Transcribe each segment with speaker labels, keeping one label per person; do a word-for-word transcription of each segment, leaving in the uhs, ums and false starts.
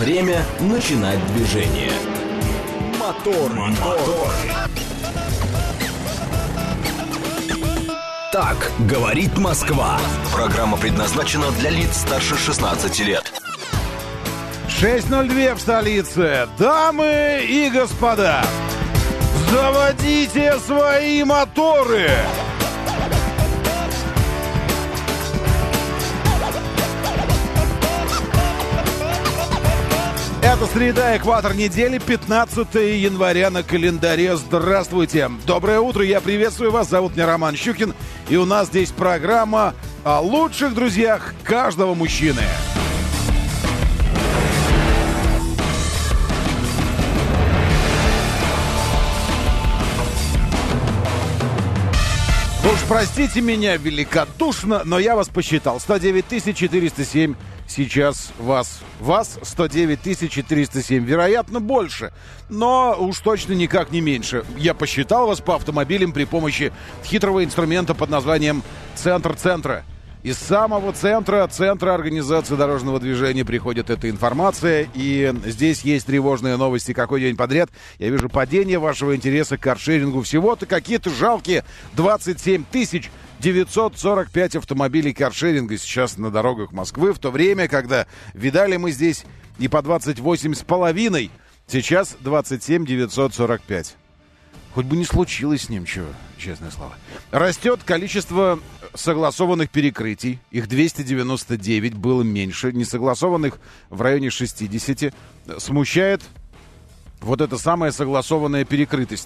Speaker 1: Время начинать движение. Мотор, мотор. Так говорит Москва. Программа предназначена для лиц старше шестнадцати лет.
Speaker 2: шесть ноль два в столице. Дамы и господа, заводите свои моторы. Это среда, экватор недели, пятнадцатое января на календаре. Здравствуйте. Доброе утро, я приветствую вас. Зовут меня Роман Щукин. И у нас здесь программа о лучших друзьях каждого мужчины. Вы уж простите меня великодушно, но я вас посчитал. сто девять тысяч четыреста семь сейчас вас. Вас сто девять тысяч четыреста семь. Вероятно, больше, но уж точно никак не меньше. Я посчитал вас по автомобилям при помощи хитрого инструмента под названием «Центр центра». Из самого центра, центра организации дорожного движения приходит эта информация, и здесь есть тревожные новости какой день подряд. Я вижу падение вашего интереса к каршерингу. Всего-то какие-то жалкие двадцать семь тысяч девятьсот сорок пять автомобилей каршеринга сейчас на дорогах Москвы, в то время, когда видали мы здесь и по двадцать восемь с половиной, сейчас двадцать семь тысяч девятьсот сорок пять. Хоть бы не случилось с ним чего, честное слово. Растет количество согласованных перекрытий. Их двести девяносто девять, было меньше. Несогласованных в районе шестьдесят. Смущает вот эта самая согласованная перекрытость.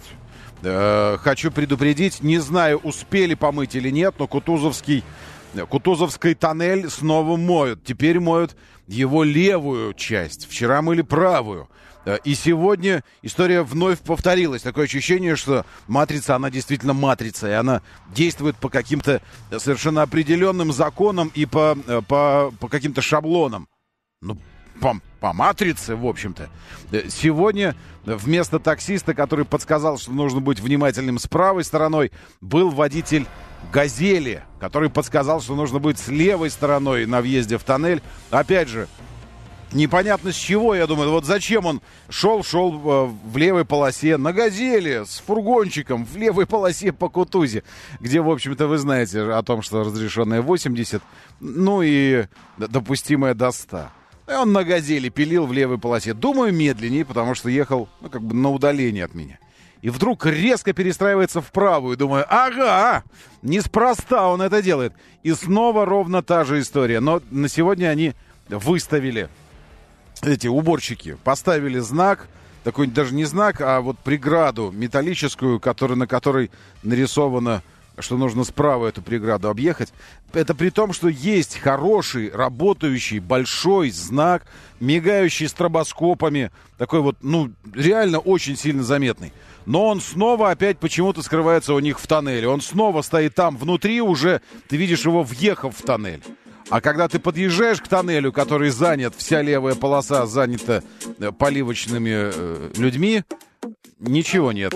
Speaker 2: Э, хочу предупредить, не знаю, успели помыть или нет, но Кутузовский, Кутузовский тоннель снова моют. Теперь моют его левую часть. Вчера мыли правую. И сегодня история вновь повторилась. Такое ощущение, что матрица, она действительно матрица. И она действует по каким-то совершенно определенным законам и по, по, по каким-то шаблонам. Ну, по, по матрице, в общем-то. Сегодня вместо таксиста, который подсказал, что нужно быть внимательным с правой стороной, был водитель «Газели», который подсказал, что нужно быть с левой стороной на въезде в тоннель. Опять же, непонятно с чего, я думаю, вот зачем он шел, шел э, в левой полосе на «Газели» с фургончиком в левой полосе по Кутузе, где, в общем-то, вы знаете о том, что разрешенная восемьдесят, ну и допустимая до ста. И он на «Газели» пилил в левой полосе. Думаю, медленнее, потому что ехал, ну, как бы на удаление от меня. И вдруг резко перестраивается в правую. Думаю, ага, неспроста он это делает. И снова ровно та же история. Но на сегодня они выставили, эти уборщики поставили знак, такой даже не знак, а вот преграду металлическую, который, на которой нарисовано, что нужно справа эту преграду объехать. Это при том, что есть хороший, работающий, большой знак, мигающий стробоскопами, такой вот, ну, реально очень сильно заметный. Но он снова опять почему-то скрывается у них в тоннеле. Он снова стоит там внутри уже, ты видишь его, въехав в тоннель. А когда ты подъезжаешь к тоннелю, который занят, вся левая полоса занята э, поливочными э, людьми, ничего нет.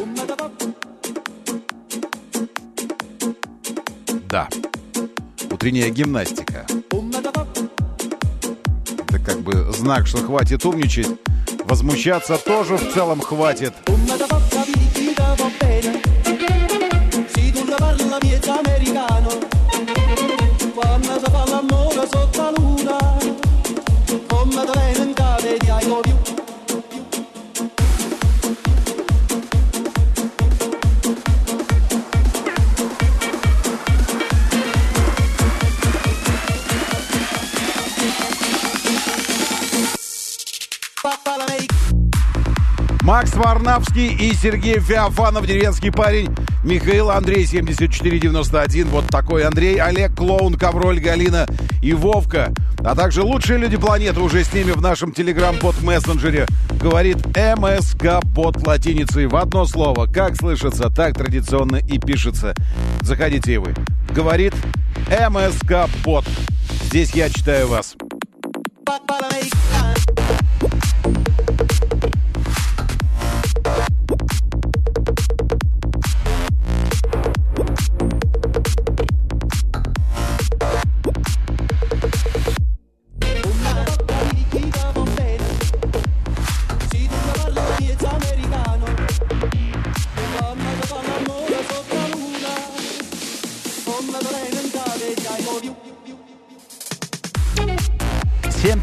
Speaker 2: Да. Утренняя гимнастика. Это как бы знак, что хватит умничать. Возмущаться тоже в целом хватит. Quando si fa l'amore sotto la luna, come da lei non cade di I love you. Макс Варнавский и Сергей Феофанов, деревенский парень. Михаил Андрей, семьдесят четыре девяносто один. Вот такой Андрей. Олег, Клоун, Ковроль, Галина и Вовка. А также лучшие люди планеты уже с ними в нашем телеграм-бот-мессенджере. Говорит МСК под латиницей в одно слово. Как слышится, так традиционно и пишется. Заходите и вы. Говорит МСК-бот. Здесь я читаю вас.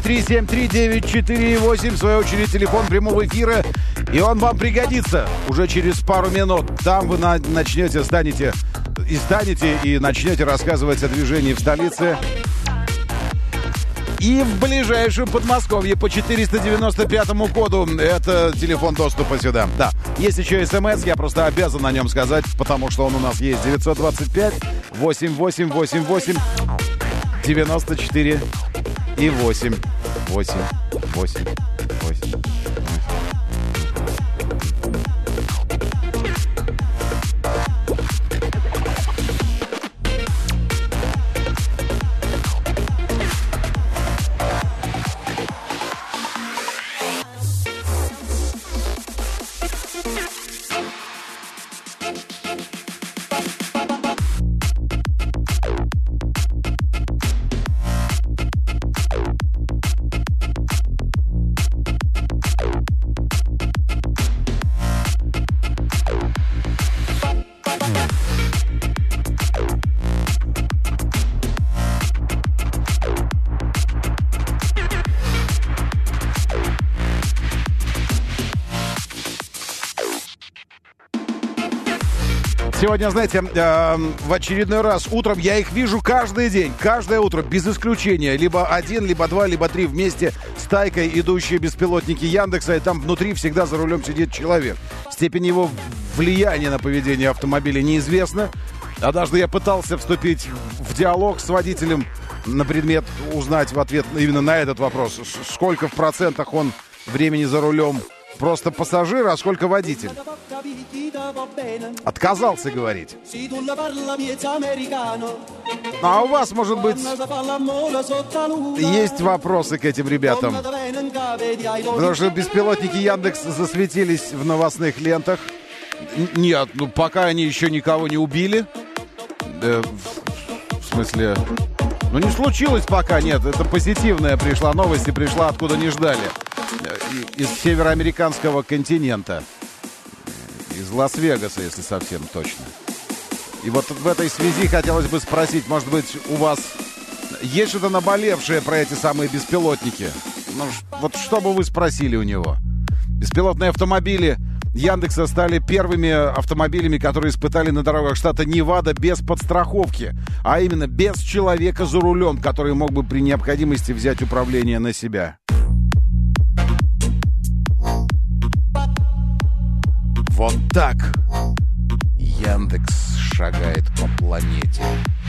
Speaker 2: три семь три девять четыре восемь. В свою очередь, телефон прямого эфира. И он вам пригодится уже через пару минут. Там вы на- начнете, станете и станете, и начнете рассказывать о движении в столице. И в ближайшем Подмосковье по четыреста девяносто пятому коду. Это телефон доступа сюда. Да, есть еще смс, я просто обязан о нем сказать, потому что он у нас есть. девятьсот двадцать пять восемьдесят восемь восемьдесят восемь девяносто четыре и восемь. восемь, восемь, восемь. Сегодня, знаете, э, в очередной раз утром я их вижу каждый день, каждое утро, без исключения. Либо один, либо два, либо три вместе с тайкой, идущие беспилотники Яндекса, и там внутри всегда за рулем сидит человек. Степень его влияния на поведение автомобиля неизвестна. Однажды я пытался вступить в диалог с водителем на предмет узнать в ответ именно на этот вопрос, сколько в процентах он времени за рулем просто пассажир, а сколько водитель. Отказался говорить. А у вас, может быть, есть вопросы к этим ребятам? Потому что беспилотники Яндекс засветились в новостных лентах. Нет, ну пока они еще никого не убили. Э, в, в смысле... Ну не случилось пока, нет. Это позитивная пришла новость и пришла откуда не ждали. Из североамериканского континента. Из Лас-Вегаса, если совсем точно. И вот в этой связи хотелось бы спросить, может быть, у вас есть что-то наболевшее про эти самые беспилотники? Ну, вот что бы вы спросили у него? Беспилотные автомобили Яндекса стали первыми автомобилями, которые испытали на дорогах штата Невада без подстраховки, а именно без человека за рулем, который мог бы при необходимости взять управление на себя. Вот так Яндекс шагает по планете.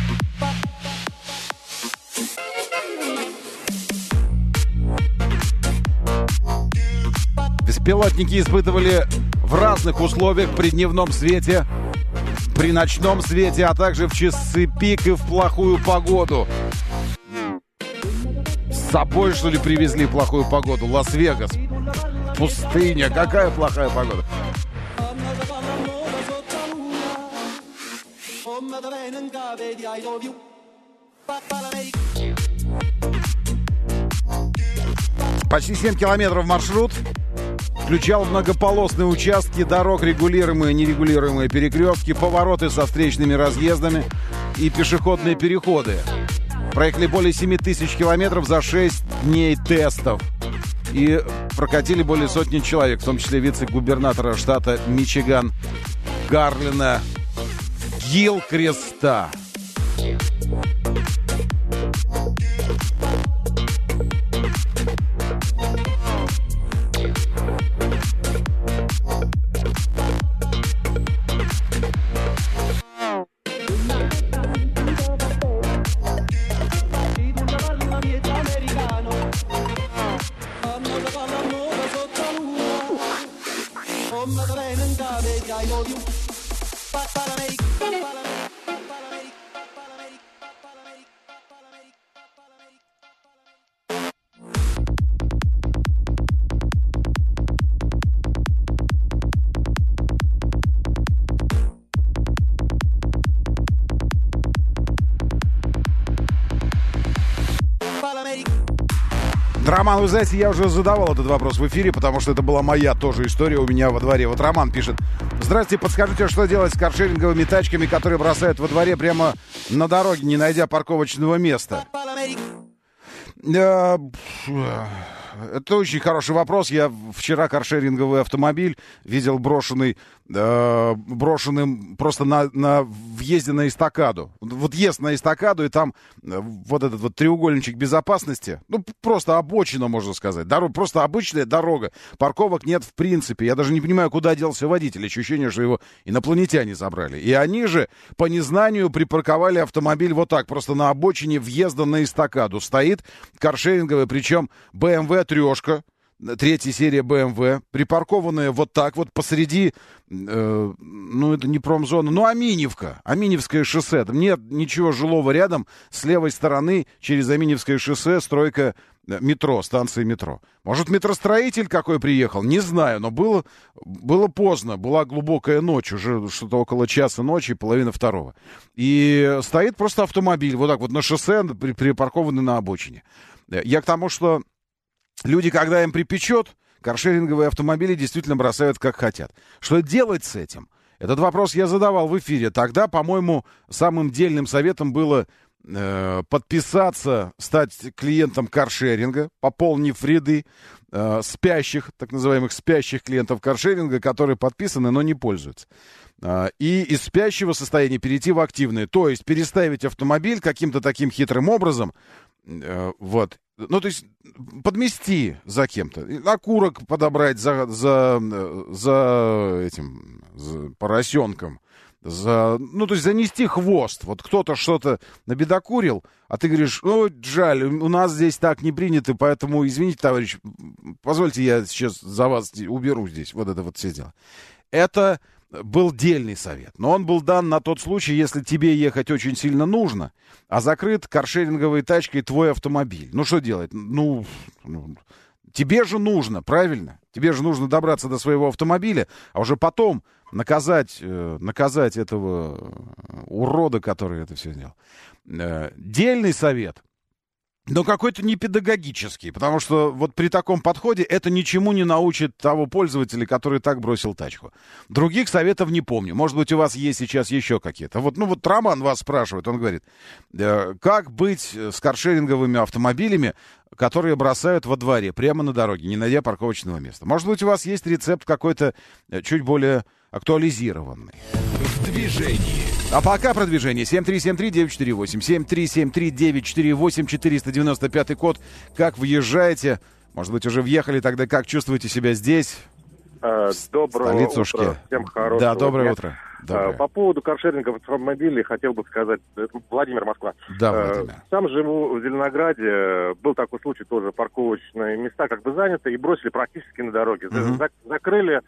Speaker 2: Беспилотники испытывали в разных условиях при дневном свете, при ночном свете, а также в часы пик и в плохую погоду. С собой, что ли, привезли плохую погоду? Лас-Вегас. Пустыня. Какая плохая погода? Почти семь километров маршрут. Включал многополосные участки дорог, регулируемые и нерегулируемые перекрестки, повороты со встречными разъездами и пешеходные переходы. Проехали более семь тысяч километров за шесть дней тестов. И прокатили более сотни человек, в том числе вице-губернатора штата Мичиган Гарлина Гилкреста. Роман, вы знаете, я уже задавал этот вопрос в эфире, потому что это была моя тоже история у меня во дворе. Вот Роман пишет: здравствуйте, подскажите, что делать с каршеринговыми тачками, которые бросают во дворе прямо на дороге, не найдя парковочного места? Это очень хороший вопрос. Я вчера каршеринговый автомобиль видел брошенный, э, брошенным просто на, на въезде на эстакаду. Вот въезд на эстакаду, и там вот этот вот треугольничек безопасности, ну, просто обочина, можно сказать. Дорога, просто обычная дорога. Парковок нет в принципе. Я даже не понимаю, куда делся водитель. Ощущение, что его инопланетяне забрали. И они же по незнанию припарковали автомобиль вот так, просто на обочине въезда на эстакаду. Стоит каршеринговый, причем бэ эм вэ трешка, третья серия бэ эм вэ, припаркованная вот так вот посреди, э, ну это не промзона, ну Аминевка, Аминевское шоссе. Там нет ничего жилого рядом, с левой стороны через Аминевское шоссе стройка метро, станции метро. Может, метростроитель какой приехал, не знаю, но было, было поздно, была глубокая ночь, уже что-то около часа ночи, половина второго. И стоит просто автомобиль вот так вот на шоссе, припаркованный на обочине. Я к тому, что люди, когда им припечет, каршеринговые автомобили действительно бросают как хотят. Что делать с этим? Этот вопрос я задавал в эфире. Тогда, по-моему, самым дельным советом было э, подписаться, стать клиентом каршеринга, пополнив ряды э, спящих, так называемых спящих клиентов каршеринга, которые подписаны, но не пользуются. Э, и из спящего состояния перейти в активное. То есть переставить автомобиль каким-то таким хитрым образом, э, вот, ну, то есть подмести за кем-то, окурок подобрать за, за, за этим, за поросенком, за, ну, то есть занести хвост. Вот кто-то что-то набедокурил, а ты говоришь, ну, жаль, у нас здесь так не принято, поэтому, извините, товарищ, позвольте, я сейчас за вас уберу здесь, вот это вот все дела. Это был дельный совет, но он был дан на тот случай, если тебе ехать очень сильно нужно, а закрыт каршеринговой тачкой твой автомобиль. Ну, что делать? Ну, ну, тебе же нужно, правильно? Тебе же нужно добраться до своего автомобиля, а уже потом наказать, э, наказать этого урода, который это все сделал. Э, дельный совет. Но какой-то не педагогический, потому что вот при таком подходе это ничему не научит того пользователя, который так бросил тачку. Других советов не помню. Может быть, у вас есть сейчас еще какие-то. Вот, ну вот Роман вас спрашивает, он говорит, э, как быть с каршеринговыми автомобилями, которые бросают во дворе, прямо на дороге, не найдя парковочного места. Может быть, у вас есть рецепт какой-то чуть более актуализированный.
Speaker 1: В движении.
Speaker 2: А пока продвижение. семь три семь три девять четыре восемь. семь три семь три девять четыре восемь. четыреста девяносто пятый код. Как въезжаете? Может быть, уже въехали, тогда как чувствуете себя здесь?
Speaker 3: А, доброго
Speaker 2: Столицушки.
Speaker 3: утра. Всем хорошего
Speaker 2: Да, доброе
Speaker 3: дня.
Speaker 2: утро. Доброе.
Speaker 3: А, по поводу каршеринга автомобилей хотел бы сказать. Это Владимир, Москва.
Speaker 2: Да, Владимир.
Speaker 3: А, сам живу в Зеленограде. Был такой случай, тоже парковочные места как бы заняты и бросили практически на дороге.
Speaker 2: Угу.
Speaker 3: Зак- закрыли.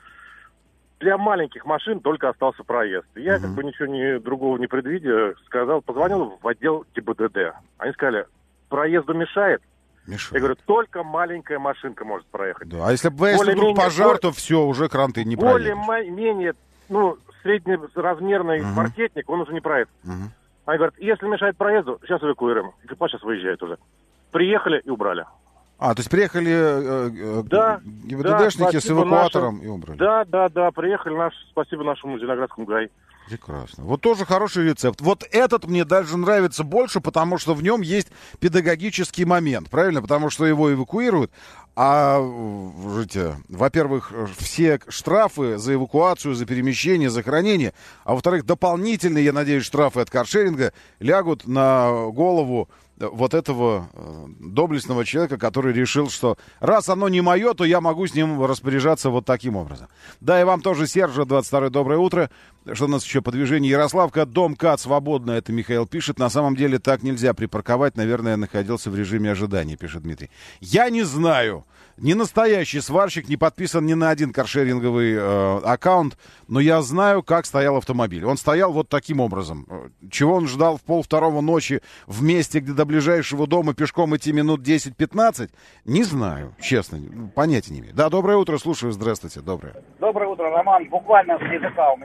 Speaker 3: Для маленьких машин только остался проезд. Я
Speaker 2: Угу.
Speaker 3: как бы ничего не, другого не предвидя, сказал, позвонил в отдел ГИБДД. Они сказали, проезду мешает?
Speaker 2: Мишель.
Speaker 3: Я говорю, только маленькая машинка может проехать.
Speaker 2: Да. А если, если вдруг пожар, то все, уже кранты не проедешь.
Speaker 3: Более-менее, ну, среднеразмерный
Speaker 2: Угу.
Speaker 3: паркетник, он уже не проедет.
Speaker 2: Угу.
Speaker 3: Они говорят, если мешает проезду, сейчас эвакуируем. Экипаж сейчас выезжает уже. Приехали и убрали.
Speaker 2: А, то есть приехали э,
Speaker 3: Да,
Speaker 2: ГИБДДшники
Speaker 3: да,
Speaker 2: с эвакуатором
Speaker 3: нашим,
Speaker 2: и убрали?
Speaker 3: Да, да, да, приехали, наш, спасибо нашему Зеленоградскому ГАИ.
Speaker 2: Прекрасно. Вот тоже хороший рецепт. Вот этот мне даже нравится больше, потому что в нем есть педагогический момент, правильно? Потому что его эвакуируют, а, жите, во-первых, все штрафы за эвакуацию, за перемещение, за хранение, а во-вторых, дополнительные, я надеюсь, штрафы от каршеринга лягут на голову вот этого э, доблестного человека, который решил, что раз оно не мое, то я могу с ним распоряжаться вот таким образом. Да, и вам тоже, Сержа, двадцать второе доброе утро. Что у нас еще по движению? Ярославка, дом КАТ свободно, это Михаил пишет. На самом деле так нельзя припарковать. Наверное, я находился в режиме ожидания, пишет Дмитрий. Я не знаю. Не настоящий сварщик, не подписан ни на один каршеринговый э, аккаунт, но я знаю, как стоял автомобиль. Он стоял вот таким образом. Чего он ждал в полвторого ночи в месте, где до ближайшего дома пешком идти минут десять-пятнадцать, не знаю, честно, понятия не имею. Да, доброе утро, слушаю, здравствуйте, доброе.
Speaker 4: Доброе утро, Роман. Буквально с языка у меня сорвал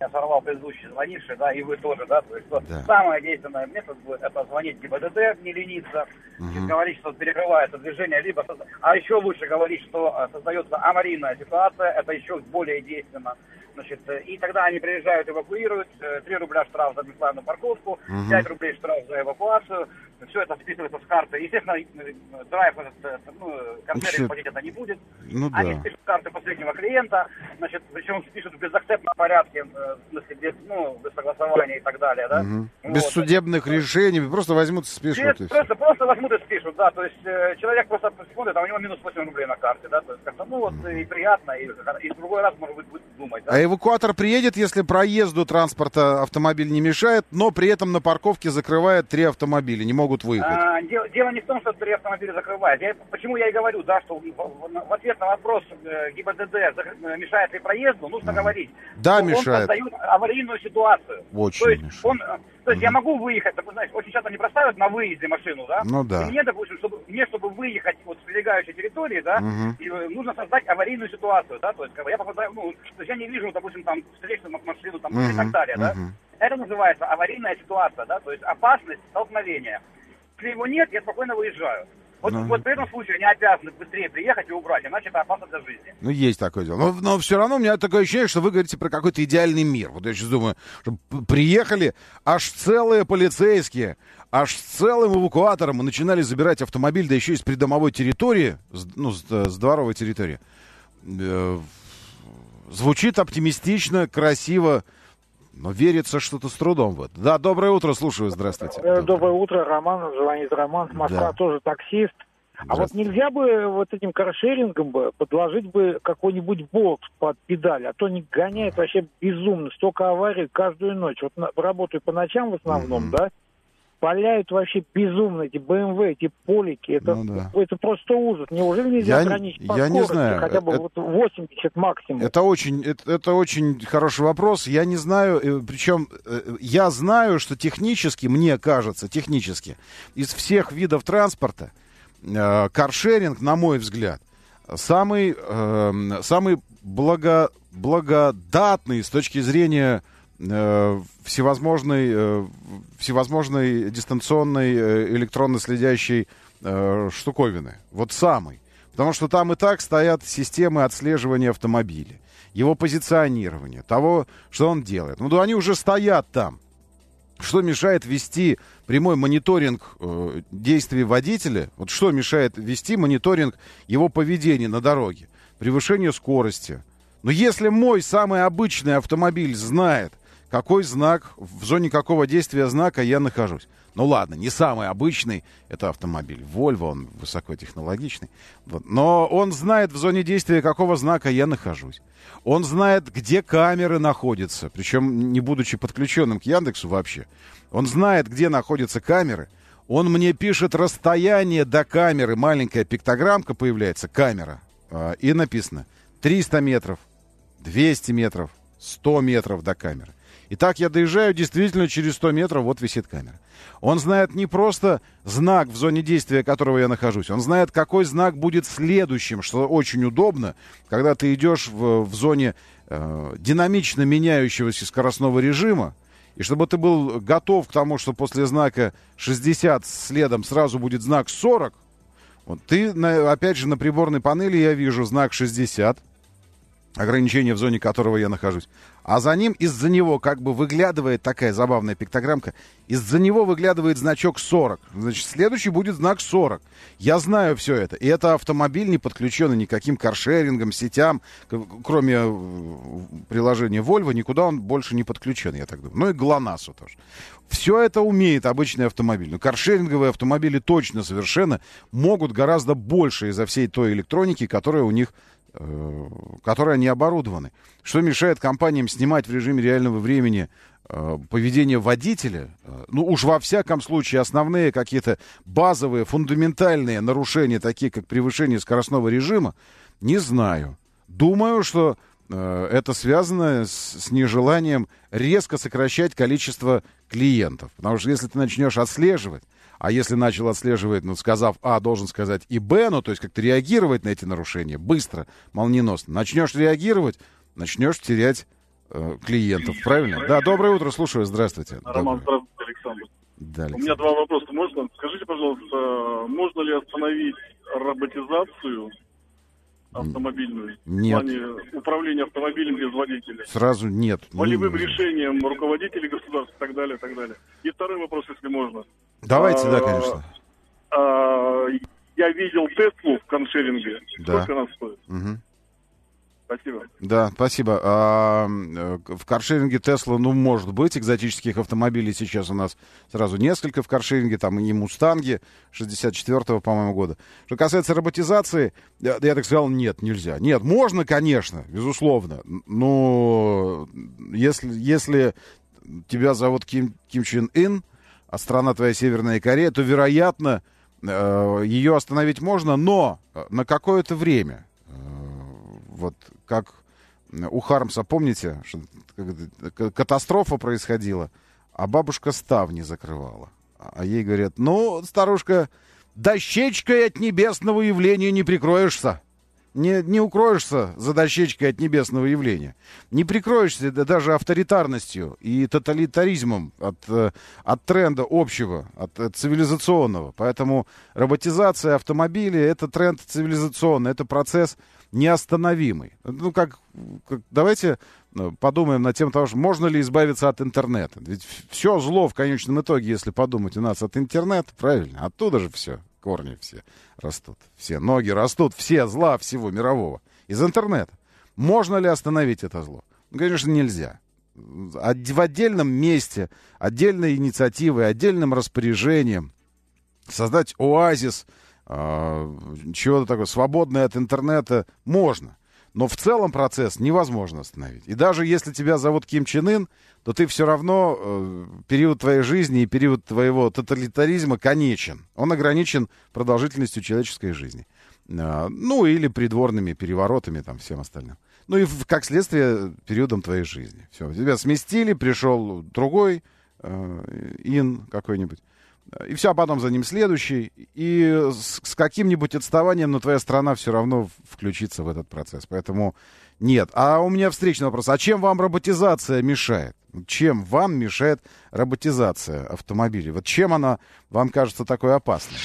Speaker 4: предыдущий звонивший, да, и вы тоже, да, то есть, что
Speaker 2: да.
Speaker 4: самый действенный метод будет это звонить ГИБДД, не лениться, угу. говорить, что перекрывается движение, либо, а еще лучше говорить, что создается аварийная ситуация, это еще более действенно. Значит, и тогда они приезжают, эвакуируют, три рубля штраф за бесплатную парковку, угу. пять рублей штраф за эвакуацию, все это списывается с карты. Естественно, драйв, этот, ну, концерт платить это не будет.
Speaker 2: Ну,
Speaker 4: они
Speaker 2: да.
Speaker 4: спишут карты последнего клиента, значит, причем спишут в безакцептном порядке, в смысле, без, ну, без согласования и так далее, да.
Speaker 2: Угу.
Speaker 4: Вот.
Speaker 2: Без судебных решений, просто возьмут и спишут.
Speaker 4: Без, просто, просто возьмут и спишут, да, то есть э, человек просто смотрит, а у него минус восемь рублей на карте, да, то есть как-то, ну, вот, и приятно, и, и в другой раз, может быть, будет думать, да.
Speaker 2: А эвакуатор приедет, если проезду транспорта автомобиль не мешает, но при этом на парковке закрывает три автомобиля, не могут выехать.
Speaker 4: А, дело, дело не в том, что три автомобиля закрывает. Я, почему я и говорю, да, что в, в, в ответ на вопрос э, ГИБДД мешает ли проезду, нужно mm. говорить.
Speaker 2: Да, мешает.
Speaker 4: Он создает аварийную ситуацию.
Speaker 2: Очень
Speaker 4: то есть,
Speaker 2: мешает.
Speaker 4: он, то есть mm. я могу выехать, так, знаешь, очень часто не проставят на выезде машину, да?
Speaker 2: Ну да.
Speaker 4: И мне, допустим, чтобы, мне, чтобы выехать вот с прилегающей территории, да, mm-hmm. и, нужно создать аварийную ситуацию, да, то есть, как бы, я попадаю, ну, то есть я не вижу, допустим, там, встречную машину, там, mm-hmm. и так далее, да? Mm-hmm. Это называется аварийная ситуация, да, то есть опасность столкновения. Если его нет, я спокойно выезжаю. Вот, ну, вот в этом случае они обязаны быстрее приехать и убрать, иначе это опасно для жизни.
Speaker 2: Ну, есть такое дело. Но, но все равно у меня такое ощущение, что вы говорите про какой-то идеальный мир. Вот я сейчас думаю, что приехали аж целые полицейские, аж с целым эвакуатором и начинали забирать автомобиль, да еще и с придомовой территории, ну, с, с дворовой территории. Звучит оптимистично, красиво. Но верится что-то с трудом в это. Да, доброе утро, слушаю, здравствуйте.
Speaker 5: Доброе, доброе утро, Роман, звонит Роман, Москва, да. Тоже таксист. А вот нельзя бы вот этим каршерингом бы подложить бы какой-нибудь болт под педаль, а то не гоняет вообще безумно, столько аварий каждую ночь. Вот на, работаю по ночам в основном, mm-hmm. да, паляют вообще безумно эти бэ эм вэ, эти полики. Это, ну, да. это просто ужас. Неужели нельзя я, ограничить по
Speaker 2: я
Speaker 5: скорости,
Speaker 2: не знаю.
Speaker 5: хотя бы
Speaker 2: это,
Speaker 5: вот восемьдесят максимум?
Speaker 2: Это очень, это, это очень хороший вопрос. Я не знаю, причем я знаю, что технически, мне кажется, технически, из всех видов транспорта э, каршеринг, на мой взгляд, самый, э, самый благо, благодатный с точки зрения всевозможной, всевозможной дистанционной электронно следящей штуковины. Вот самый. Потому что там и так стоят системы отслеживания автомобиля, его позиционирования, того, что он делает. Ну, да, они уже стоят там. Что мешает вести прямой мониторинг э, действий водителя? Вот что мешает вести мониторинг его поведения на дороге? Превышение скорости. Но если мой самый обычный автомобиль знает, какой знак, в зоне какого действия знака я нахожусь. Ну ладно, не самый обычный, это автомобиль Volvo, он высокотехнологичный. Вот. Но он знает, в зоне действия какого знака я нахожусь. Он знает, где камеры находятся, причем не будучи подключенным к Яндексу вообще. Он знает, где находятся камеры. Он мне пишет расстояние до камеры, маленькая пиктограммка появляется, камера, и написано триста метров, двести метров, сто метров до камеры. Итак, я доезжаю действительно через сто метров, вот висит камера. Он знает не просто знак, в зоне действия которого я нахожусь, он знает, какой знак будет следующим, что очень удобно, когда ты идешь в, в зоне э, динамично меняющегося скоростного режима, и чтобы ты был готов к тому, что после знака шестьдесят следом сразу будет знак сорок, вот ты, на, опять же, на приборной панели я вижу знак шестьдесят, ограничение в зоне которого я нахожусь. А за ним, из-за него, как бы выглядывает такая забавная пиктограммка, из-за него выглядывает значок сорок. Значит, следующий будет знак сорок. Я знаю все это. И это автомобиль не подключенный никаким каршерингом, сетям, кроме приложения Volvo, никуда он больше не подключен, я так думаю. Ну и ГЛОНАССу тоже. Все это умеет обычный автомобиль. Но каршеринговые автомобили точно совершенно могут гораздо больше из-за всей той электроники, которая у них которые они оборудованы. Что мешает компаниям снимать в режиме реального времени э, поведение водителя? Ну уж во всяком случае основные какие-то базовые, фундаментальные нарушения, такие как превышение скоростного режима, не знаю. Думаю, что э, это связано с, с нежеланием резко сокращать количество клиентов. Потому что если ты начнешь отслеживать, а если начал отслеживать, ну, сказав А, должен сказать и Б, ну, то есть как-то реагировать на эти нарушения быстро, молниеносно. Начнешь реагировать, начнешь терять э, клиентов, правильно? Да, доброе утро, слушаю, здравствуйте.
Speaker 6: Роман,
Speaker 2: Доброе.
Speaker 6: здравствуйте, Александр.
Speaker 2: Да,
Speaker 6: У меня два вопроса. Можно? Скажите, пожалуйста, можно ли остановить роботизацию автомобильную?
Speaker 2: Нет.
Speaker 6: В плане управления автомобилем без водителя?
Speaker 2: Сразу нет.
Speaker 6: Волевым
Speaker 2: Не...
Speaker 6: решением руководителей государств и так далее, и так далее. И второй вопрос, если можно.
Speaker 2: Давайте,
Speaker 6: а,
Speaker 2: да, конечно.
Speaker 6: А, я видел Теслу в каршеринге.
Speaker 2: Да.
Speaker 6: Сколько она стоит?
Speaker 2: Угу.
Speaker 6: Спасибо.
Speaker 2: Да, спасибо. А, в каршеринге Тесла, ну, может быть, экзотических автомобилей сейчас у нас сразу несколько в каршеринге, там и Мустанги шестьдесят четвёртого, по-моему, года. Что касается роботизации, я, я так сказал, нет, нельзя. Нет, можно, конечно, безусловно, но если, если тебя зовут Ким, Ким Чен Ын, а страна твоя Северная Корея, то, вероятно, ее остановить можно, но на какое-то время. Вот как у Хармса, помните, что катастрофа происходила, а бабушка ставни закрывала. А ей говорят, ну, старушка, дощечкой от небесного явления не прикроешься. Не, не укроешься за дощечкой от небесного явления. Не прикроешься даже авторитарностью и тоталитаризмом от, от тренда общего, от, от цивилизационного. Поэтому роботизация автомобилей — это тренд цивилизационный, это процесс неостановимый. Ну, как, как давайте подумаем над тем, того, что можно ли избавиться от интернета. Ведь все зло в конечном итоге, если подумать, у нас от интернета, правильно, оттуда же все. Корни все растут, все ноги растут, все зла всего мирового из интернета. Можно ли остановить это зло? Ну, конечно, нельзя. В отдельном месте, отдельной инициативой, отдельным распоряжением создать оазис э, чего-то такого, свободное от интернета, можно. Но в целом процесс невозможно остановить. И даже если тебя зовут Ким Чен Ын, то ты все равно, э, период твоей жизни и период твоего тоталитаризма конечен. Он ограничен продолжительностью человеческой жизни. Э, ну, или придворными переворотами, там, всем остальным. Ну, и в, как следствие, периодом твоей жизни. Все, тебя сместили, пришел другой э, Ин какой-нибудь. И все, а потом за ним следующий. И с, с каким-нибудь отставанием, но твоя страна все равно включится в этот процесс. Поэтому нет. А у меня встречный вопрос. А чем вам роботизация мешает? Чем вам мешает роботизация автомобилей? Вот чем она вам кажется такой опасной?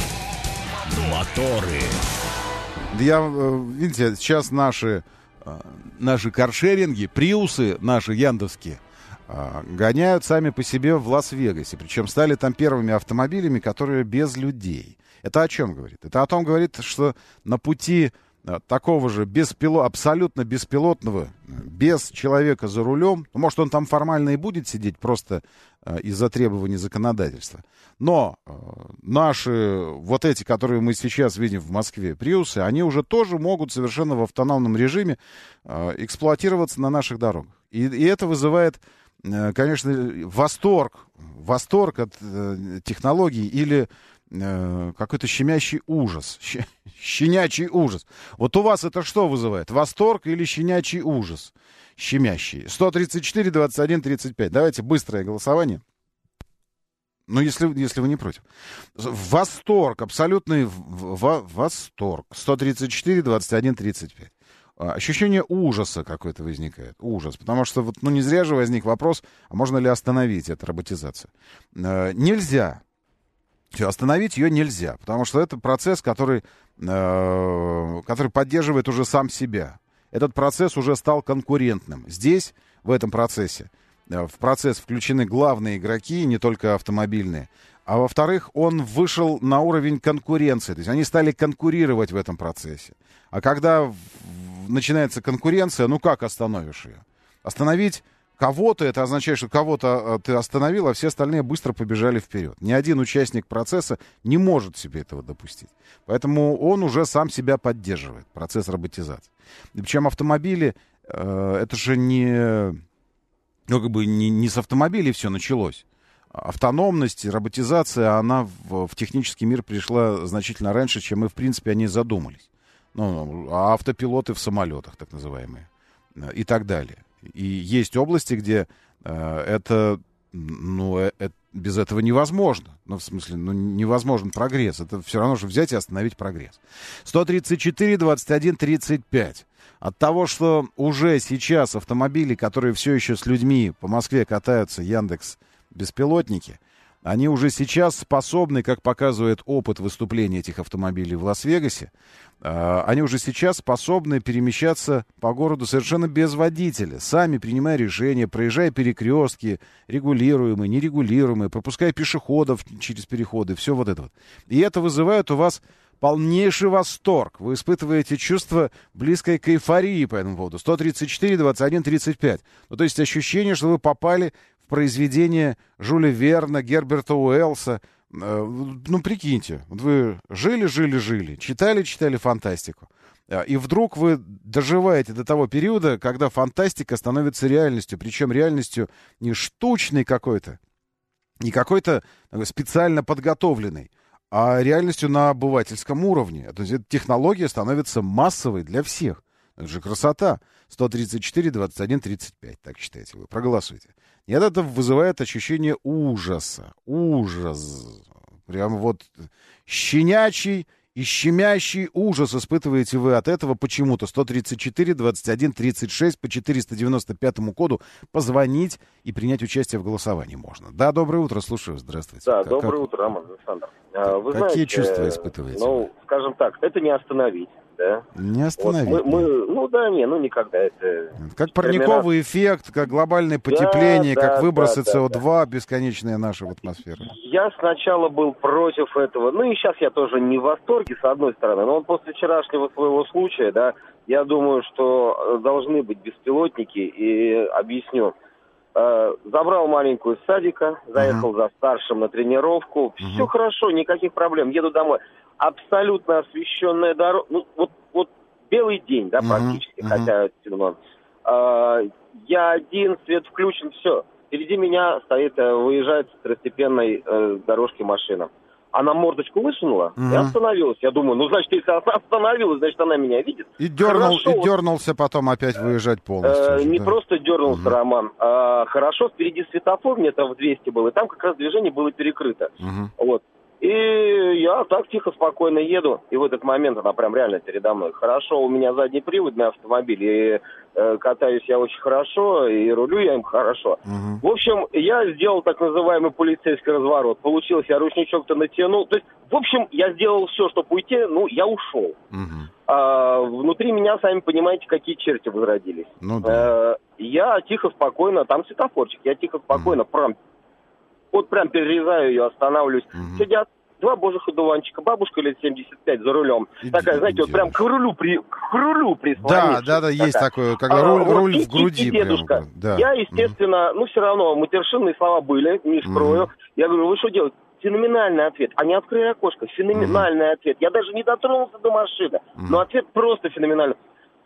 Speaker 1: Моторы.
Speaker 2: Я, видите, сейчас наши, наши каршеринги, приусы наши яндовские, гоняют сами по себе в Лас-Вегасе. Причем стали там первыми автомобилями, которые без людей. Это о чем говорит? Это о том говорит, что на пути такого же беспило... абсолютно беспилотного, без человека за рулем, ну, может, он там формально и будет сидеть просто э, из-за требований законодательства. Но э, наши, вот эти, которые мы сейчас видим в Москве, приусы, они уже тоже могут совершенно в автономном режиме э, эксплуатироваться на наших дорогах. И, и это вызывает, э, конечно, восторг, восторг от э, технологий или э, какой-то щемящий ужас, щ, щенячий ужас. Вот у вас это что вызывает? Восторг или щенячий ужас? Щемящий. сто тридцать четыре двадцать один тридцать пять. Давайте быстрое голосование. Ну, если, если вы не против. Восторг, абсолютный в, в, восторг. сто тридцать четыре двадцать один тридцать пять. Ощущение ужаса какое-то возникает. Ужас. Потому что вот, ну, не зря же возник вопрос, а можно ли остановить эту роботизацию. Э, нельзя. Все, остановить ее нельзя. Потому что это процесс, который, э, который поддерживает уже сам себя. Этот процесс уже стал конкурентным. Здесь, в этом процессе, в процесс включены главные игроки, не только автомобильные. А во-вторых, он вышел на уровень конкуренции. То есть они стали конкурировать в этом процессе. А когда начинается конкуренция, ну как остановишь ее? Остановить кого-то, это означает, что кого-то ты остановил, а все остальные быстро побежали вперед. Ни один участник процесса не может себе этого допустить. Поэтому он уже сам себя поддерживает, процесс роботизации. И причем автомобили, э, это же не, ну, как бы не, не с автомобилей все началось. Автономность, роботизация, она в, в технический мир пришла значительно раньше, чем мы, в принципе, о ней задумались. Ну, а автопилоты в самолетах, так называемые, и так далее. И есть области, где э, это Ну, это, без этого невозможно. Ну, в смысле, ну, невозможен прогресс. Это все равно, что взять и остановить прогресс. сто тридцать четыре двадцать один тридцать пять. От того, что уже сейчас автомобили, которые все еще с людьми по Москве катаются, Яндекс беспилотники, они уже сейчас способны, как показывает опыт выступления этих автомобилей в Лас-Вегасе, э, они уже сейчас способны перемещаться по городу совершенно без водителя, сами принимая решения, проезжая перекрестки, регулируемые, нерегулируемые, пропуская пешеходов через переходы, все вот это вот. И это вызывает у вас полнейший восторг. Вы испытываете чувство близкое к эйфории по этому поводу. сто тридцать четыре двадцать один тридцать пять. Ну, то есть ощущение, что вы попали в произведение Жюля Верна, Герберта Уэллса. Ну, прикиньте, вот вы жили, жили, жили, читали, читали фантастику. И вдруг вы доживаете до того периода, когда фантастика становится реальностью. Причем реальностью не штучной какой-то, не какой-то специально подготовленной, а реальностью на обывательском уровне. То есть эта технология становится массовой для всех. Это же красота. сто тридцать четыре двадцать один тридцать пять, так считаете вы. Проголосуйте. Нет, это вызывает ощущение ужаса. Ужас. Прям вот щенячий и щемящий ужас испытываете вы от этого почему-то. сто тридцать четыре двадцать один тридцать шесть по четыреста девяносто пятому коду позвонить и принять участие в голосовании можно. Да, доброе утро, слушаю, здравствуйте.
Speaker 7: Да,
Speaker 2: как,
Speaker 7: доброе
Speaker 2: как...
Speaker 7: утро, Роман Александр. Вы
Speaker 2: Какие
Speaker 7: знаете,
Speaker 2: чувства испытываете?
Speaker 7: Ну, скажем так, это не остановить. Да?
Speaker 2: Не остановить.
Speaker 7: Вот мы, мы, ну да, не, ну никогда это...
Speaker 2: Как парниковый эффект, как глобальное потепление,
Speaker 7: да,
Speaker 2: как
Speaker 7: да,
Speaker 2: выбросы
Speaker 7: да,
Speaker 2: СО2
Speaker 7: да.
Speaker 2: бесконечная наша в атмосферу.
Speaker 7: Я сначала был против этого. Ну и сейчас я тоже не в восторге, с одной стороны. Но вот после вчерашнего своего случая, да, я думаю, что должны быть беспилотники. И объясню. Забрал маленькую из садика, заехал uh-huh. за старшим на тренировку. Uh-huh. Все хорошо, никаких проблем. Еду домой. Абсолютно освещенная дорога. Ну, вот, вот белый день, да, uh-huh. практически, uh-huh. хотя темно. А, я один, свет включен, все. Впереди меня стоит, выезжает с второстепенной э, дорожки машина. Она мордочку высунула uh-huh. и остановилась. Я думаю, ну, значит, если она остановилась, значит, она меня видит.
Speaker 2: И, дернул,
Speaker 7: хорошо,
Speaker 2: и дернулся потом опять выезжать полностью.
Speaker 7: Э,
Speaker 2: уже,
Speaker 7: не
Speaker 2: да.
Speaker 7: просто дернулся, uh-huh. Роман. А, хорошо, впереди светофор, где-то в двести был, и там как раз движение было перекрыто. Uh-huh. Вот. И я так тихо, спокойно еду, и в этот момент она прям реально передо мной. Хорошо, у меня заднеприводный автомобиль, и э, катаюсь я очень хорошо, и рулю я им хорошо. Uh-huh. В общем, я сделал так называемый полицейский разворот. Получилось, я ручничок-то натянул. То есть, в общем, я сделал все, чтобы уйти, ну, я ушел. Uh-huh. А, внутри меня, сами понимаете, какие черти возродились.
Speaker 2: Ну, да.
Speaker 7: э, я тихо, спокойно, там светофорчик, я тихо, спокойно, uh-huh. прям... Вот прям перерезаю ее, останавливаюсь. Угу. Сидят два божих одуванчика, бабушка лет семьдесят пять за рулем. И такая, знаете, вот прям к рулю, при, к рулю прислонившись. Да,
Speaker 2: да, да, есть такое, когда а, руль, вот, руль в груди.
Speaker 7: И дедушка.
Speaker 2: Прям, да.
Speaker 7: Я, естественно, угу. ну все равно, матершинные слова были, не скрою. Угу. Я говорю, вы что делаете? Феноменальный ответ. Они открыли окошко. Феноменальный угу. ответ. Я даже не дотронулся до машины. Угу. Но ответ просто феноменальный.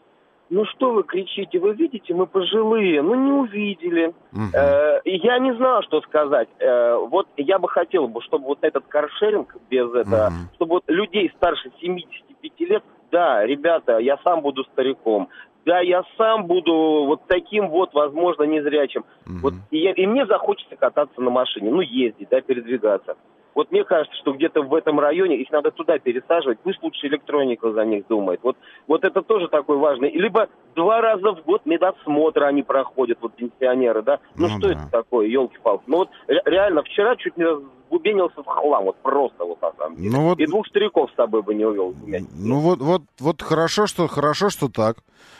Speaker 7: Ну что вы кричите, вы видите, мы пожилые, ну не увидели. Uh-huh. Э, я не знал, что сказать. Э, вот я бы хотел, бы, чтобы вот этот каршеринг без этого, uh-huh. чтобы вот людей старше семидесяти пяти лет, да, ребята, я сам буду стариком, да, я сам буду вот таким вот, возможно, незрячим. Uh-huh. Вот, и, я, и мне захочется кататься на машине, ну ездить, да, передвигаться. Вот мне кажется, что где-то в этом районе их надо туда пересаживать. Пусть лучше электроника за них думает. Вот, вот это тоже такой важный. Либо два раза в год медосмотр они проходят, вот пенсионеры, да. Ну, ну что да. это такое, елки-палки. Ну вот реально вчера чуть не разбубенился в хлам, вот просто вот на самом деле. Ну, вот... И двух стариков с собой бы не увел.
Speaker 2: Ну вот, вот, вот хорошо, что хорошо, что так.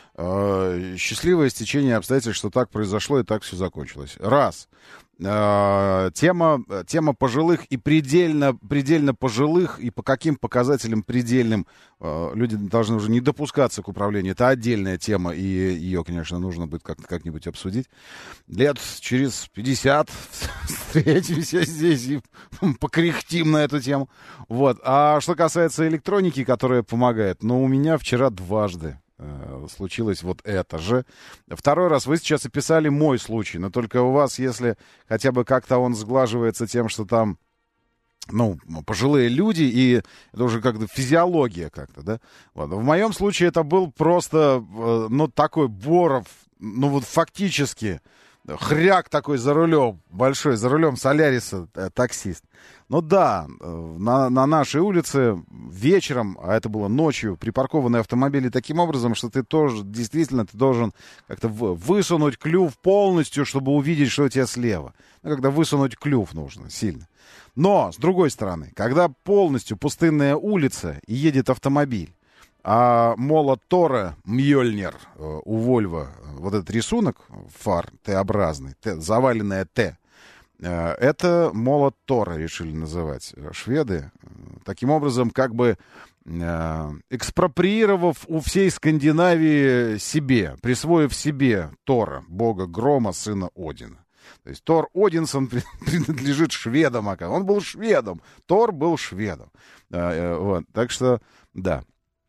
Speaker 2: Счастливое стечение обстоятельств, что так произошло и так все закончилось. Раз. Тема, тема пожилых и предельно, предельно пожилых, и по каким показателям предельным люди должны уже не допускаться к управлению. Это отдельная тема, и ее, конечно, нужно будет как- как-нибудь обсудить. Лет через пятьдесят встретимся здесь и покряхтим на эту тему. Вот. А что касается электроники, которая помогает, ну, у меня вчера дважды случилось вот это же. Второй раз вы сейчас описали мой случай, но только у вас, если хотя бы как-то он сглаживается тем, что там, ну, пожилые люди, и это уже как-то физиология как-то, да? Вот. В моем случае это был просто, ну, такой Боров, ну, вот фактически, хряк такой за рулем, большой, за рулем Соляриса э, таксист. Ну да, на, на нашей улице вечером, а это было ночью, припаркованы автомобили таким образом, что ты тоже, действительно, ты должен как-то высунуть клюв полностью, чтобы увидеть, что у тебя слева. Ну, когда высунуть клюв нужно сильно. Но, с другой стороны, когда полностью пустынная улица и едет автомобиль, а молот Тора Мьёльнир у Вольво, вот этот рисунок фар Т-образный, Т, заваленная Т, это молот Тора решили называть шведы. Таким образом, как бы экспроприировав у всей Скандинавии себе, присвоив себе Тора, бога грома, сына Одина. То есть Тор Одинсон принадлежит шведам, он был шведом, Тор был шведом. Вот, так что, да.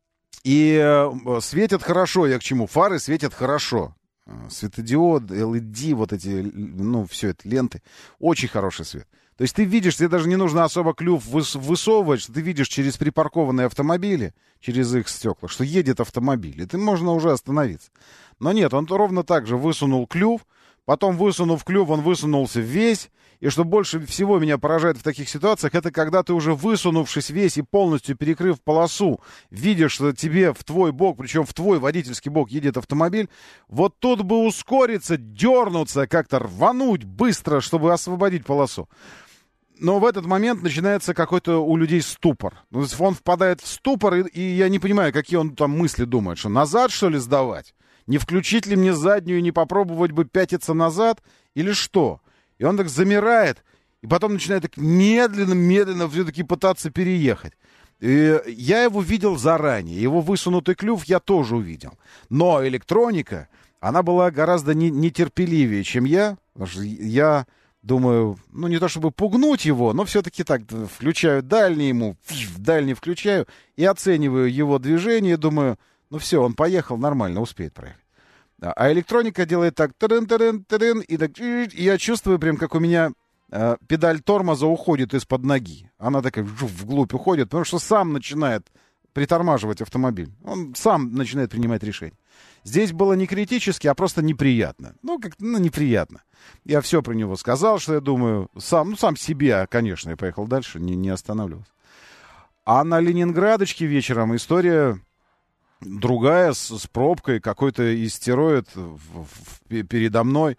Speaker 2: И светят хорошо, я к чему? Фары светят хорошо. Светодиод, эл и ди, вот эти, ну, все это, ленты. Очень хороший свет. То есть ты видишь, тебе даже не нужно особо клюв выс- высовывать, что ты видишь через припаркованные автомобили, через их стекла, что едет автомобиль, и ты можно уже остановиться. Но нет, он ровно так же высунул клюв, потом, высунув клюв, он высунулся весь. И что больше всего меня поражает в таких ситуациях, это когда ты уже высунувшись весь и полностью перекрыв полосу, видишь, что тебе в твой бок, причем в твой водительский бок едет автомобиль, вот тут бы ускориться, дернуться, как-то рвануть быстро, чтобы освободить полосу. Но в этот момент начинается какой-то у людей ступор. Он впадает в ступор, и, и я не понимаю, какие он там мысли думает, что назад, что ли, сдавать? Не включить ли мне заднюю, не попробовать бы пятиться назад? Или что? И он так замирает, и потом начинает так медленно-медленно все-таки пытаться переехать. И я его видел заранее, его высунутый клюв я тоже увидел. Но электроника, она была гораздо не, нетерпеливее, чем я. Потому что я думаю, ну не то чтобы пугнуть его, но все-таки так включаю дальний ему, дальний включаю и оцениваю его движение, думаю, ну все, он поехал, нормально, успеет проехать. А электроника делает так, тырын-тырын-тырын, и, так, и я чувствую прям, как у меня э, педаль тормоза уходит из-под ноги. Она такая вглубь уходит, потому что сам начинает притормаживать автомобиль. Он сам начинает принимать решение. Здесь было не критически, а просто неприятно. Ну, как ну, неприятно. Я все про него сказал, что я думаю, сам, ну, сам себе, конечно, я поехал дальше, не, не останавливался. А на Ленинградочке вечером история... Другая, с, с пробкой, какой-то истероид в, в, передо мной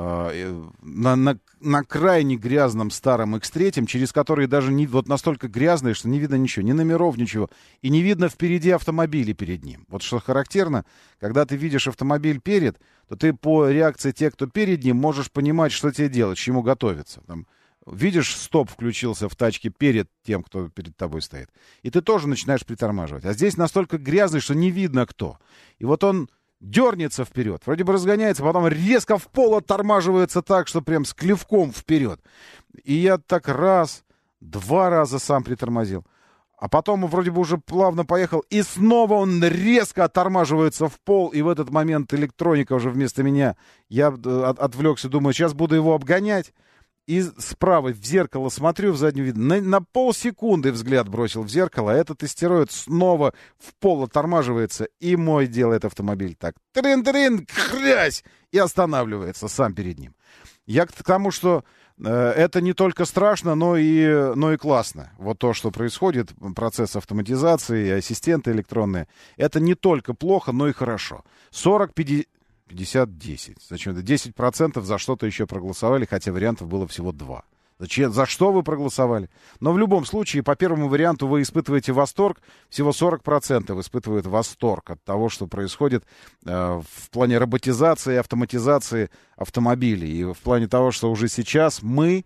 Speaker 2: э, на, на, на крайне грязном старом икс три, через который даже не, вот настолько грязный, что не видно ничего, ни номеров, ничего. И не видно впереди автомобиля перед ним. Вот что характерно, когда ты видишь автомобиль перед, то ты по реакции тех, кто перед ним, можешь понимать, что тебе делать, к чему готовиться. Там, видишь, стоп включился в тачке перед тем, кто перед тобой стоит. И ты тоже начинаешь притормаживать. А здесь настолько грязный, что не видно кто. И вот он дернется вперед, вроде бы разгоняется, потом резко в пол оттормаживается так, что прям с клевком вперед. И я так раз, два раза сам притормозил. А потом вроде бы уже плавно поехал, и снова он резко оттормаживается в пол, и в этот момент электроника уже вместо меня. Я от, отвлекся, думаю, сейчас буду его обгонять. И справа в зеркало смотрю, в заднюю вид. На, на полсекунды взгляд бросил в зеркало, а этот истероид снова в пол оттормаживается, и мой делает автомобиль так. Трин-трин, хрясь! И останавливается сам перед ним. Я к тому, что э, это не только страшно, но и, но и классно. Вот то, что происходит, процесс автоматизации, ассистенты электронные, это не только плохо, но и хорошо. сорок-пятьдесят... пятьдесят десять. Зачем это? десять процентов за что-то еще проголосовали, хотя вариантов было всего два. Зачем? За что вы проголосовали? Но в любом случае, по первому варианту вы испытываете восторг. Всего сорок процентов испытывают восторг от того, что происходит э, в плане роботизации и автоматизации автомобилей. И в плане того, что уже сейчас мы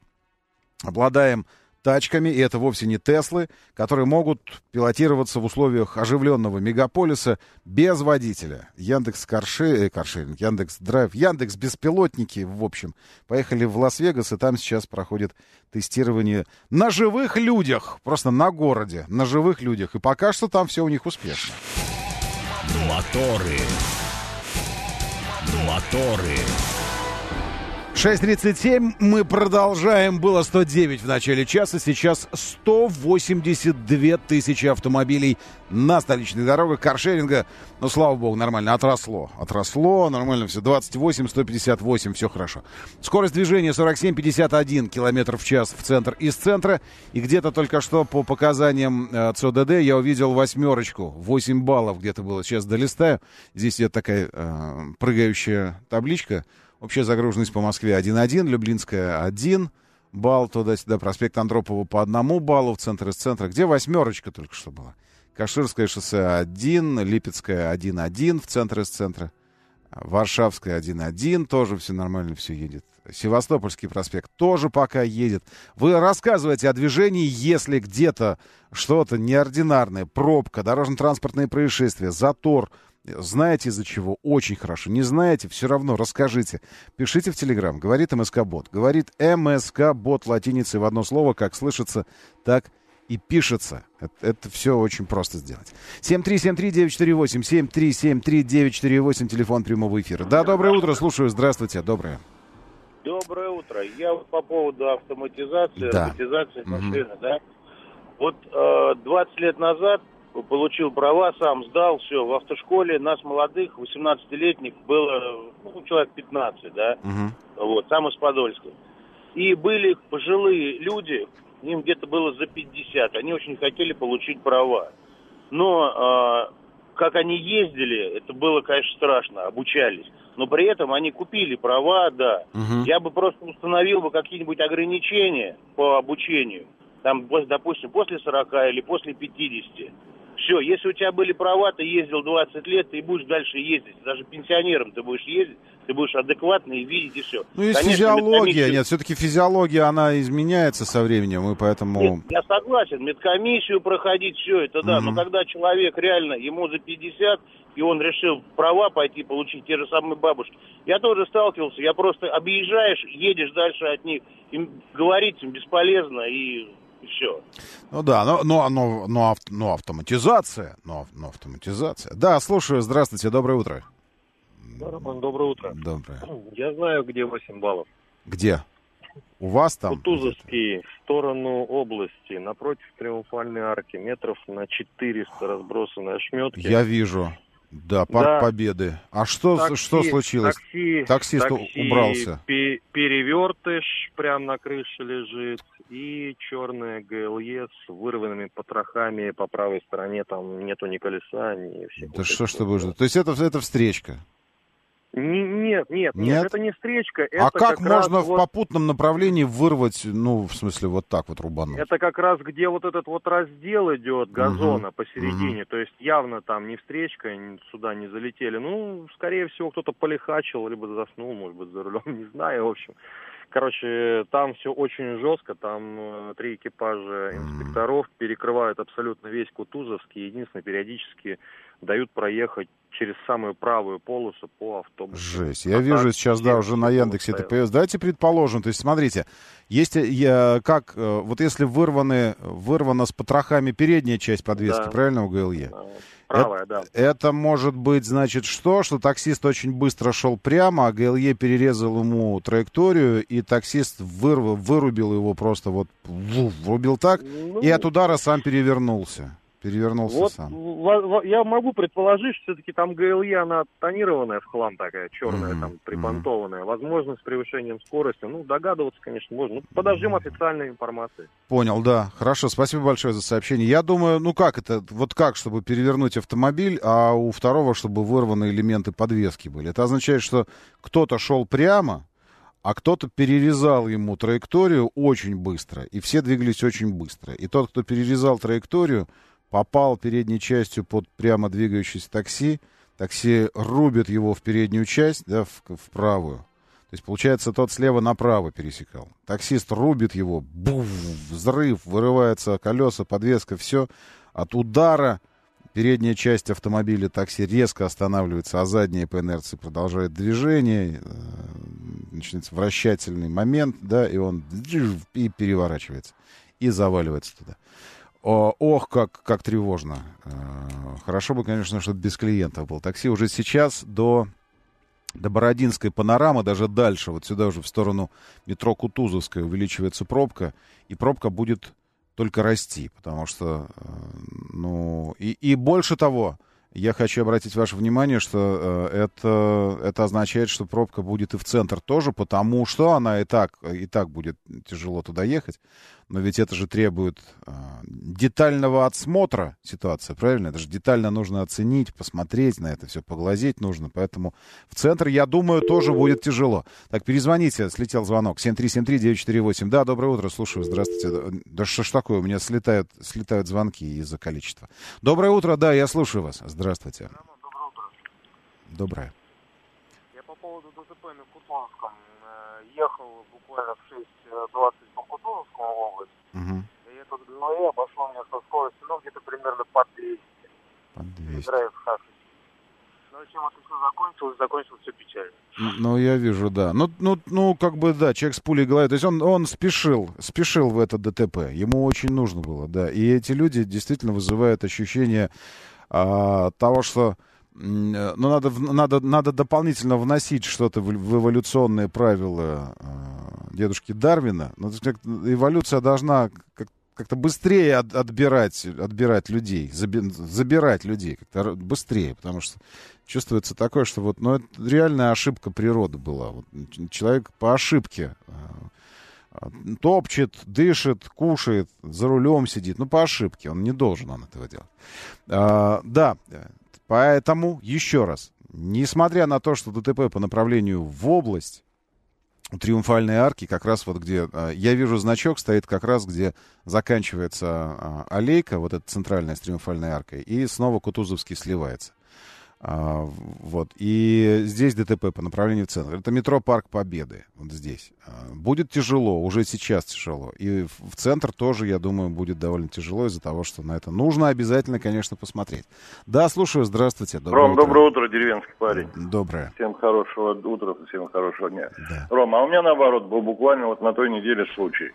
Speaker 2: обладаем тачками, и это вовсе не Теслы, которые могут пилотироваться в условиях оживленного мегаполиса без водителя. Яндекс Карши, э, Каршеринг, Яндекс Драйв, Яндекс Беспилотники, в общем, поехали в Лас-Вегас, и там сейчас проходит тестирование на живых людях, просто на городе, на живых людях. И пока что там все у них успешно. Моторы. Моторы. шесть тридцать семь, мы продолжаем. Было сто девять в начале часа, сейчас сто восемьдесят две тысячи автомобилей на столичных дорогах каршеринга. Ну, слава богу, нормально, отросло. Отросло, нормально все, двадцать восемь, сто пятьдесят восемь, все хорошо. Скорость движения сорок семь пятьдесят один километров в час в центр из центра. И где-то только что по показаниям э, ЦОДД я увидел восьмерочку, восемь баллов где-то было. Сейчас долистаю. Здесь идет такая э, прыгающая табличка. Общая загруженность по Москве один один, Люблинская один балл, туда-сюда, проспект Андропова по одному баллу, в центр из центра. Где восьмерочка только что была? Каширское шоссе один, Липецкая один один, в центр из центра. Варшавская один один, тоже все нормально, все едет. Севастопольский проспект тоже пока едет. Вы рассказывайте о движении, если где-то что-то неординарное, пробка, дорожно-транспортные происшествия, затор. Знаете из-за чего? Очень хорошо. Не знаете? Все равно расскажите. Пишите в Телеграм. Говорит МСК-бот. Говорит МСК-бот латиницей в одно слово. Как слышится, так и пишется. Это, это все очень просто сделать. семь три семь три девять четыре восемь. семь три семь три девять четыре восемь. Телефон прямого эфира. Да, доброе утро. Слушаю. Здравствуйте. Доброе.
Speaker 8: Доброе утро. Я по поводу автоматизации,
Speaker 2: да.
Speaker 8: автоматизации машины,
Speaker 2: Угу.
Speaker 8: да. Вот э, двадцать лет назад получил права, сам сдал, все, в автошколе нас молодых, восемнадцатилетних, было, ну, человек пятнадцать, да,
Speaker 2: Угу.
Speaker 8: вот, сам из Подольска. И были пожилые люди, им где-то было за пятьдесят, они очень хотели получить права. Но э, как они ездили, это было, конечно, страшно, обучались. Но при этом они купили права, да.
Speaker 2: Угу.
Speaker 8: Я бы просто установил бы какие-нибудь ограничения по обучению. Там, допустим, после сорока или после пятидесяти. Все, если у тебя были права, ты ездил двадцать лет, ты будешь дальше ездить. Даже пенсионером ты будешь ездить, ты будешь адекватный и видеть, и все.
Speaker 2: Ну, есть
Speaker 8: Конечно,
Speaker 2: физиология.
Speaker 8: медкомиссию...
Speaker 2: Нет, все-таки физиология, она изменяется со временем, и поэтому...
Speaker 8: Нет, я согласен, медкомиссию проходить, все это, да.
Speaker 2: Угу.
Speaker 8: Но когда человек реально, ему за пятьдесят, и он решил права пойти получить, те же самые бабушки. Я тоже сталкивался, я просто объезжаешь, едешь дальше от них, им говорить им бесполезно, и... И все.
Speaker 2: Ну да, но, но, но, но, авто, но автоматизация, но, но автоматизация. Да, слушаю, здравствуйте, доброе утро.
Speaker 9: Да, Роман, доброе утро.
Speaker 2: Доброе.
Speaker 9: Я знаю, где восемь баллов.
Speaker 2: Где? У вас там?
Speaker 9: Кутузовский, в сторону области, напротив Триумфальной арки, метров на четыреста разбросаны ошметки.
Speaker 2: Я вижу. Да, парк да. Победы. А что, такси, что случилось?
Speaker 9: Такси,
Speaker 2: Таксист
Speaker 9: такси,
Speaker 2: убрался.
Speaker 9: Пе- перевертыш прямо на крыше лежит. И черная ГЛЕ с вырванными потрохами по правой стороне. Там нету ни колеса, ни всего.
Speaker 2: Да что ж ты будешь? То есть это, это встречка?
Speaker 9: Нет, нет, нет, нет, это не встречка. Это
Speaker 2: а как, как можно в
Speaker 9: вот...
Speaker 2: попутном направлении вырвать, ну, в смысле, вот так вот рубануть?
Speaker 9: Это как раз где вот этот вот раздел идет газона угу. посередине, угу. то есть явно там не встречка, сюда не залетели. Ну, скорее всего, кто-то полихачил, либо заснул, может быть, за рулем, не знаю, в общем. Короче, там все очень жестко, там э, три экипажа инспекторов перекрывают абсолютно весь Кутузовский, единственное, периодически дают проехать через самую правую полосу по автобусу.
Speaker 2: Жесть. Я а вижу так, сейчас, да, уже на Яндексе это появилось. Давайте предположим, то есть, смотрите, есть, я, как, вот если вырваны, вырвана с потрохами передняя часть подвески, да. правильно, у ГЛЕ? Да.
Speaker 9: Правая,
Speaker 2: это,
Speaker 9: да.
Speaker 2: Это может быть, значит, что? Что таксист очень быстро шел прямо, а ГЛЕ перерезал ему траекторию, и таксист вырвал, вырубил его просто вот, врубил так, ну, и от удара сам перевернулся. Перевернулся
Speaker 9: вот
Speaker 2: сам.
Speaker 9: В, в, я могу предположить, что все-таки там ГЛЕ, она тонированная в хлам такая, черная, mm-hmm. там, припонтованная. Mm-hmm. Возможно, с превышением скорости. Ну, догадываться, конечно, можно. Ну, подождем mm-hmm. официальной информации.
Speaker 2: Понял, да. Хорошо, спасибо большое за сообщение. Я думаю, ну как это, вот как, чтобы перевернуть автомобиль, а у второго, чтобы вырваны элементы подвески были. Это означает, что кто-то шел прямо, а кто-то перерезал ему траекторию очень быстро. И все двигались очень быстро. И тот, кто перерезал траекторию, попал передней частью под прямо двигающееся такси, такси рубит его в переднюю часть, да, в, в правую. То есть, получается, тот слева направо пересекал. Таксист рубит его, буф, взрыв, вырывается колеса, подвеска, все. От удара передняя часть автомобиля такси резко останавливается, а задняя по инерции продолжает движение. Начинается вращательный момент, да, и он и переворачивается, и заваливается туда. О, ох, как, как тревожно. Хорошо бы, конечно, чтобы без клиентов был. Такси уже сейчас до до Бородинской панорамы, даже дальше, вот сюда уже в сторону метро Кутузовская увеличивается пробка, и пробка будет только расти, потому что, ну, и, и больше того, я хочу обратить ваше внимание, что э, это, это означает, что пробка будет и в центр тоже, потому что она и так, и так будет тяжело туда ехать. Но ведь это же требует э, детального отсмотра ситуации, правильно? Это же детально нужно оценить, посмотреть на это все, поглазеть нужно. Поэтому в центр, я думаю, тоже будет тяжело. Так, перезвоните, слетел звонок. семь три семь три девять четыре восемь. Да, доброе утро, слушаю, здравствуйте. Да что ж такое, у меня слетают, слетают звонки из-за количества. Доброе утро, да, я слушаю вас. Здравствуйте.
Speaker 10: Доброе утро.
Speaker 2: Доброе.
Speaker 10: Я по поводу ДТП на Кутузовском. Ехал буквально в шесть двадцать по Кутузовскому области.
Speaker 2: Угу.
Speaker 10: И я тут в голове обошел меня со скоростью, ну, где-то примерно по двести.
Speaker 2: По двести.
Speaker 10: Играю в хаши. Ну, чем это все закончилось, закончилось все печально.
Speaker 2: Ну, я вижу, да. Ну, ну, ну, как бы, да, человек с пулей в голове. То есть он, он спешил, спешил в это ДТП. Ему очень нужно было, да. И эти люди действительно вызывают ощущение а, того, что ну, надо, надо, надо дополнительно вносить что-то в, в эволюционные правила э, дедушки Дарвина. Ну, эволюция должна как, как-то быстрее от, отбирать, отбирать людей, заби, забирать людей как-то быстрее, потому что чувствуется такое, что вот, ну, это реальная ошибка природы была. Вот, человек по ошибке э, топчет, дышит, кушает, за рулем сидит. Ну, по ошибке, он не должен он этого делать. А, да. Поэтому, еще раз, несмотря на то, что ДТП по направлению в область, у Триумфальной арки, как раз вот где, я вижу значок, стоит как раз, где заканчивается аллейка, вот эта центральная с Триумфальной аркой, и снова Кутузовский сливается. А, вот. И здесь ДТП по направлению в центр. Это метро Парк Победы. Вот здесь. А, будет тяжело, уже сейчас тяжело. И в, в центр тоже, я думаю, будет довольно тяжело из-за того, что на это нужно обязательно, конечно, посмотреть. Да, слушаю, здравствуйте.
Speaker 11: Доброе Ром, утро. Доброе утро, деревенский парень.
Speaker 2: Доброе.
Speaker 11: Всем хорошего утра, всем хорошего дня.
Speaker 2: Да.
Speaker 11: Ром, а у меня наоборот был буквально вот на той неделе случай.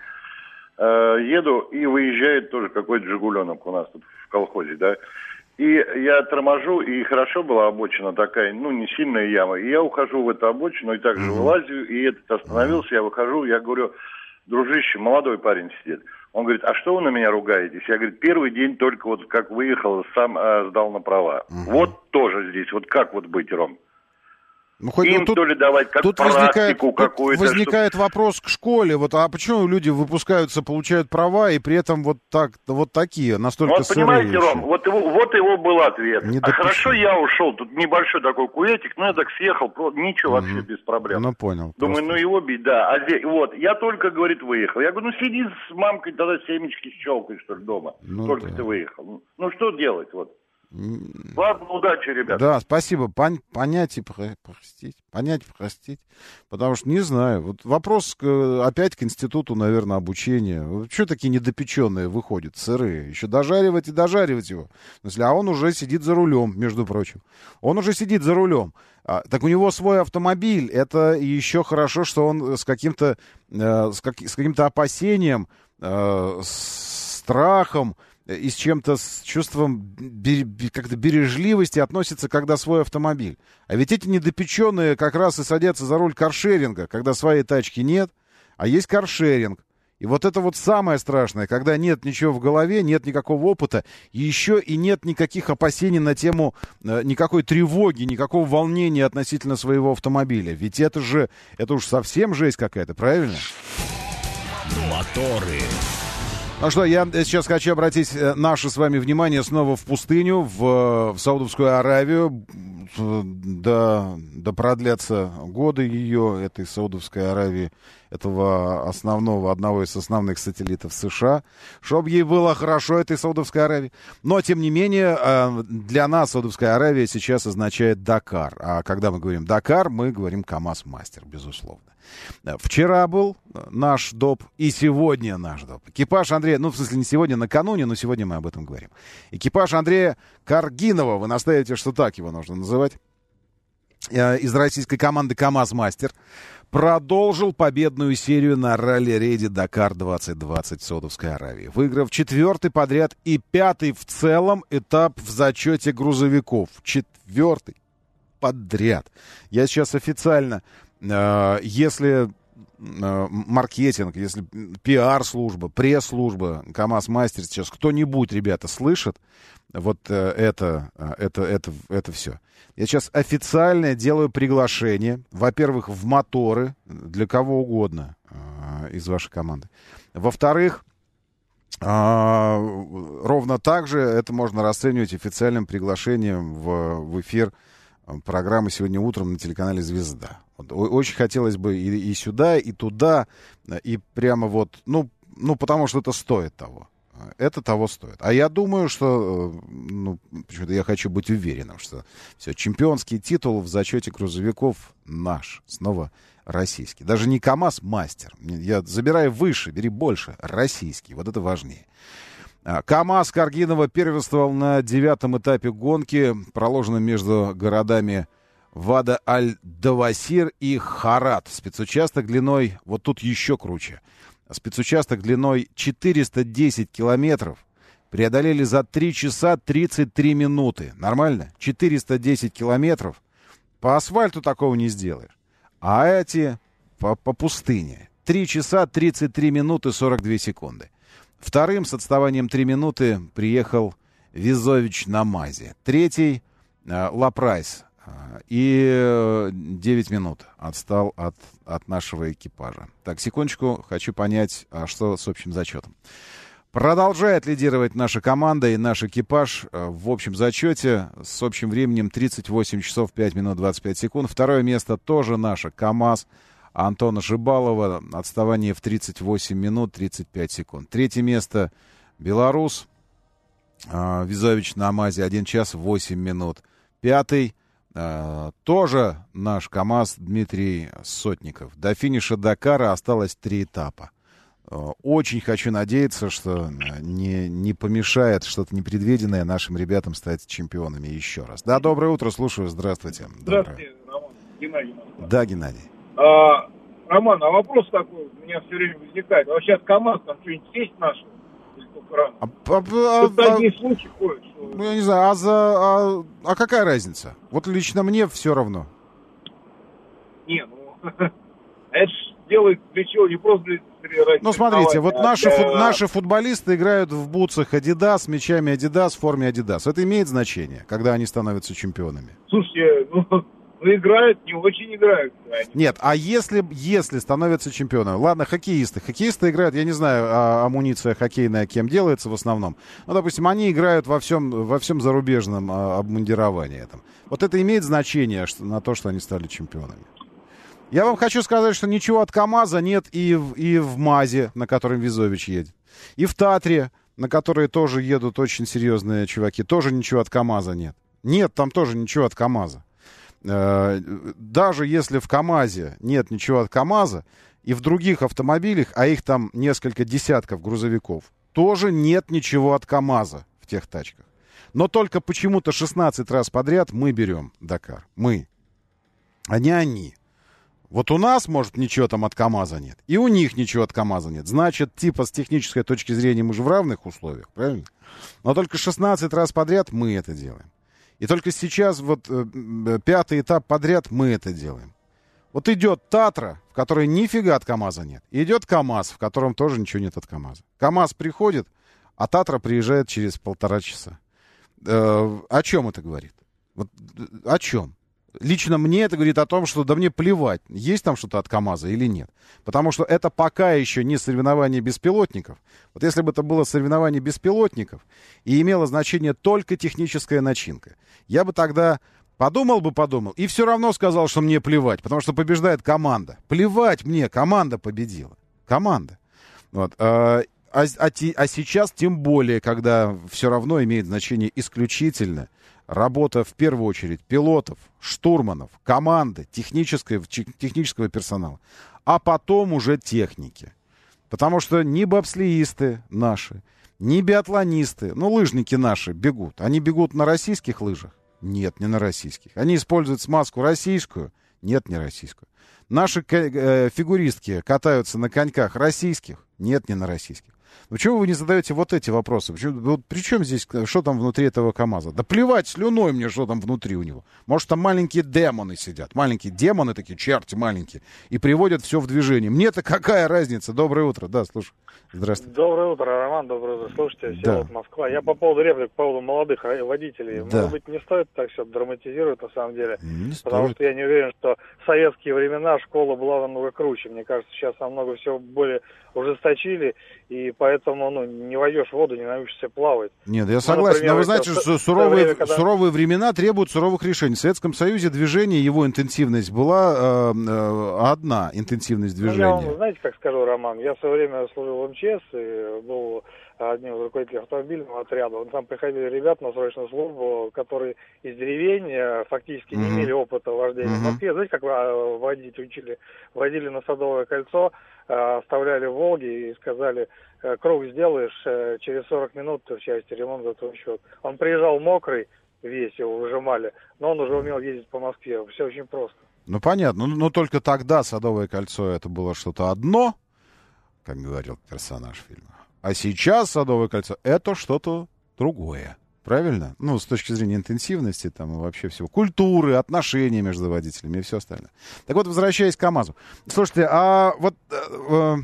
Speaker 11: Э, еду, и выезжает тоже какой-то «Жигуленок» у нас тут в колхозе, да. И я торможу, и хорошо была обочина такая, ну, не сильная яма. И я ухожу в эту обочину, и также uh-huh. вылазю, и этот остановился, uh-huh. я выхожу, я говорю, дружище, молодой парень сидит. Он говорит, а что вы на меня ругаетесь? Я говорю, первый день только вот как выехал, сам э, сдал на права. Uh-huh. Вот тоже здесь, вот как вот быть, Ром?
Speaker 2: Ну, хоть,
Speaker 11: им
Speaker 2: ну, тут,
Speaker 11: то ли давать как
Speaker 2: тут
Speaker 11: практику
Speaker 2: возникает,
Speaker 11: какую-то.
Speaker 2: Тут возникает что... вопрос к школе. Вот, а почему люди выпускаются, получают права, и при этом вот так, вот такие, настолько
Speaker 11: вот, понимаете,
Speaker 2: еще.
Speaker 11: Ром, вот его, вот его был ответ. А хорошо я ушел, тут небольшой такой куетик, ну я так съехал, ничего угу. вообще без проблем.
Speaker 2: Ну, понял.
Speaker 11: Думаю, просто. Ну его бить, да. А здесь, вот, я только, говорит, выехал. Я говорю, ну сиди с мамкой, тогда семечки щелкай, что ли, дома. Ну, только да. ты выехал. Ну, что делать, вот. Ладно, удачи, ребят.
Speaker 2: Да, спасибо. Пон- понять и простить. Понять и простить. Потому что, не знаю, вот вопрос к, опять к институту, наверное, обучения. Вот что такие недопеченные выходят, сырые? Еще дожаривать и дожаривать его. В смысле, а он уже сидит за рулем, между прочим. Он уже сидит за рулем. А, так у него свой автомобиль. Это еще хорошо, что он с каким-то, э, с, как, с каким-то опасением, э, с страхом, и с чем-то, с чувством бер, как-то бережливости относится, когда свой автомобиль. А ведь эти недопеченные как раз и садятся за руль каршеринга, когда своей тачки нет, а есть каршеринг. И вот это вот самое страшное, когда нет ничего в голове, нет никакого опыта, и еще и нет никаких опасений на тему, э, никакой тревоги, никакого волнения относительно своего автомобиля. Ведь это же, это уж совсем жесть какая-то, правильно?
Speaker 1: Моторы.
Speaker 2: Ну что, я сейчас хочу обратить наше с вами внимание снова в пустыню, в, в Саудовскую Аравию. Да, да продлятся годы ее, этой Саудовской Аравии, этого основного, одного из основных сателлитов США. Чтоб ей было хорошо, этой Саудовской Аравии. Но, тем не менее, для нас Саудовская Аравия сейчас означает Дакар. А когда мы говорим Дакар, мы говорим КамАЗ-мастер, безусловно. Вчера был наш доп, и сегодня наш доп. Экипаж Андрея, ну, в смысле, не сегодня, накануне, но сегодня мы об этом говорим. Экипаж Андрея Каргинова, вы настаиваете, что так его нужно называть, из российской команды КамАЗ-мастер, продолжил победную серию на ралли-рейде Дакар двадцать двадцать в Саудовской Аравии, выиграв четвертый подряд и пятый в целом этап в зачете грузовиков. Четвертый. подряд. Я сейчас официально, э, если э, маркетинг, если пиар-служба, пресс-служба, КамАЗ-мастер сейчас, кто-нибудь, ребята, слышит, вот э, это, это, это, это все. Я сейчас официально делаю приглашение, во-первых, в моторы, для кого угодно э, из вашей команды. Во-вторых, А, ровно так же это можно расценивать официальным приглашением в, в эфир программы «Сегодня утром» на телеканале «Звезда». Вот, очень хотелось бы и, и сюда, и туда, и прямо вот, ну, ну, потому что это стоит того. Это того стоит. А я думаю, что, ну, почему-то я хочу быть уверенным, что все, чемпионский титул в зачете грузовиков наш, снова российский. Даже не КамАЗ мастер. Я забираю выше, бери больше. Российский. Вот это важнее. КамАЗ Каргинова первенствовал на девятом этапе гонки, проложенном между городами Вада-Аль-Давасир и Харат. Спецучасток длиной, вот тут еще круче. Спецучасток длиной четыреста десять километров преодолели за три часа тридцать три минуты. Нормально? четыреста десять километров. По асфальту такого не сделаешь. А эти по, по пустыне. три часа тридцать три минуты сорок две секунды. Вторым с отставанием три минуты приехал Визович на МАЗе. Третий э, Лапрайс. Э, и э, девять минут отстал от, от нашего экипажа. Так, секундочку, хочу понять, а что с общим зачетом. Продолжает лидировать наша команда и наш экипаж в общем зачете с общим временем тридцать восемь часов пять минут двадцать пять секунд. Второе место тоже наша КамАЗ Антона Жибалова. Отставание в тридцать восемь минут тридцать пять секунд. Третье место белорус Визович на МАЗе один час восемь минут. Пятый тоже наш КамАЗ Дмитрий Сотников. До финиша Дакара осталось три этапа. Очень хочу надеяться, что не, не помешает что-то непредвиденное нашим ребятам стать чемпионами еще раз. Да, доброе утро, слушаю, здравствуйте.
Speaker 12: Здравствуйте, Роман. Геннадий.
Speaker 2: Да, Геннадий.
Speaker 12: А, Роман, а вопрос такой у меня все время возникает. Вообще от КамАЗ там что-нибудь есть наше? А, а, а, такие а, случаи ходят, что...
Speaker 2: Ну, я не знаю, а, за, а, а какая разница? Вот лично мне все равно.
Speaker 12: Не, ну, это ж делает для чего, не просто для...
Speaker 2: Ну, смотрите, вот наши, фут, наши футболисты играют в бутсах Adidas, с мячами Adidas, в форме Adidas. Это имеет значение, когда они становятся чемпионами?
Speaker 12: Слушайте, ну, ну играют, не очень играют. Они.
Speaker 2: Нет, а если, если становятся чемпионами? Ладно, хоккеисты. Хоккеисты играют, я не знаю, а амуниция хоккейная кем делается в основном. Ну, допустим, они играют во всем, во всем зарубежном а, обмундировании этом. Вот это имеет значение что, на то, что они стали чемпионами. Я вам хочу сказать, что ничего от КамАЗа нет и в, и в МАЗе, на котором Визович едет. И в Татре, на которые тоже едут очень серьезные чуваки, тоже ничего от КамАЗа нет. Нет, там тоже ничего от КамАЗа. Даже если в КамАЗе нет ничего от КамАЗа, и в других автомобилях, а их там несколько десятков грузовиков, тоже нет ничего от КамАЗа в тех тачках. Но только почему-то шестнадцать раз подряд мы берем Дакар. Мы. А не они. Вот у нас, может, ничего там от КамАЗа нет. И у них ничего от КамАЗа нет. Значит, типа, с технической точки зрения мы же в равных условиях, правильно? Но только шестнадцать раз подряд мы это делаем. И только сейчас, вот, э, пятый этап подряд мы это делаем. Вот идет Татра, в которой нифига от КамАЗа нет. И идет КамАЗ, в котором тоже ничего нет от КамАЗа. КамАЗ приходит, а Татра приезжает через полтора часа. Э, о чем это говорит? Вот, о чем? Лично мне это говорит о том, что да мне плевать, есть там что-то от КамАЗа или нет. Потому что это пока еще не соревнование беспилотников. Вот если бы это было соревнование беспилотников и имело значение только техническая начинка, я бы тогда подумал бы, подумал, и все равно сказал, что мне плевать, потому что побеждает команда. Плевать мне, команда победила. Команда. Вот. А, а, а, а сейчас тем более, когда все равно имеет значение исключительно работа, в первую очередь, пилотов, штурманов, команды, технического, технического персонала, а потом уже техники. Потому что ни бобслеисты наши, ни биатлонисты, ну, лыжники наши бегут. Они бегут на российских лыжах? Нет, не на российских. Они используют смазку российскую? Нет, не российскую. Наши э, фигуристки катаются на коньках российских? Нет, не на российских. Почему вы не задаете вот эти вопросы? Почему, вот при чем здесь, что там внутри этого КамАЗа? Да плевать слюной мне, что там внутри у него. Может, там маленькие демоны сидят. Маленькие демоны такие, черти маленькие. И приводят все в движение. Мне-то какая разница? Доброе утро. Да, слушай. Здравствуйте.
Speaker 13: Доброе утро, Роман. Доброе утро. Слушайте,
Speaker 2: да.
Speaker 13: Всеволод, Москва. Я по поводу реплик, по поводу молодых водителей.
Speaker 2: Да.
Speaker 13: Может быть, не стоит так все драматизировать, на самом деле.
Speaker 2: Не
Speaker 13: потому
Speaker 2: стоит.
Speaker 13: что я не уверен, что в советские времена школа была намного круче. Мне кажется, сейчас намного все более ужесточили, и поэтому ну, не войдешь в воду, не научишься плавать.
Speaker 2: Нет, я
Speaker 13: ну,
Speaker 2: согласен.
Speaker 13: например,
Speaker 2: Но вы знаете,
Speaker 13: это,
Speaker 2: что суровые,
Speaker 13: время, когда...
Speaker 2: суровые времена требуют суровых решений. В Советском Союзе движение, его интенсивность была э, э, одна интенсивность движения.
Speaker 13: Ну, я вам, знаете, как скажу, Роман, я в свое время служил в МЧС и был одним из руководителей автомобильного отряда. Там приходили ребята на срочную службу, которые из деревень фактически mm-hmm. не имели опыта вождения. Mm-hmm. В Москве, знаете, как водить учили? Водили на Садовое кольцо, оставляли Волги и сказали, круг сделаешь, через сорок минут в части ремонта за твой счет. Он приезжал мокрый, весь его выжимали, но он уже умел ездить по Москве. Все очень просто.
Speaker 2: Ну, понятно. Но, но только тогда Садовое кольцо это было что-то одно, как говорил персонаж фильма. А сейчас Садовое кольцо это что-то другое. Правильно? Ну, с точки зрения интенсивности, там, и вообще всего. Культуры, отношений между водителями и все остальное. Так вот, возвращаясь к КамАЗу. Слушайте, а вот э,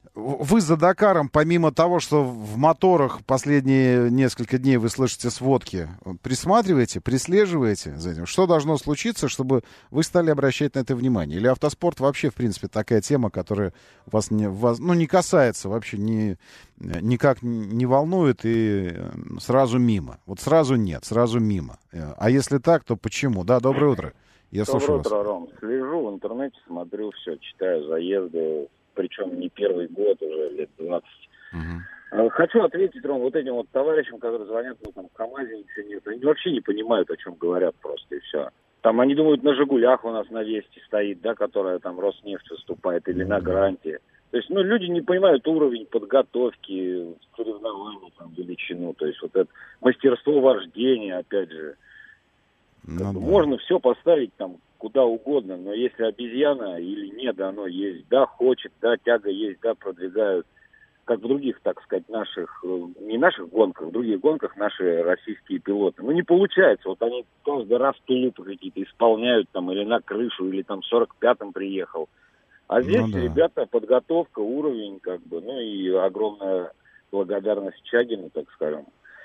Speaker 2: вы за Дакаром, помимо того, что в моторах последние несколько дней вы слышите сводки, присматриваете, прислеживаете за этим? Что должно случиться, чтобы вы стали обращать на это внимание? Или автоспорт вообще, в принципе, такая тема, которая вас не, вас, ну, не касается вообще, не, никак не волнует и сразу мимо? Вот сразу нет, сразу мимо. А если так, то почему? Да, доброе утро. Я слушаю вас.
Speaker 14: Доброе утро, Ром. Слежу в интернете, смотрю все, читаю заезды. Причем не первый год, уже лет двадцать. Uh-huh. Хочу ответить, Ром, вот этим вот товарищам, которые звонят, ну, там, в КамАЗе ничего нет. Они вообще не понимают, о чем говорят просто, и все. Там они думают, на «Жигулях» у нас на Весте стоит, да, которая там Роснефть выступает, или на «Гранте». То есть, ну, люди не понимают уровень подготовки, соревнований, там, величину. То есть, вот это мастерство вождения, опять же. Ну, да. Можно все поставить там куда угодно, но если обезьяна или нет, оно есть, да, хочет, да, тяга есть, да, продвигают, как в других, так сказать, наших, не наших гонках, в других гонках наши российские пилоты. Ну, не получается, вот они каждый раз тулупы какие-то исполняют там, или на крышу, или там в сорок пятом приехал. А здесь, ну, да. ребята, подготовка, уровень, как бы, ну, и огромная благодарность Чагину, так скажем.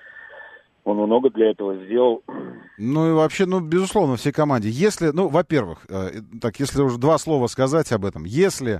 Speaker 14: Он много для этого сделал.
Speaker 2: Ну и вообще, ну, безусловно, всей команде. Если, ну, во-первых, э, так, если уже два слова сказать об этом. Если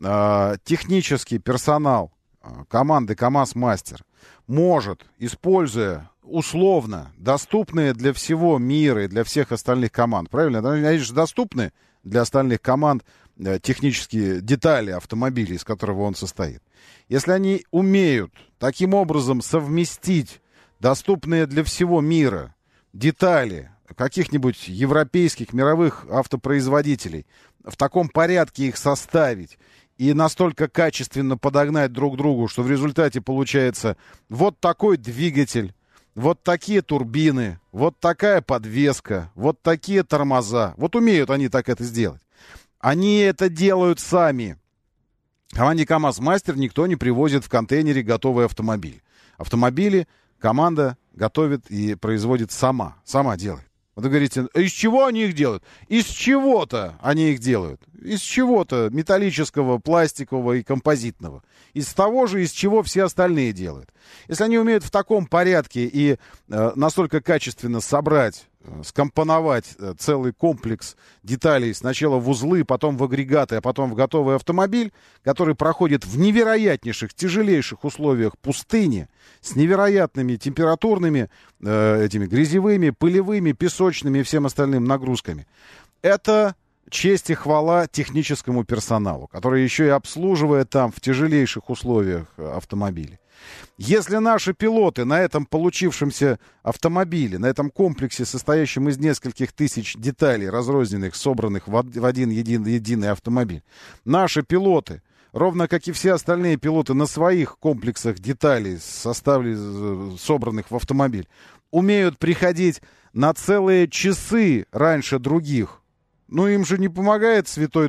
Speaker 2: э, технический персонал э, команды КамАЗ-Мастер может, используя условно доступные для всего мира и для всех остальных команд, правильно? Они же доступны для остальных команд э, технические детали автомобиля, из которого он состоит. Если они умеют таким образом совместить доступные для всего мира детали каких-нибудь европейских, мировых автопроизводителей, в таком порядке их составить и настолько качественно подогнать друг к другу, что в результате получается вот такой двигатель, вот такие турбины, вот такая подвеска, вот такие тормоза. Вот умеют они так это сделать. Они это делают сами. Команде КамАЗ-Мастер никто не привозит в контейнере готовый автомобиль. Автомобили команда готовит и производит сама. Сама делает. Вот вы говорите, из чего они их делают? Из чего-то они их делают. Из чего-то металлического, пластикового и композитного. Из того же, из чего все остальные делают. Если они умеют в таком порядке и э, настолько качественно собрать, э, скомпоновать э, целый комплекс деталей сначала в узлы, потом в агрегаты, а потом в готовый автомобиль, который проходит в невероятнейших, тяжелейших условиях пустыни, с невероятными температурными, э, этими грязевыми, пылевыми, песочными и всем остальным нагрузками. Это честь и хвала техническому персоналу, который еще и обслуживает там в тяжелейших условиях автомобили. Если наши пилоты на этом получившемся автомобиле, на этом комплексе, состоящем из нескольких тысяч деталей, разрозненных, собранных в один един, единый автомобиль, наши пилоты, ровно как и все остальные пилоты на своих комплексах деталей, составленных, собранных в автомобиль, умеют приходить на целые часы раньше других, ну им же не помогает Святой Дух.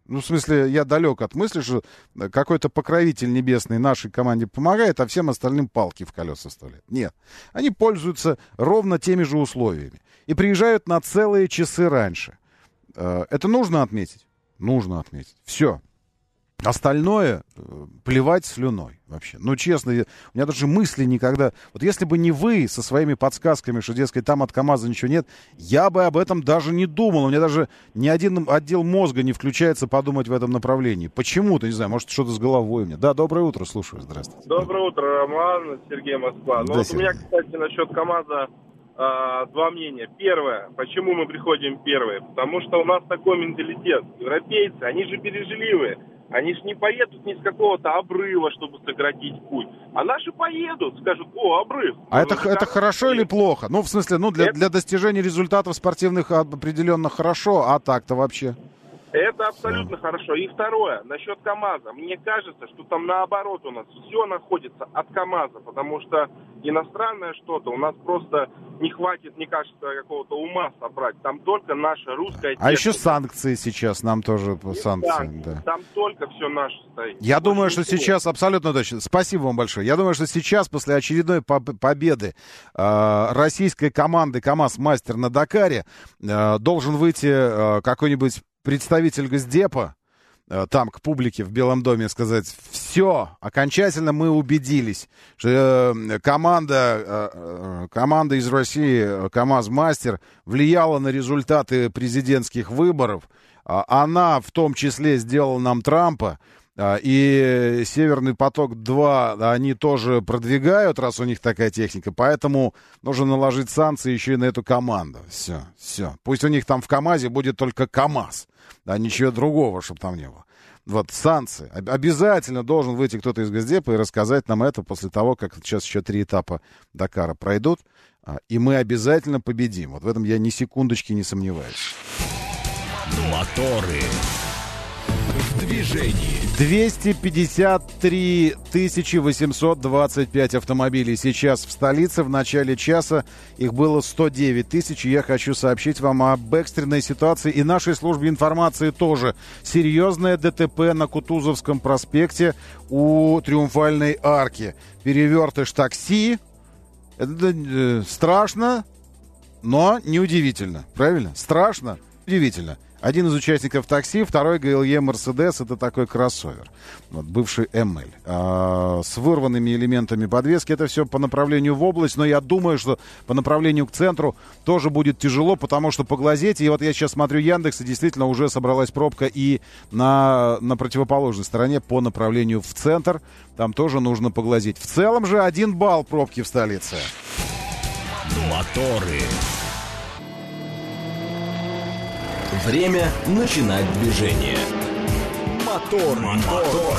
Speaker 2: Ну, в смысле, я далек от мысли, что какой-то покровитель небесный нашей команде помогает, а всем остальным палки в колеса вставляет. Нет. Они пользуются ровно теми же условиями. И приезжают на целые часы раньше. Это нужно отметить? Нужно отметить. Все. Остальное плевать слюной вообще. Ну, честно, я, у меня даже мысли никогда... Вот если бы не вы со своими подсказками, что, дескать, там от КамАЗа ничего нет, я бы об этом даже не думал. У меня даже ни один отдел мозга не включается подумать в этом направлении. Почему-то, не знаю, может, что-то с головой у меня. Да, доброе утро, слушаю, здравствуйте.
Speaker 15: Доброе утро, Роман, Сергей, Москва. Ну,
Speaker 2: да,
Speaker 15: вот у меня, кстати, насчет КамАЗа э, два мнения. Первое, почему мы приходим первые? Потому что у нас такой менталитет. Европейцы, они же бережливые. Они же не поедут ни с какого-то обрыва, чтобы сократить путь. А наши поедут, скажут, о, обрыв.
Speaker 2: А это, это хорошо или плохо? Ну, в смысле, ну, для, это... для достижения результатов спортивных определенно хорошо, а так-то вообще...
Speaker 15: Это абсолютно да. хорошо. И второе, насчет КамАЗа. Мне кажется, что там наоборот у нас все находится от КамАЗа, потому что иностранное что-то у нас просто не хватит, мне кажется, какого-то ума собрать. Там только наша русская техника.
Speaker 2: А еще санкции сейчас, нам тоже и санкции.
Speaker 15: Да,
Speaker 2: да.
Speaker 15: Там только все наше стоит.
Speaker 2: Я Больше думаю, что ничего. Сейчас, абсолютно точно, спасибо вам большое. Я думаю, что сейчас, после очередной победы э, российской команды КамАЗ-мастер на Дакаре, э, должен выйти э, какой-нибудь представитель Госдепа, э, там к публике в Белом доме сказать: все, окончательно мы убедились, что э, команда, э, команда из России, КамАЗ-мастер, влияла на результаты президентских выборов. Э, она в том числе сделала нам Трампа. И Северный поток-два они тоже продвигают, раз у них такая техника. Поэтому нужно наложить санкции еще и на эту команду. Все, все. Пусть у них там в КамАЗе будет только КамАЗ, а ничего другого, чтобы там не было. Вот, санкции. Обязательно должен выйти кто-то из Госдепа и рассказать нам это после того, как сейчас еще три этапа Дакара пройдут. И мы обязательно победим. Вот в этом я ни секундочки не сомневаюсь.
Speaker 1: Моторы. В движении.
Speaker 2: двести пятьдесят три тысячи восемьсот двадцать пять автомобилей сейчас в столице. В начале часа их было сто девять тысяч. Я хочу сообщить вам об экстренной ситуации и нашей службе информации тоже. Серьезное ДТП на Кутузовском проспекте у Триумфальной арки. Перевертыш такси. Это э, страшно, но неудивительно. Правильно? Страшно, удивительно. Один из участников такси, второй ГЛЕ Мерседес, это такой кроссовер, вот, бывший эм эль, а, с вырванными элементами подвески. Это все по направлению в область, но я думаю, что по направлению к центру тоже будет тяжело, потому что поглазеть, и вот я сейчас смотрю Яндекс, и действительно уже собралась пробка и на, на противоположной стороне по направлению в центр, там тоже нужно поглазеть. В целом же один балл пробки в столице.
Speaker 1: Моторы. Время начинать движение. Мотор, мотор.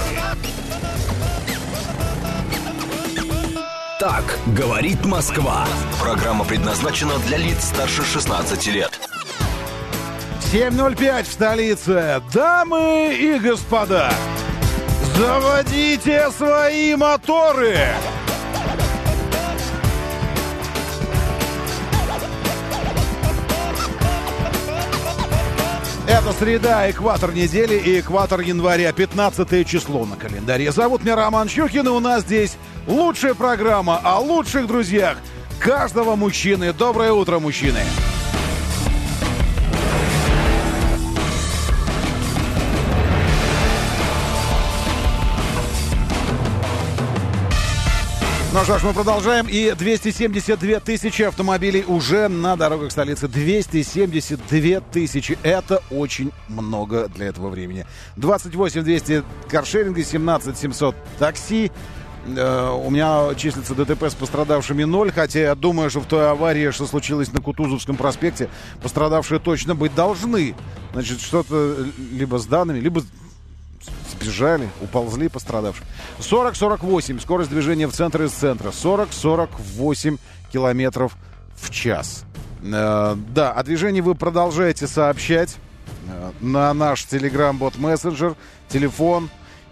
Speaker 1: Так говорит Москва. Программа предназначена для лиц старше шестнадцати лет.
Speaker 2: семь ноль пять в столице. Дамы и господа, заводите свои моторы. Это среда, экватор недели и экватор января, пятнадцатое число на календаре. Зовут меня Роман Щукин, и у нас здесь лучшая программа о лучших друзьях каждого мужчины. Доброе утро, мужчины! Ну что ж, мы продолжаем. И двести семьдесят две тысячи автомобилей уже на дорогах столицы. двести семьдесят две тысячи. Это очень много для этого времени. двадцать восемь двести каршеринга, семнадцать семьсот такси. Э, у меня числится ДТП с пострадавшими ноль. Хотя я думаю, что в той аварии, что случилось на Кутузовском проспекте, пострадавшие точно быть должны. Значит, что-то либо с данными, либо... сбежали, уползли пострадавшие. сорок сорок восемь. Скорость движения в центр из центра. сорок сорок восемь километров в час. Э, да, о движении вы продолжаете сообщать э, на наш Telegram-бот мессенджер. Телефон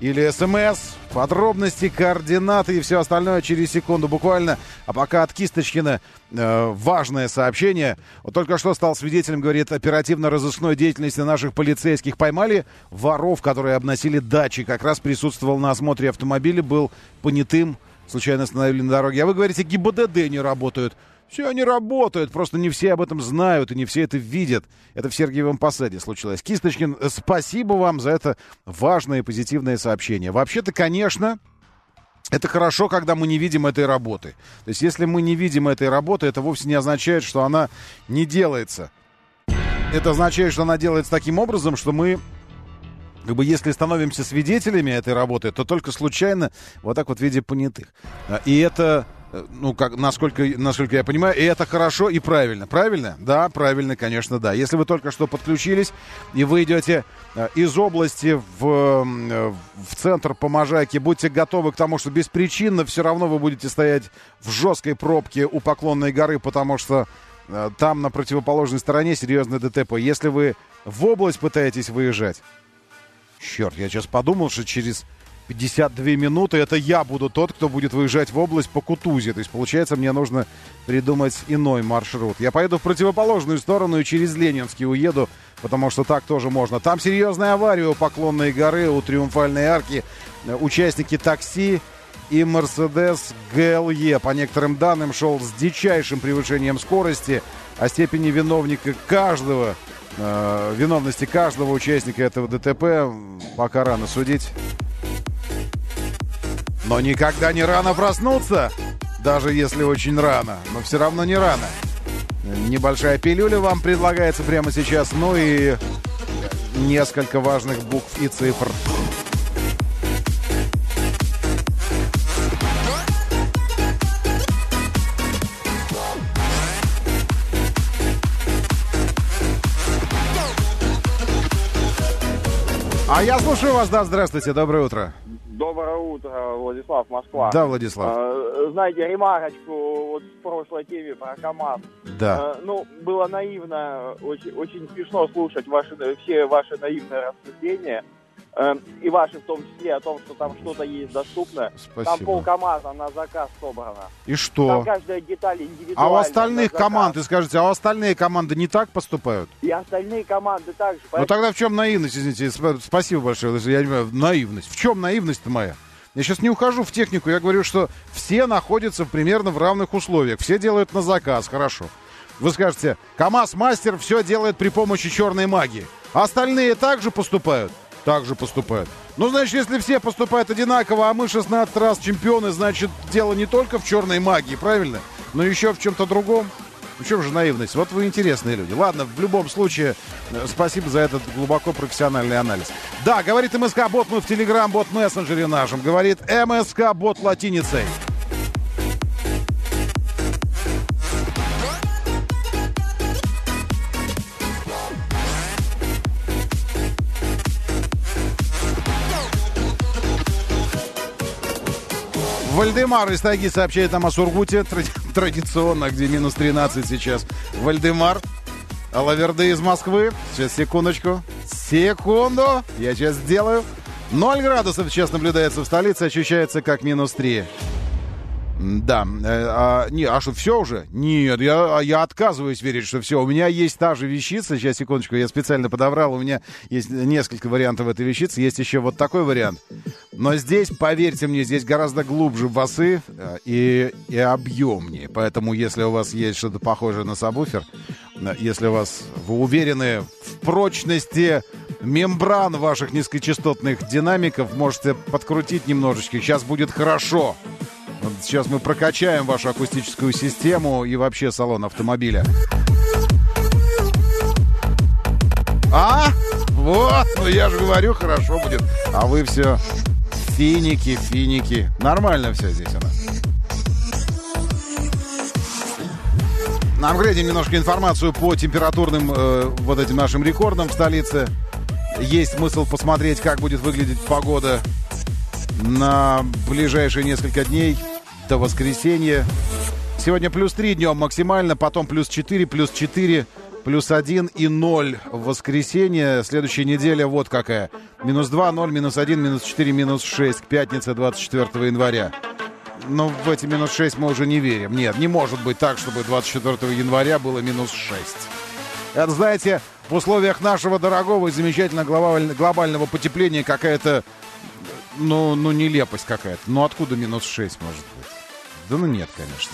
Speaker 2: или СМС, подробности, координаты и все остальное через секунду буквально. А пока от Кисточкина э, важное сообщение. Вот только что стал свидетелем, говорит, оперативно-розыскной деятельности наших полицейских. Поймали воров, которые обносили дачи. Как раз присутствовал на осмотре автомобиля, был понятым, случайно остановили на дороге. А вы говорите, ГИБДД не работают. Все они работают, просто не все об этом знают и не все это видят. Это в Сергиевом Посаде случилось. Кисточкин, спасибо вам за это важное и позитивное сообщение. Вообще-то, конечно, это хорошо, когда мы не видим этой работы. То есть, если мы не видим этой работы, это вовсе не означает, что она не делается. Это означает, что она делается таким образом, что мы, как бы, если становимся свидетелями этой работы, то только случайно, вот так вот в виде понятых. И это... Ну, как, насколько, насколько я понимаю, и это хорошо и правильно. Правильно? Да, правильно, конечно, да. Если вы только что подключились, и вы идете э, из области в, э, в центр по Можайке, будьте готовы к тому, что беспричинно все равно вы будете стоять в жесткой пробке у Поклонной горы, потому что э, там на противоположной стороне серьезный ДТП. Если вы в область пытаетесь выезжать, черт, я сейчас подумал, что через... пятьдесят две минуты, это я буду тот, кто будет выезжать в область по Кутузе. То есть, получается, мне нужно придумать иной маршрут. Я поеду в противоположную сторону и через Ленинский уеду, потому что так тоже можно. Там серьезная авария у Поклонной горы, у Триумфальной арки. Участники такси и Мерседес ГЛЕ, по некоторым данным, шел с дичайшим превышением скорости. О степени виновника каждого, э, виновности каждого участника этого ДТП пока рано судить. Но никогда не рано проснуться, даже если очень рано, но все равно не рано. Небольшая пилюля вам предлагается прямо сейчас, ну и несколько важных букв и цифр. А я слушаю вас, да, здравствуйте, доброе утро.
Speaker 16: Доброе утро, Владислав, Москва.
Speaker 2: Да, Владислав.
Speaker 16: А, знаете, ремарочку вот в прошлой теме про КамАЗ.
Speaker 2: Да.
Speaker 16: А, ну, было наивно, очень, очень смешно слушать ваши, все ваши наивные рассуждения. А, и ваши в том числе о том, что там что-то есть доступно.
Speaker 2: Спасибо.
Speaker 16: Там пол КамАЗа на заказ собрано.
Speaker 2: И что?
Speaker 16: Там каждая деталь индивидуальная.
Speaker 2: А у остальных команд, и скажите, а у остальные команды не так поступают?
Speaker 16: И остальные команды также.
Speaker 2: Ну тогда в чем наивность, извините, спасибо большое, я не понимаю, наивность. В чем наивность-то моя? Я сейчас не ухожу в технику, я говорю, что все находятся примерно в равных условиях, все делают на заказ, хорошо. Вы скажете, КамАЗ-мастер все делает при помощи черной магии. А остальные также поступают? Также поступают. Ну, значит, если все поступают одинаково, а мы шестнадцать раз чемпионы, значит, дело не только в черной магии, правильно? Но еще в чем-то другом. В чем же наивность? Вот вы интересные люди. Ладно, в любом случае, спасибо за этот глубоко профессиональный анализ. Да, говорит МСК-бот, мы в Телеграм-бот-мессенджере нашем. Говорит МСК-бот латиницей. Вальдемар из тайги сообщает нам о Сургуте, традиционно, где минус тринадцать сейчас. Вальдемар, Лаверды из Москвы. Сейчас, секундочку. Секунду. Я сейчас сделаю. ноль градусов сейчас наблюдается в столице, ощущается как минус три. Да. А, не, а что, все уже? Нет, я, я отказываюсь верить, что все. У меня есть та же вещица. Сейчас, секундочку, я специально подобрал. У меня есть несколько вариантов этой вещицы. Есть еще вот такой вариант. Но здесь, поверьте мне, здесь гораздо глубже басы и, и объемнее. Поэтому, если у вас есть что-то похожее на сабвуфер, если у вас, вы уверены в прочности мембран ваших низкочастотных динамиков, можете подкрутить немножечко. Сейчас будет хорошо. Сейчас мы прокачаем вашу акустическую систему и вообще салон автомобиля. А? Вот, ну я же говорю, хорошо будет. А вы все финики, финики. Нормально все здесь у нас. Апгрейдим немножко информацию по температурным э, вот этим нашим рекордам в столице. Есть смысл посмотреть, как будет выглядеть погода на ближайшие несколько дней до воскресенья. Сегодня плюс три днем максимально, потом плюс четыре, плюс четыре, плюс один и ноль в воскресенье. Следующая неделя вот какая. Минус два, ноль, минус один, минус четыре, минус шесть. К пятнице двадцать четвёртого января. Но в эти минус шесть мы уже не верим. Нет, не может быть так, чтобы двадцать четвёртого января было минус шесть. Это, знаете, в условиях нашего дорогого и замечательного глобального потепления какая-то, ну, ну, нелепость какая-то. Ну, откуда минус шесть может быть? Да ну нет, конечно.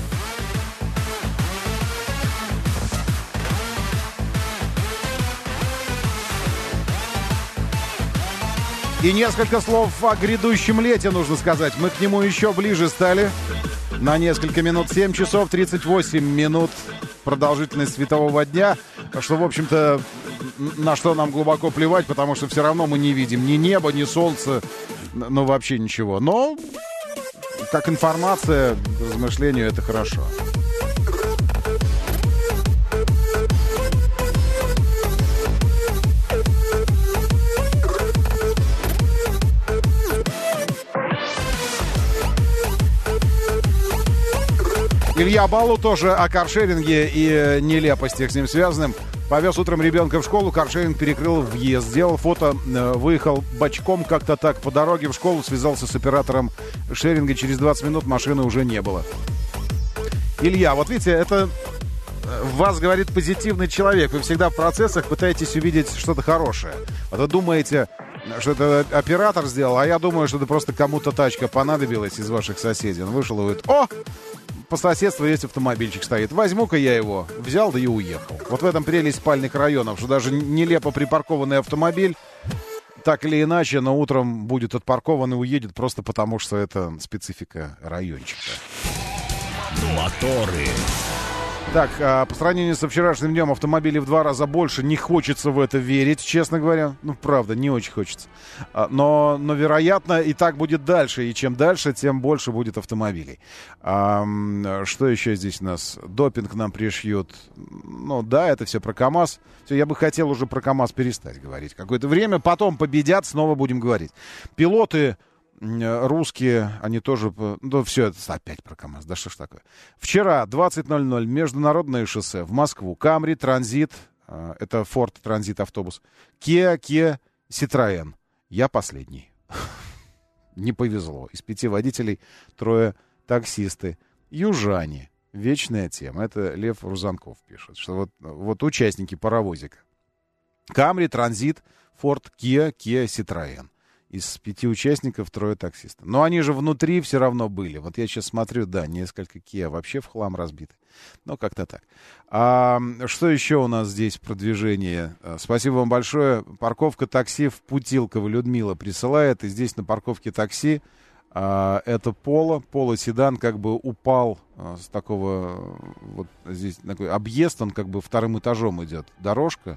Speaker 2: И несколько слов о грядущем лете нужно сказать. Мы к нему еще ближе стали. На несколько минут. семь часов тридцать восемь минут продолжительность светового дня. Что, в общем-то, на что нам глубоко плевать, потому что все равно мы не видим ни неба, ни солнца, ну вообще ничего. Но как информация, размышлению это хорошо. Илья Балу тоже о каршеринге и нелепостях с ним связанным. Повез утром ребенка в школу, каршеринг перекрыл въезд. Сделал фото, выехал бочком как-то так по дороге в школу, связался с оператором шеринга. Через двадцать минут машины уже не было. Илья, вот видите, это в вас говорит позитивный человек. Вы всегда в процессах пытаетесь увидеть что-то хорошее. Вот вы думаете, что это оператор сделал, а я думаю, что это просто кому-то тачка понадобилась из ваших соседей. Он вышел и говорит: о! По соседству есть автомобильчик стоит. Возьму-ка я его. Взял, да и уехал. Вот в этом прелесть спальных районов, что даже нелепо припаркованный автомобиль, так или иначе, но утром будет отпаркован и уедет просто потому, что это специфика райончика.
Speaker 1: Моторы.
Speaker 2: Так, а по сравнению со вчерашним днем автомобилей в два раза больше. Не хочется в это верить, честно говоря. Ну, правда, не очень хочется. Но, но вероятно, и так будет дальше. И чем дальше, тем больше будет автомобилей. А, что еще здесь у нас? Допинг нам пришьют. Ну, да, это все про КамАЗ. Все, я бы хотел уже про КамАЗ перестать говорить какое-то время. Потом победят, снова будем говорить. Пилоты... Русские, они тоже... Ну, все это опять про КамАЗ. Да что ж такое. Вчера, двадцать ноль ноль, международное шоссе в Москву. Камри, Транзит, это Ford Транзит автобус. Kia, Kia, Citroën. Я последний. Не повезло. Из пяти водителей трое таксисты. Южане. Вечная тема. Это Лев Рузанков пишет. Что вот, вот участники паровозика. Камри, Транзит, Ford, Kia, Kia, Citroën. Из пяти участников трое таксистов. Но они же внутри все равно были. Вот я сейчас смотрю, да, несколько Kia вообще в хлам разбиты. Ну, как-то так. А, что еще у нас здесь про движение? Спасибо вам большое. Парковка такси в Путилково Людмила присылает. И здесь на парковке такси а, это Поло. Поло-седан как бы упал а, с такого... Вот здесь такой объезд, он как бы вторым этажом идет. Дорожка.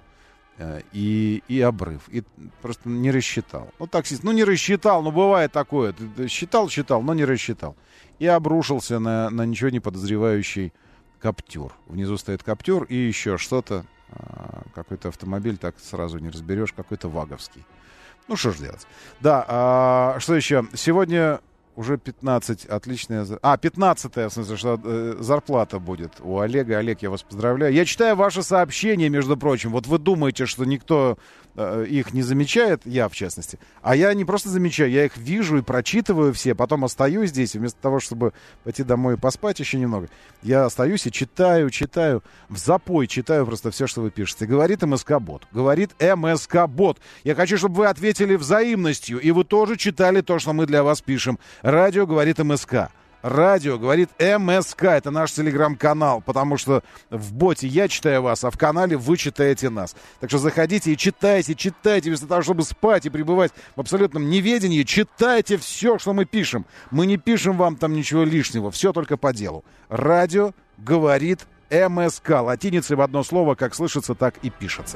Speaker 2: И, и обрыв. И просто не рассчитал. Ну, таксист, ну, не рассчитал, но бывает такое. Ты считал, считал, но не рассчитал. И обрушился на, на ничего не подозревающий Каптюр. Внизу стоит Каптюр и еще что-то. Какой-то автомобиль, так сразу не разберешь, какой-то ваговский. Ну, что ж делать. Да, а, что еще? Сегодня уже пятнадцать, отличная... А, пятнадцатая, в смысле, что э, зарплата будет у Олега. Олег, я вас поздравляю. Я читаю ваши сообщения, между прочим. Вот вы думаете, что никто э, их не замечает, я в частности. А я не просто замечаю, я их вижу и прочитываю все. Потом остаюсь здесь, вместо того, чтобы пойти домой и поспать еще немного. Я остаюсь и читаю, читаю. В запой читаю просто все, что вы пишете. Говорит МСК-бот. Говорит МСК-бот. Я хочу, чтобы вы ответили взаимностью. И вы тоже читали то, что мы для вас пишем. Радио говорит МСК. Радио говорит МСК. Это наш телеграм-канал, потому что в боте я читаю вас, а в канале вы читаете нас. Так что заходите и читайте, читайте, вместо того, чтобы спать и пребывать в абсолютном неведении. Читайте все, что мы пишем. Мы не пишем вам там ничего лишнего. Все только по делу. Радио говорит МСК. Латиницей в одно слово, как слышится, так и пишется.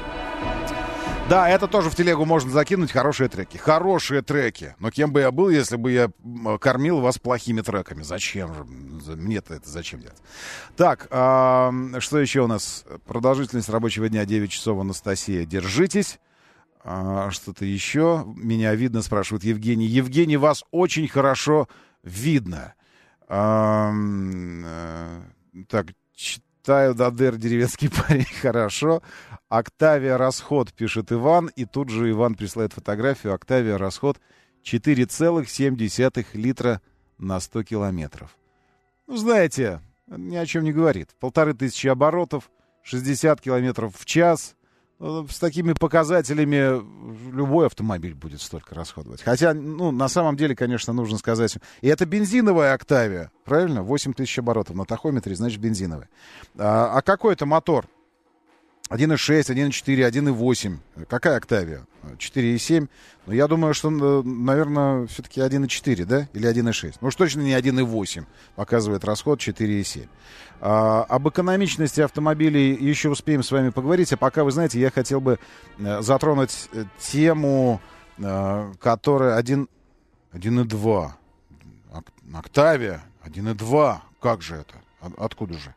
Speaker 2: Да, это тоже в телегу можно закинуть. Хорошие треки. Хорошие треки. Но кем бы я был, если бы я кормил вас плохими треками? Зачем же? Мне-то это зачем делать? Так, а, что еще у нас? Продолжительность рабочего дня девять часов. Анастасия, держитесь. А, что-то еще. Меня видно, спрашивает Евгений. Евгений, вас очень хорошо видно. А, а, так, Витаю, Дадер, деревенский парень, хорошо. Октавия расход, пишет Иван, и тут же Иван присылает фотографию. Октавия расход четыре целых семь десятых литра на сто километров. Ну, знаете, ни о чем не говорит. Полторы тысячи оборотов, шестьдесят километров в час. С такими показателями любой автомобиль будет столько расходовать. Хотя, ну, на самом деле, конечно, нужно сказать... И это бензиновая Октавия, правильно? восемь тысяч оборотов на тахометре, значит, бензиновая. А, а какой это мотор? один и шесть, один и четыре, один и восемь. Какая Октавия? четыре и семь. Ну, я думаю, что, наверное, все-таки один и четыре, да? Или один и шесть. Ну уж точно не один и восемь. Показывает расход четыре и семь. А, об экономичности автомобилей еще успеем с вами поговорить. А пока, вы знаете, я хотел бы затронуть тему, которая один и два. Октавия один и два. Как же это? Откуда же?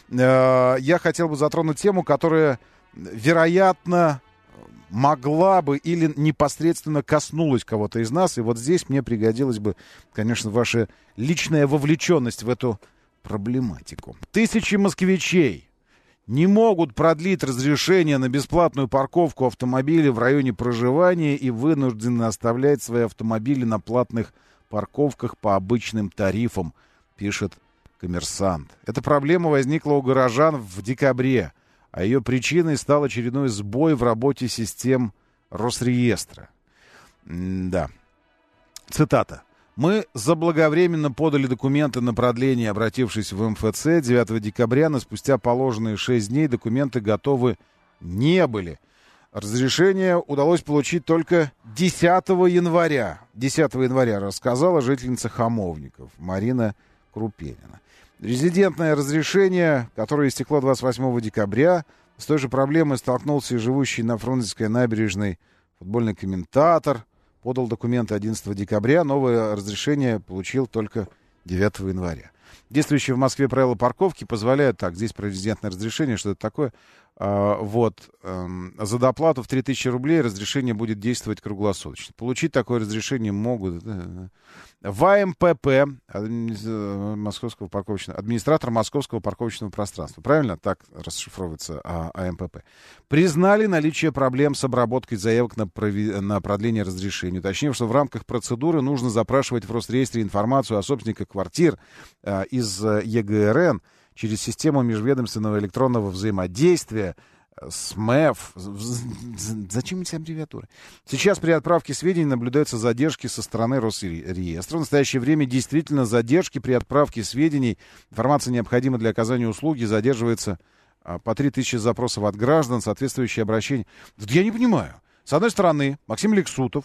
Speaker 2: Я хотел бы затронуть тему, которая, вероятно, могла бы или непосредственно коснулась кого-то из нас. И вот здесь мне пригодилась бы, конечно, ваша личная вовлеченность в эту проблематику. Тысячи москвичей не могут продлить разрешение на бесплатную парковку автомобилей в районе проживания и вынуждены оставлять свои автомобили на платных парковках по обычным тарифам, пишет «Коммерсант». Эта проблема возникла у горожан в декабре, а ее причиной стал очередной сбой в работе систем Росреестра. М-да. Цитата. «Мы заблаговременно подали документы на продление, обратившись в эм эф цэ девятого декабря, но спустя положенные шесть дней документы готовы не были. Разрешение удалось получить только десятого января. десятого января рассказала жительница Хамовников Марина Крупенина. Резидентное разрешение, которое истекло двадцать восьмого декабря, с той же проблемой столкнулся и живущий на Фрунзенской набережной футбольный комментатор. Подал документы одиннадцатого декабря, новое разрешение получил только девятого января. Действующие в Москве правила парковки позволяют, так, здесь про резидентное разрешение, что это такое, а, вот, эм, за доплату в три тысячи рублей разрешение будет действовать круглосуточно. Получить такое разрешение могут в а эм пэ пэ, Московского парковочного, администратор Московского парковочного пространства. Правильно? Так расшифровывается а эм пэ пэ. Признали наличие проблем с обработкой заявок на, прови... на продление разрешения, уточнив, что в рамках процедуры нужно запрашивать в Росреестре информацию о собственниках квартир а, из е гэ эр эн через систему межведомственного электронного взаимодействия с эм и эф. Зачем эти аббревиатуры? Сейчас при отправке сведений наблюдаются задержки со стороны Росреестра. В настоящее время действительно задержки при отправке сведений. Информация необходима для оказания услуги. Задерживается а, по три тысячи запросов от граждан, соответствующие обращения. Вот я не понимаю. С одной стороны, Максим Лексутов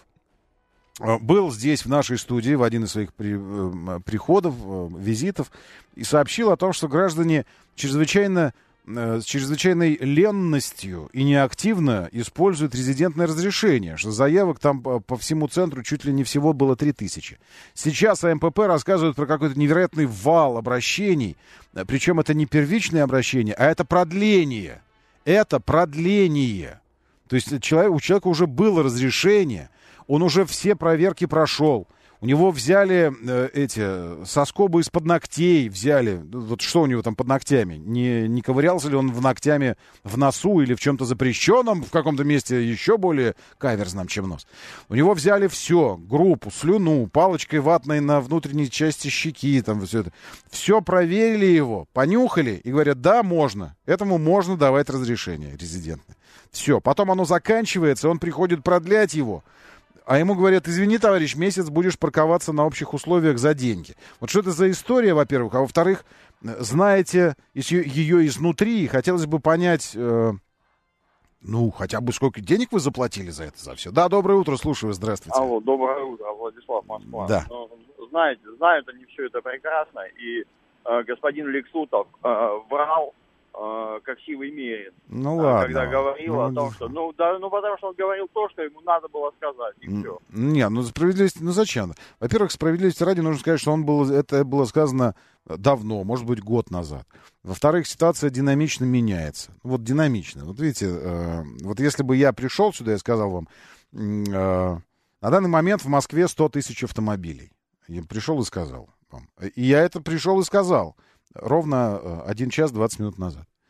Speaker 2: был здесь, в нашей студии, в один из своих при, э, приходов, э, визитов, и сообщил о том, что граждане чрезвычайно, э, с чрезвычайной ленностью и неактивно используют резидентное разрешение, что заявок там по, по всему центру чуть ли не всего было три тысячи. Сейчас а эм пэ пэ рассказывают про какой-то невероятный вал обращений, причем это не первичное обращение, а это продление. Это продление. То есть человек, у человека уже было разрешение, он уже все проверки прошел. У него взяли э, эти соскобы из-под ногтей, взяли. Вот что у него там под ногтями? Не, не ковырялся ли он в ногтями в носу или в чем-то запрещенном, в каком-то месте еще более каверзном, чем нос? У него взяли все, группу, слюну, палочкой ватной на внутренней части щеки, там все это. Все проверили его, понюхали и говорят, да, можно. Этому можно давать разрешение резидентное. Все, потом оно заканчивается, он приходит продлять его. А ему говорят, извини, товарищ, месяц будешь парковаться на общих условиях за деньги. Вот что это за история, во-первых. А во-вторых, знаете ее изнутри, хотелось бы понять, э, ну, хотя бы сколько денег вы заплатили за это, за все. Да, доброе утро, слушаю, здравствуйте.
Speaker 16: Алло, доброе утро, Владислав, Москва.
Speaker 2: Да.
Speaker 16: Ну, знаете, знают они все это прекрасно, и э, господин Лексутов э, врал, как сивый мерин,
Speaker 2: ну, ладно.
Speaker 16: Когда говорил
Speaker 2: ну,
Speaker 16: о том, что... Ну, да, ну, потому что он говорил то, что ему надо было сказать, и все.
Speaker 2: Не, ну, справедливости... Ну, зачем? Во-первых, справедливости ради нужно сказать, что он был... это было сказано давно, может быть, год назад. Во-вторых, ситуация динамично меняется. Вот динамично. Вот видите, э, вот если бы я пришел сюда и сказал вам, э, на данный момент в Москве сто тысяч автомобилей. Я пришел и сказал вам. И я это пришел и сказал. Ровно один час двадцать минут назад.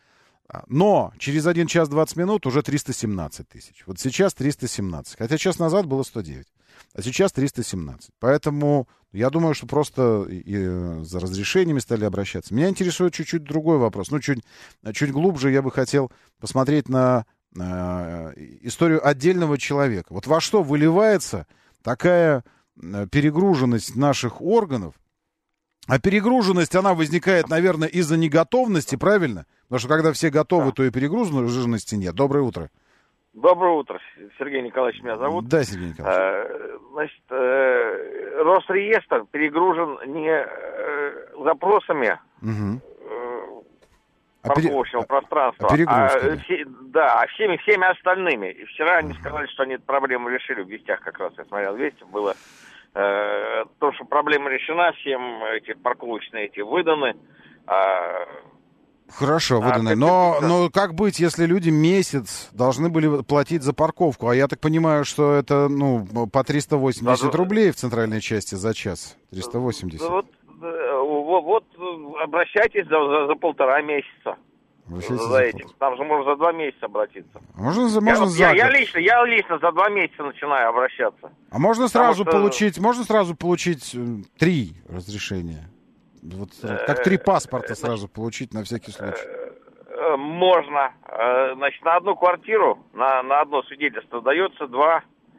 Speaker 2: Но через один час двадцать минут уже триста семнадцать тысяч. Вот сейчас триста семнадцать. Хотя час назад было сто девять. А сейчас триста семнадцать. Поэтому я думаю, что просто и, и за разрешениями стали обращаться. Меня интересует чуть-чуть другой вопрос. Ну, чуть, чуть глубже я бы хотел посмотреть на, на историю отдельного человека. Вот во что выливается такая перегруженность наших органов? А перегруженность, она возникает, наверное, из-за неготовности, правильно? Потому что когда все готовы, то и перегруженности нет. Доброе утро.
Speaker 17: Доброе утро, Сергей Николаевич меня зовут.
Speaker 2: Да, Сергей Николаевич.
Speaker 17: Значит, Росреестр перегружен не запросами
Speaker 2: угу.
Speaker 17: парковочного а пере... пространства,
Speaker 2: а,
Speaker 17: а, все, да, а всеми, всеми остальными. И вчера они сказали, что они эту проблему решили в Вестях, как раз я смотрел Вести, было э, то, что проблема решена, всем эти парковочные эти выданы. А,
Speaker 2: Хорошо, выданы. А, но, но как быть, если люди месяц должны были платить за парковку? А я так понимаю, что это ну по триста восемьдесят да, рублей в центральной части за час. триста восемьдесят.
Speaker 17: Вот, вот обращайтесь за, за, за полтора месяца. За, за этим. Там же можно за два месяца обратиться.
Speaker 2: Можно, за, можно
Speaker 17: я,
Speaker 2: за
Speaker 17: я, я, лично, я лично за два месяца начинаю обращаться.
Speaker 2: А можно сразу
Speaker 17: что...
Speaker 2: получить, можно сразу получить три разрешения? Вот, как три паспорта сразу получить на всякий случай?
Speaker 17: Можно. Значит, на одну квартиру, на, на одно свидетельство дается два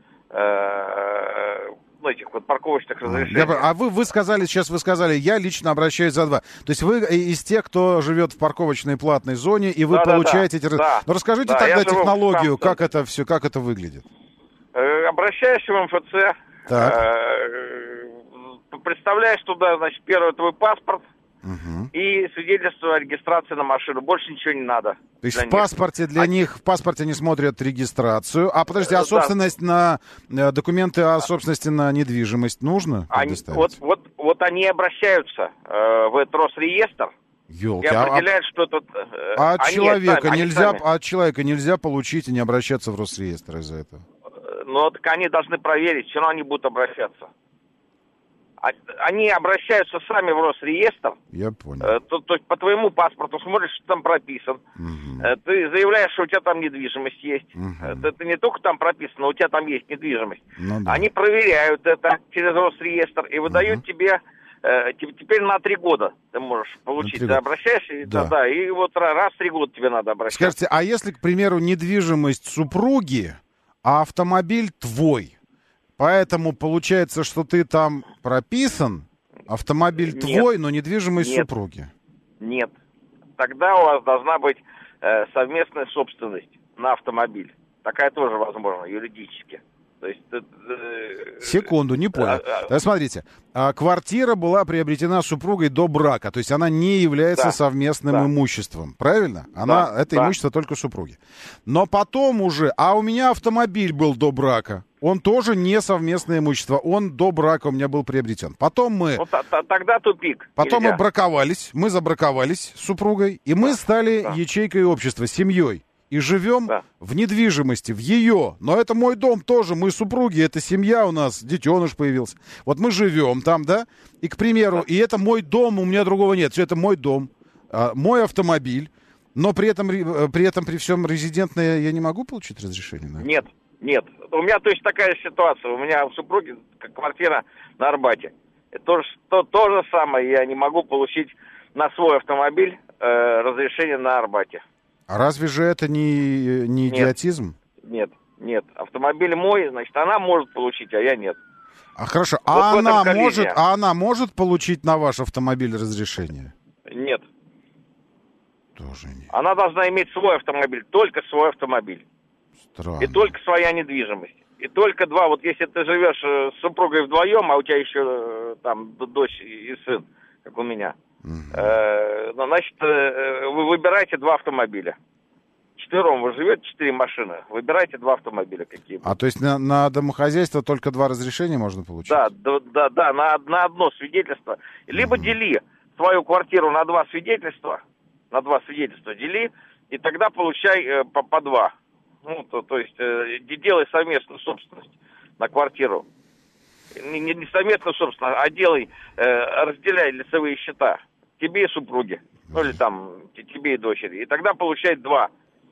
Speaker 17: э, ну, этих вот парковочных разрешений.
Speaker 2: Я, а вы, вы сказали, сейчас вы сказали, я лично обращаюсь за два. То есть вы из тех, кто живет в парковочной платной зоне, и вы да, получаете да, эти... Да, ну, расскажите да, тогда технологию, как это все, как это выглядит.
Speaker 17: Обращаешься в эм эф цэ, э, представляешь туда, значит, первый твой паспорт угу. и свидетельство о регистрации на машину. Больше ничего не надо.
Speaker 2: То есть в паспорте для а... них, в паспорте они смотрят регистрацию. А подождите, а собственность да. на... Документы о собственности на недвижимость нужно
Speaker 17: они, вот, вот, вот они обращаются э, в этот Росреестр.
Speaker 2: Ёлки,
Speaker 17: и определяют, а, что тут...
Speaker 2: Э, а, от человека сами, нельзя, от человека нельзя получить и не обращаться в Росреестр из-за этого?
Speaker 17: Ну, так они должны проверить, все равно они будут обращаться. Они обращаются сами в Росреестр.
Speaker 2: Я понял.
Speaker 17: Э, то, то есть по твоему паспорту смотришь, что там прописан.
Speaker 2: Угу.
Speaker 17: Э, ты заявляешь, что у тебя там недвижимость есть. Угу. Это, это не только там прописано, у тебя там есть недвижимость.
Speaker 2: Ну, да.
Speaker 17: Они проверяют это через Росреестр и выдают угу. тебе... Э, теперь на три года ты можешь получить. Ты обращаешься, и, да. Да, и вот раз в три года тебе надо обращаться.
Speaker 2: Скажите, а если, к примеру, недвижимость супруги, а автомобиль твой? Поэтому получается, что ты там прописан, автомобиль Нет. твой, но недвижимость Нет. супруги.
Speaker 17: Нет. Тогда у вас должна быть э, совместная собственность на автомобиль. Такая тоже возможна юридически. То есть, э, э,
Speaker 2: Секунду, не понял. Э, э, Смотрите, а квартира была приобретена супругой до брака, то есть она не является да, совместным да. имуществом, правильно? Она, да, это да. имущество только супруги. Но потом уже, а у меня автомобиль был до брака, он тоже не совместное имущество, он до брака у меня был приобретен. Потом мы...
Speaker 17: Ну, тогда тупик.
Speaker 2: Потом
Speaker 17: Нельзя.
Speaker 2: мы браковались, мы забраковались с супругой, и мы да, стали да. ячейкой общества, семьей. И живем да. в недвижимости, в ее. Но это мой дом тоже, мы супруги, это семья у нас, детеныш появился. Вот мы живем там, да, и, к примеру, да. и это мой дом, у меня другого нет. Все это мой дом, а, мой автомобиль, но при этом, при этом, при всем резидентное я не могу получить разрешение? Да?
Speaker 17: Нет, нет. У меня точно такая ситуация. У меня у супруги квартира на Арбате. То, то, то же самое я не могу получить на свой автомобиль э, разрешение на Арбате.
Speaker 2: А разве же это не, не идиотизм?
Speaker 17: Нет, нет. Автомобиль мой, значит, она может получить, а я нет.
Speaker 2: А хорошо, вот а, она может, а она может получить на ваш автомобиль разрешение?
Speaker 17: Нет.
Speaker 2: Тоже нет.
Speaker 17: Она должна иметь свой автомобиль, только свой автомобиль.
Speaker 2: Странно.
Speaker 17: И только своя недвижимость. И только два, вот если ты живешь с супругой вдвоем, а у тебя еще там дочь и сын, как у меня, Uh-huh. Э, значит, э, вы выбираете два автомобиля. Четвером вы живете, четыре машины. Выбирайте два автомобиля какие.
Speaker 2: А то есть на, на домохозяйство только два разрешения можно получить?
Speaker 17: Да, да, да, да на, на одно свидетельство. Либо uh-huh. дели свою квартиру на два свидетельства, на два свидетельства дели, и тогда получай э, по, по два. Ну, то, то есть э, делай совместную собственность на квартиру. Не, не совместную собственность, а делай, э, разделяй лицевые счета. Тебе и супруге. Ну, или там тебе и дочери. И тогда получает два.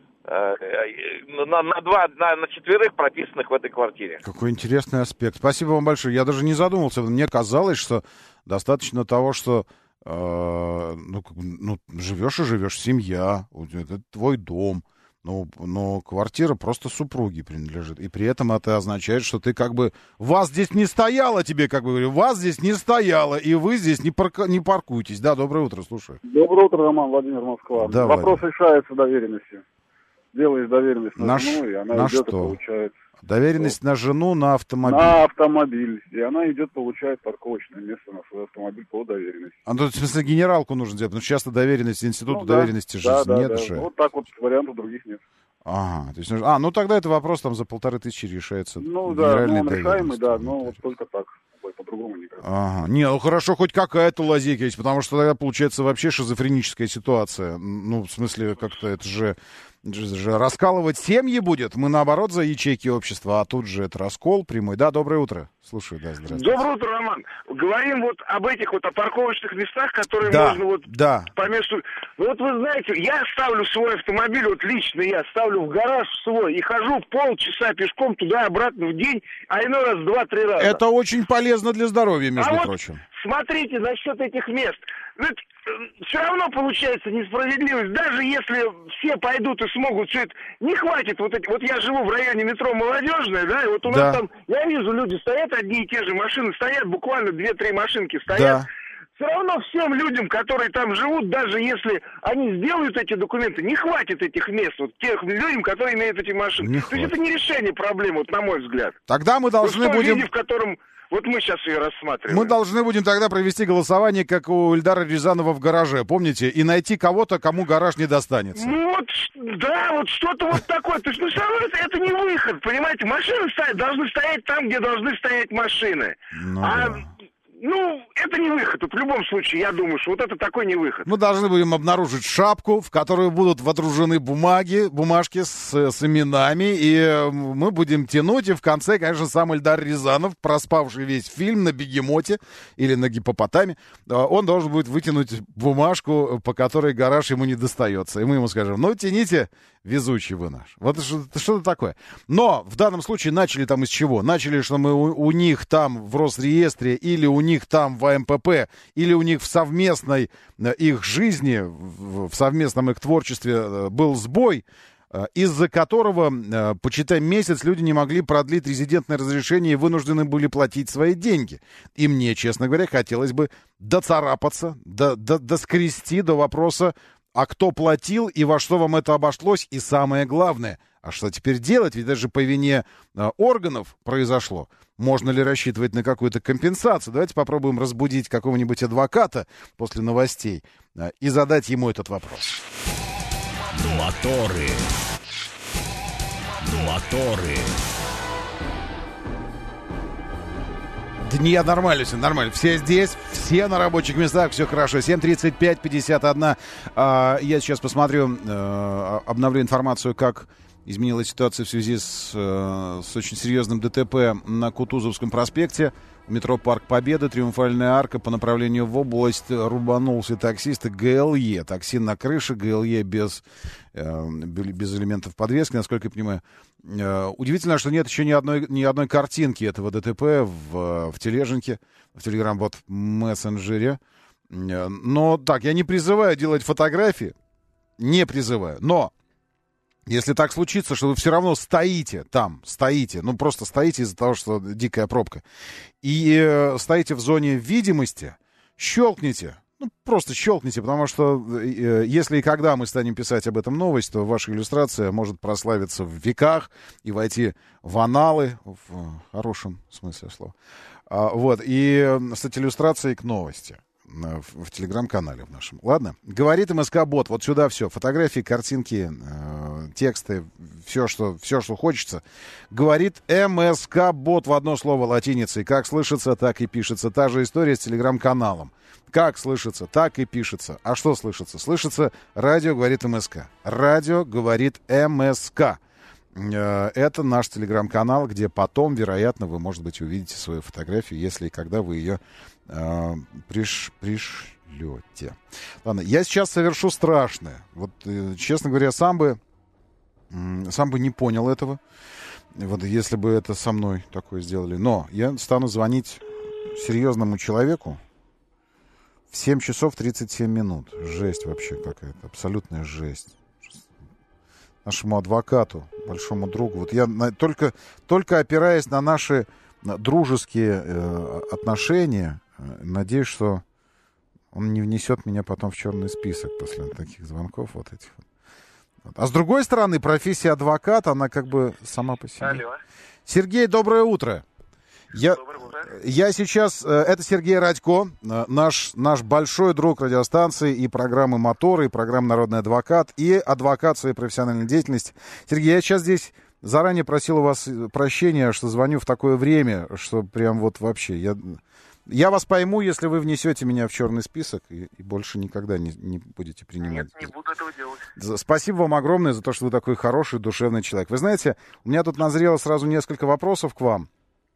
Speaker 17: На, на два, на, на четверых прописанных в этой квартире.
Speaker 2: Какой интересный аспект. Спасибо вам большое. Я даже не задумался. Мне казалось, что достаточно того, что э, ну, ну, живешь и живешь, семья, это твой дом. Но, но квартира просто супруге принадлежит. И при этом это означает, что ты как бы... Вас здесь не стояло, тебе как бы говорю. Вас здесь не стояло, и вы здесь не, парка... не паркуйтесь. Да, доброе утро, слушаю.
Speaker 18: Доброе утро, Роман, Владимир, Москва.
Speaker 2: Да,
Speaker 18: Вопрос
Speaker 2: Владимир.
Speaker 18: решается доверенностью. Делаешь доверенность на,
Speaker 2: на
Speaker 18: жену,
Speaker 2: ш...
Speaker 18: и она
Speaker 2: на
Speaker 18: идет
Speaker 2: что?
Speaker 18: и получает...
Speaker 2: Доверенность на жену, на автомобиль.
Speaker 18: На автомобиль. И она идет, получает парковочное место на свой автомобиль по доверенности.
Speaker 2: А тут, в смысле, генералку нужно делать, потому что часто доверенность, института
Speaker 18: ну, да,
Speaker 2: доверенности же
Speaker 18: да, да,
Speaker 2: нет
Speaker 18: да.
Speaker 2: же.
Speaker 18: Вот так вот вариантов других нет.
Speaker 2: Ага, то есть, а, ну тогда это вопрос там за полторы тысячи решается.
Speaker 18: Ну да, ну он решаемый, да, но вот только так. По-другому никак.
Speaker 2: Ага. Не, ну хорошо, хоть какая-то лазейка есть, потому что тогда получается вообще шизофреническая ситуация. Ну, в смысле, как-то это же, же раскалывать семьи будет. Мы, наоборот, за ячейки общества, а тут же это раскол прямой. Да, доброе утро. Слушаю, да, здравствуйте.
Speaker 19: Доброе утро, Роман. Говорим вот об этих вот о парковочных местах, которые
Speaker 2: да,
Speaker 19: можно вот
Speaker 2: да.
Speaker 19: по месту... Ну, вот вы знаете, я ставлю свой автомобиль, вот лично я ставлю в гараж свой и хожу полчаса пешком туда-обратно в день, а иной раз два-три раза.
Speaker 2: Это очень полезно для здоровья, между
Speaker 19: а
Speaker 2: прочим.
Speaker 19: Вот смотрите, насчет этих мест. Ведь все равно получается несправедливость. Даже если все пойдут и смогут все это, не хватит вот эти. Вот я живу в районе метро Молодежная, да, и вот у
Speaker 2: да.
Speaker 19: нас там, я вижу, люди стоят, одни и те же машины стоят, буквально две-три машинки стоят.
Speaker 2: Да.
Speaker 19: Все равно всем людям, которые там живут, даже если они сделают эти документы, не хватит этих мест, вот тех людям, которые имеют эти машины.
Speaker 2: Не
Speaker 19: То
Speaker 2: хватит.
Speaker 19: есть это не решение проблемы, вот на мой взгляд.
Speaker 2: Тогда мы должны
Speaker 19: вот в том
Speaker 2: будем...
Speaker 19: виде, в котором вот мы сейчас ее рассматриваем.
Speaker 2: Мы должны будем тогда провести голосование, как у Ильдара Рязанова в гараже, помните? И найти кого-то, кому гараж не достанется.
Speaker 19: Ну вот, да, вот что-то вот такое. То есть, ну, все равно это, это не выход, понимаете? Машины стоят, должны стоять там, где должны стоять машины.
Speaker 2: Ну,
Speaker 19: а,
Speaker 2: да.
Speaker 19: ну, это не выход. Вот в любом случае, я думаю, что вот это такой не выход.
Speaker 2: Мы должны будем обнаружить шапку, в которую будут водружены бумаги, бумажки с, с именами, и мы будем тянуть, и в конце, конечно, сам Ильдар Рязанов, проспавший весь фильм на бегемоте или на гиппопотаме, он должен будет вытянуть бумажку, по которой гараж ему не достается. И мы ему скажем, ну, тяните, везучий вы наш. Вот что-то, что-то такое. Но в данном случае начали там из чего? Начали, что мы у, у них там в Росреестре, или у них там в АМПП, или у них в совместной их жизни, в, в совместном их творчестве был сбой, из-за которого, почитай, месяц люди не могли продлить резидентное разрешение и вынуждены были платить свои деньги. И мне, честно говоря, хотелось бы доцарапаться, до, до, доскрести до вопроса, а кто платил и во что вам это обошлось, и самое главное, а что теперь делать, ведь даже по вине э, органов произошло. Можно ли рассчитывать на какую-то компенсацию? Давайте попробуем разбудить какого-нибудь адвоката после новостей э, и задать ему этот вопрос.
Speaker 1: Моторы. Моторы.
Speaker 2: Да не, нормально все, нормально. Все здесь, все на рабочих местах, все хорошо. семь тридцать пять пятьдесят один. А, я сейчас посмотрю, а, обновлю информацию, как изменилась ситуация в связи с, с очень серьезным ДТП на Кутузовском проспекте. Метро Парк Победы, Триумфальная арка по направлению в область. Рубанулся таксист и ГЛЕ. Такси на крыше, ГЛЕ без, э, без элементов подвески, насколько я понимаю. Э, удивительно, что нет еще ни одной, ни одной картинки этого ДТП в, в тележеньке, в телеграм-бот мессенджере. Э, но так, я не призываю делать фотографии, не призываю, но... Если так случится, что вы все равно стоите там, стоите, ну просто стоите из-за того, что дикая пробка, и э, стоите в зоне видимости, щелкните, ну просто щелкните, потому что э, если и когда мы станем писать об этом новость, то ваша иллюстрация может прославиться в веках и войти в аналы, в хорошем смысле слова. А, вот, и с этой иллюстрацией к новости. В, в телеграм-канале в нашем. Ладно? Говорит МСК-бот. Вот сюда все. Фотографии, картинки, э, тексты, все что, все, что хочется. Говорит МСК-бот в одно слово латиницей. Как слышится, так и пишется. Та же история с телеграм-каналом. Как слышится, так и пишется. А что слышится? Слышится радио говорит МСК. Радио говорит МСК. Это наш телеграм-канал, где потом, вероятно, вы, может быть, увидите свою фотографию, если и когда вы ее э, приш, пришлете. Ладно, я сейчас совершу страшное. Вот, э, честно говоря, сам бы, э, сам бы не понял этого, вот если бы это со мной такое сделали. Но я стану звонить серьезному человеку в семь часов тридцать семь минут. Жесть вообще какая-то, абсолютная жесть. Нашему адвокату, большому другу. Вот я на, только, только опираясь на наши на дружеские э, отношения, э, надеюсь, что он не внесет меня потом в черный список после таких звонков вот этих. Вот. А с другой стороны, профессия адвоката, она как бы сама по себе.
Speaker 10: Алло.
Speaker 2: Сергей, доброе утро. Я, я сейчас, это Сергей Радько, наш, наш большой друг радиостанции и программы «Моторы», и программы «Народный адвокат», и адвокат своей профессиональной деятельности. Сергей, я сейчас здесь заранее просил у вас прощения, что звоню в такое время, что прям вот вообще... Я, я вас пойму, если вы внесете меня в черный список и, и больше никогда не, не будете принимать.
Speaker 10: Нет, не буду этого делать.
Speaker 2: Спасибо вам огромное за то, что вы такой хороший, душевный человек. Вы знаете, у меня тут назрело сразу несколько вопросов к вам.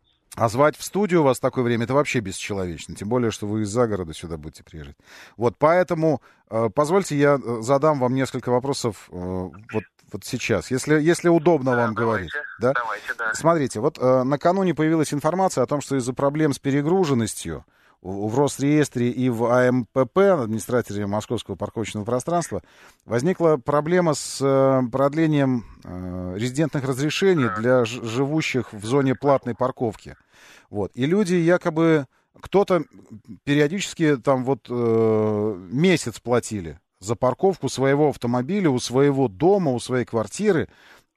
Speaker 2: А звать в студию вас в такое время, это вообще бесчеловечно. Тем более, что вы из-за города сюда будете приезжать. Вот, поэтому э, позвольте, я задам вам несколько вопросов э, вот, вот сейчас, если, если удобно да, вам давайте, говорить. Да?
Speaker 10: Давайте, да.
Speaker 2: Смотрите, вот э, накануне появилась информация о том, что из-за проблем с перегруженностью в, в Росреестре и в А М П П, администраторе Московского парковочного пространства, возникла проблема с э, продлением э, резидентных разрешений для ж- живущих в зоне платной парковки. Вот. И люди якобы, кто-то периодически там вот э, месяц платили за парковку своего автомобиля у своего дома, у своей квартиры,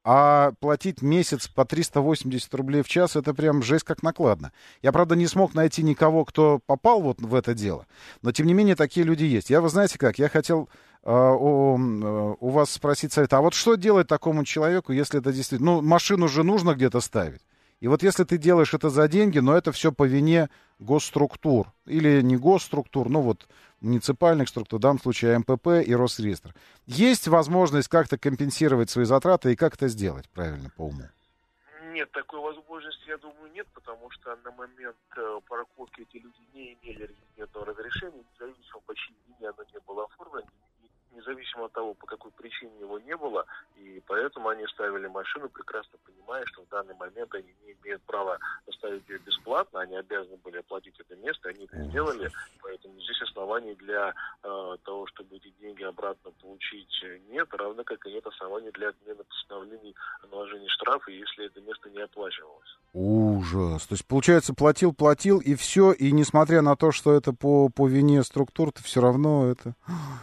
Speaker 2: а платить месяц по триста восемьдесят рублей в час, это прям жесть как накладно. Я, правда, не смог найти никого, кто попал вот в это дело, но, тем не менее, такие люди есть. Я, вы знаете как, я хотел э, у, э, у вас спросить совета, а вот что делать такому человеку, если это действительно... Ну, машину же нужно где-то ставить. И вот если ты делаешь это за деньги, но это все по вине госструктур, или не госструктур, ну вот муниципальных структур, в данном случае А М П П и Росреестр. Есть возможность как-то компенсировать свои затраты и как это сделать правильно, по уму?
Speaker 10: Нет, такой возможности, я думаю, нет, потому что на момент парковки эти люди не имели резидентного разрешения, независимо по чьей вине оно не было оформлено, независимо от того, по какой причине его не было, и поэтому они ставили машину, прекрасно понимая, что в данный момент они не имеют права оставить ее бесплатно, они обязаны были оплатить это место, они это сделали, поэтому здесь оснований для э, того, чтобы эти деньги обратно получить, нет, равно как и нет оснований для отмены постановлений о наложении штрафа, если это место не оплачивалось.
Speaker 2: Ужас. То есть, получается, платил, платил, и все, и несмотря на то, что это по, по вине структур, то все равно это...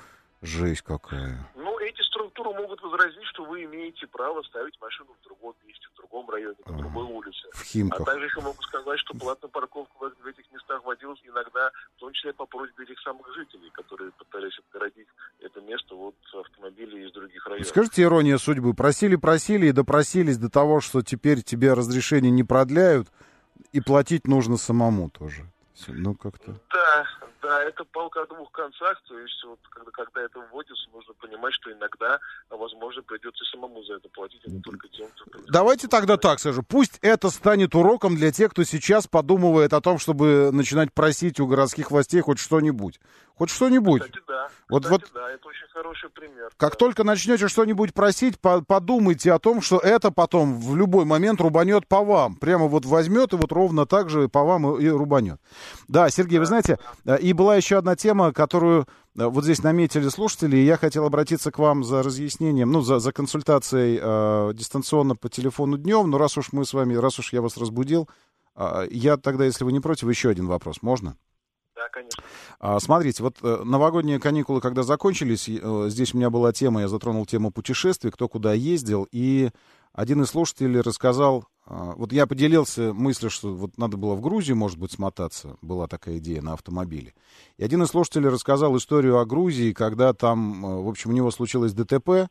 Speaker 2: Жесть какая.
Speaker 10: Ну, эти структуры могут возразить, что вы имеете право ставить машину в другом месте, в другом районе, на а, другой улице.
Speaker 2: В Химках.
Speaker 10: А также еще могут сказать, что платная парковка в этих местах вводилась иногда, в том числе по просьбе этих самых жителей, которые пытались отгородить это место от автомобилей из других районов.
Speaker 2: Скажите, ирония судьбы, просили-просили и допросились до того, что теперь тебе разрешение не продляют, и платить нужно самому тоже. Ну, как-то...
Speaker 10: Да, да, это палка о двух концах, то есть вот когда, когда это вводится, нужно понимать, что иногда, возможно, придется самому за это платить, а не только тем, кто...
Speaker 2: Давайте тогда так скажу, пусть это станет уроком для тех, кто сейчас подумывает о том, чтобы начинать просить у городских властей хоть что-нибудь. Хоть что-нибудь.
Speaker 10: Кстати, да.
Speaker 2: Вот,
Speaker 10: Кстати,
Speaker 2: вот,
Speaker 10: да, это очень хороший пример.
Speaker 2: Как
Speaker 10: да.
Speaker 2: только начнете что-нибудь просить, по- подумайте о том, что это потом в любой момент рубанет по вам. Прямо вот возьмет и вот ровно так же по вам и, и рубанет. Да, Сергей, да, вы знаете, да. И была еще одна тема, которую вот здесь наметили слушатели, и я хотел обратиться к вам за разъяснением, ну, за, за консультацией э, дистанционно по телефону днем, но раз уж мы с вами, раз уж я вас разбудил, э, я тогда, если вы не против, еще один вопрос, можно?
Speaker 10: Да, конечно.
Speaker 2: А, смотрите, вот э, новогодние каникулы, когда закончились, э, здесь у меня была тема, я затронул тему путешествий, кто куда ездил, и один из слушателей рассказал, э, вот я поделился мыслью, что вот надо было в Грузию, может быть, смотаться, была такая идея на автомобиле. И один из слушателей рассказал историю о Грузии, когда там, э, в общем, у него случилось Д Т П,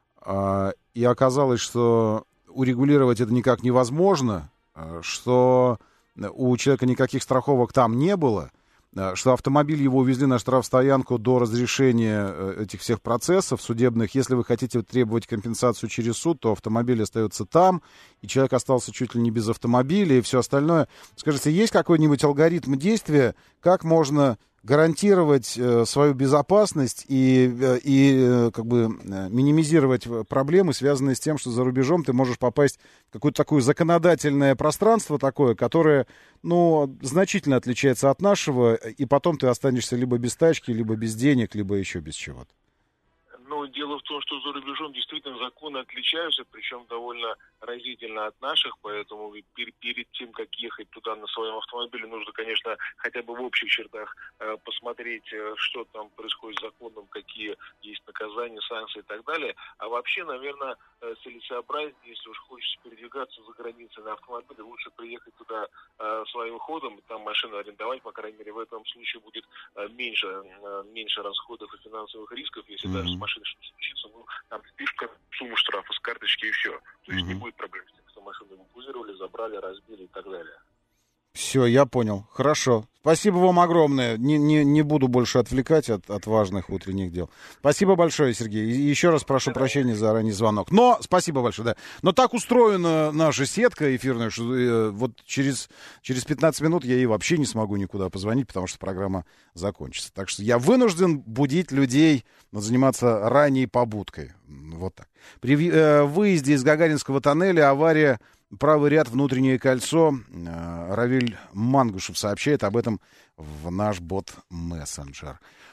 Speaker 2: э, и оказалось, что урегулировать это никак невозможно, э, что у человека никаких страховок там не было. что автомобиль его увезли на штрафстоянку до разрешения этих всех процессов судебных. Если вы хотите требовать компенсацию через суд, то автомобиль остается там, и человек остался чуть ли не без автомобиля и все остальное. Скажите, есть какой-нибудь алгоритм действия, как можно гарантировать э, свою безопасность и, э, и э, как бы э, минимизировать проблемы, связанные с тем, что за рубежом ты можешь попасть в какое-то такое законодательное пространство такое, которое, ну, значительно отличается от нашего, и потом ты останешься либо без тачки, либо без денег, либо еще без чего-то.
Speaker 10: Ну, дело в том, что за рубежом действительно законы отличаются, причем довольно разительно от наших, поэтому пер- перед тем, как ехать туда на своем автомобиле, нужно, конечно, хотя бы в общих чертах э, посмотреть, э, что там происходит с законом, какие есть наказания, санкции и так далее. А вообще, наверное, э, целесообразнее, если уж хочется передвигаться за границей на автомобиле, лучше приехать туда э, своим ходом, там машину арендовать, по крайней мере, в этом случае будет э, меньше, э, меньше расходов и финансовых рисков, если mm-hmm. даже с машиной что случится, ну, там спишка, сумму штрафа с карточки и все. То есть mm-hmm. не будет проблем с тем, что машину эвакуировали, забрали, разбили и так далее.
Speaker 2: Все, я понял. Хорошо. Спасибо вам огромное. Не, не, не буду больше отвлекать от, от важных утренних дел. Спасибо большое, Сергей. И еще раз прошу прощения за ранний звонок. Но, спасибо большое, да. Но так устроена наша сетка эфирная, что э, вот через, через пятнадцать минут я ей вообще не смогу никуда позвонить, потому что программа закончится. Так что я вынужден будить людей, заниматься ранней побудкой. Вот так. При э, выезде из Гагаринского тоннеля авария. Правый ряд, внутреннее кольцо. Равиль Мангушев сообщает об этом в наш бот-мессенджер.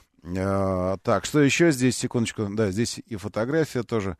Speaker 2: Так, что еще здесь? Секундочку. Да, здесь и фотография тоже.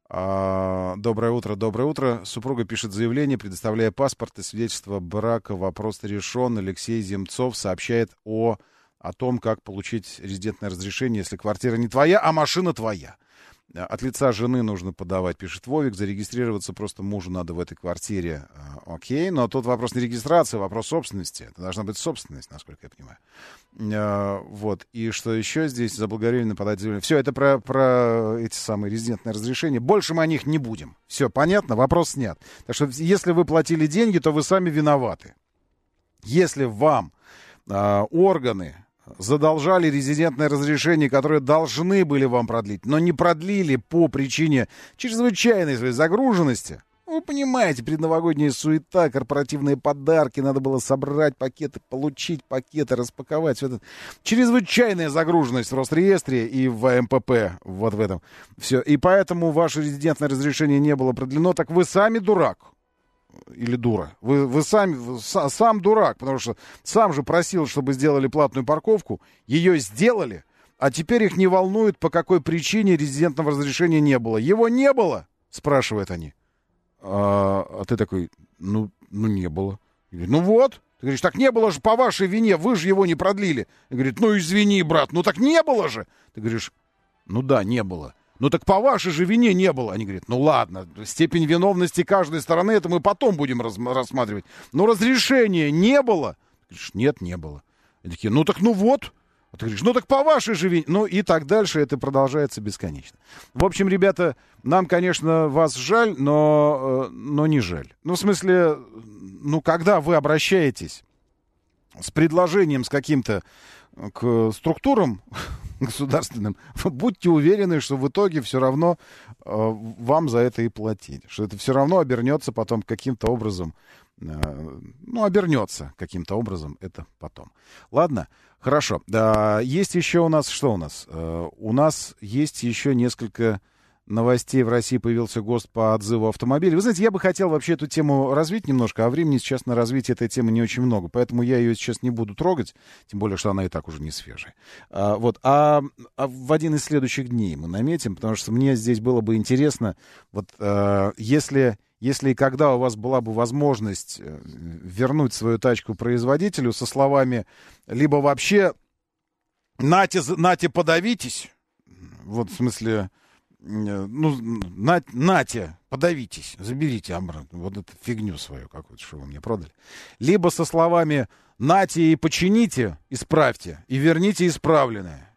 Speaker 2: Доброе утро, доброе утро. Супруга пишет заявление, предоставляя паспорт и свидетельство брака. Вопрос решен. Алексей Земцов сообщает о, о том, как получить резидентное разрешение, если квартира не твоя, а машина твоя. От лица жены нужно подавать, пишет Вовик. Зарегистрироваться просто мужу надо в этой квартире. Окей, но тут вопрос не регистрации, вопрос собственности. Это должна быть собственность, насколько я понимаю. Вот. И что еще здесь? Заблаговременно подать заявление. Все, это про, про эти самые резидентные разрешения. Больше мы о них не будем. Все, понятно? Вопрос снят. Так что, если вы платили деньги, то вы сами виноваты. Если вам э, органы задолжали резидентное разрешение, которое должны были вам продлить, но не продлили по причине чрезвычайной своей загруженности. Вы понимаете, предновогодняя суета, корпоративные подарки, надо было собрать пакеты, получить пакеты, распаковать. Все это. Чрезвычайная загруженность в Росреестре и в эм пэ пэ, вот в этом. Все. И поэтому ваше резидентное разрешение не было продлено, так вы сами дурак. Или дура. Вы, вы сами, вы, сам дурак, потому что сам же просил, чтобы сделали платную парковку, ее сделали, а теперь их не волнует, по какой причине резидентного разрешения не было. Его не было, спрашивают они. А, а ты такой, ну, ну не было. Говорит, ну вот. Ты говоришь, так не было же по вашей вине, вы же его не продлили. И говорит, ну извини, брат, ну так не было же. Ты говоришь, ну да, не было. Ну так по вашей же вине не было. Они говорят, ну ладно, степень виновности каждой стороны, это мы потом будем раз- рассматривать. Но разрешения не было. Ты говоришь, нет, не было. Они такие, ну так ну вот. А ты говоришь, ну так по вашей же вине. Ну и так дальше, это продолжается бесконечно. В общем, ребята, нам, конечно, вас жаль, но, но не жаль. Ну в смысле, ну когда вы обращаетесь с предложением с каким-то к структурам государственным, будьте уверены, что в итоге все равно э, вам за это и платить. Что это все равно обернется потом каким-то образом. Э, ну, обернется каким-то образом это потом. Ладно, хорошо. Да, есть еще у нас, что у нас? Э, у нас есть еще несколько новостей. В России появился ГОСТ по отзыву автомобилей. Вы знаете, я бы хотел вообще эту тему развить немножко, а времени сейчас на развитие этой темы не очень много, поэтому я ее сейчас не буду трогать, тем более, что она и так уже не свежая. А, вот, а, а в один из следующих дней мы наметим, потому что мне здесь было бы интересно, вот а, если, если и когда у вас была бы возможность вернуть свою тачку производителю со словами либо вообще «нате, нате подавитесь», вот в смысле... Ну, на, нате, подавитесь, заберите обратно вот эту фигню свою какую-то, что вы мне продали. Либо со словами нате и почините, исправьте, и верните исправленное.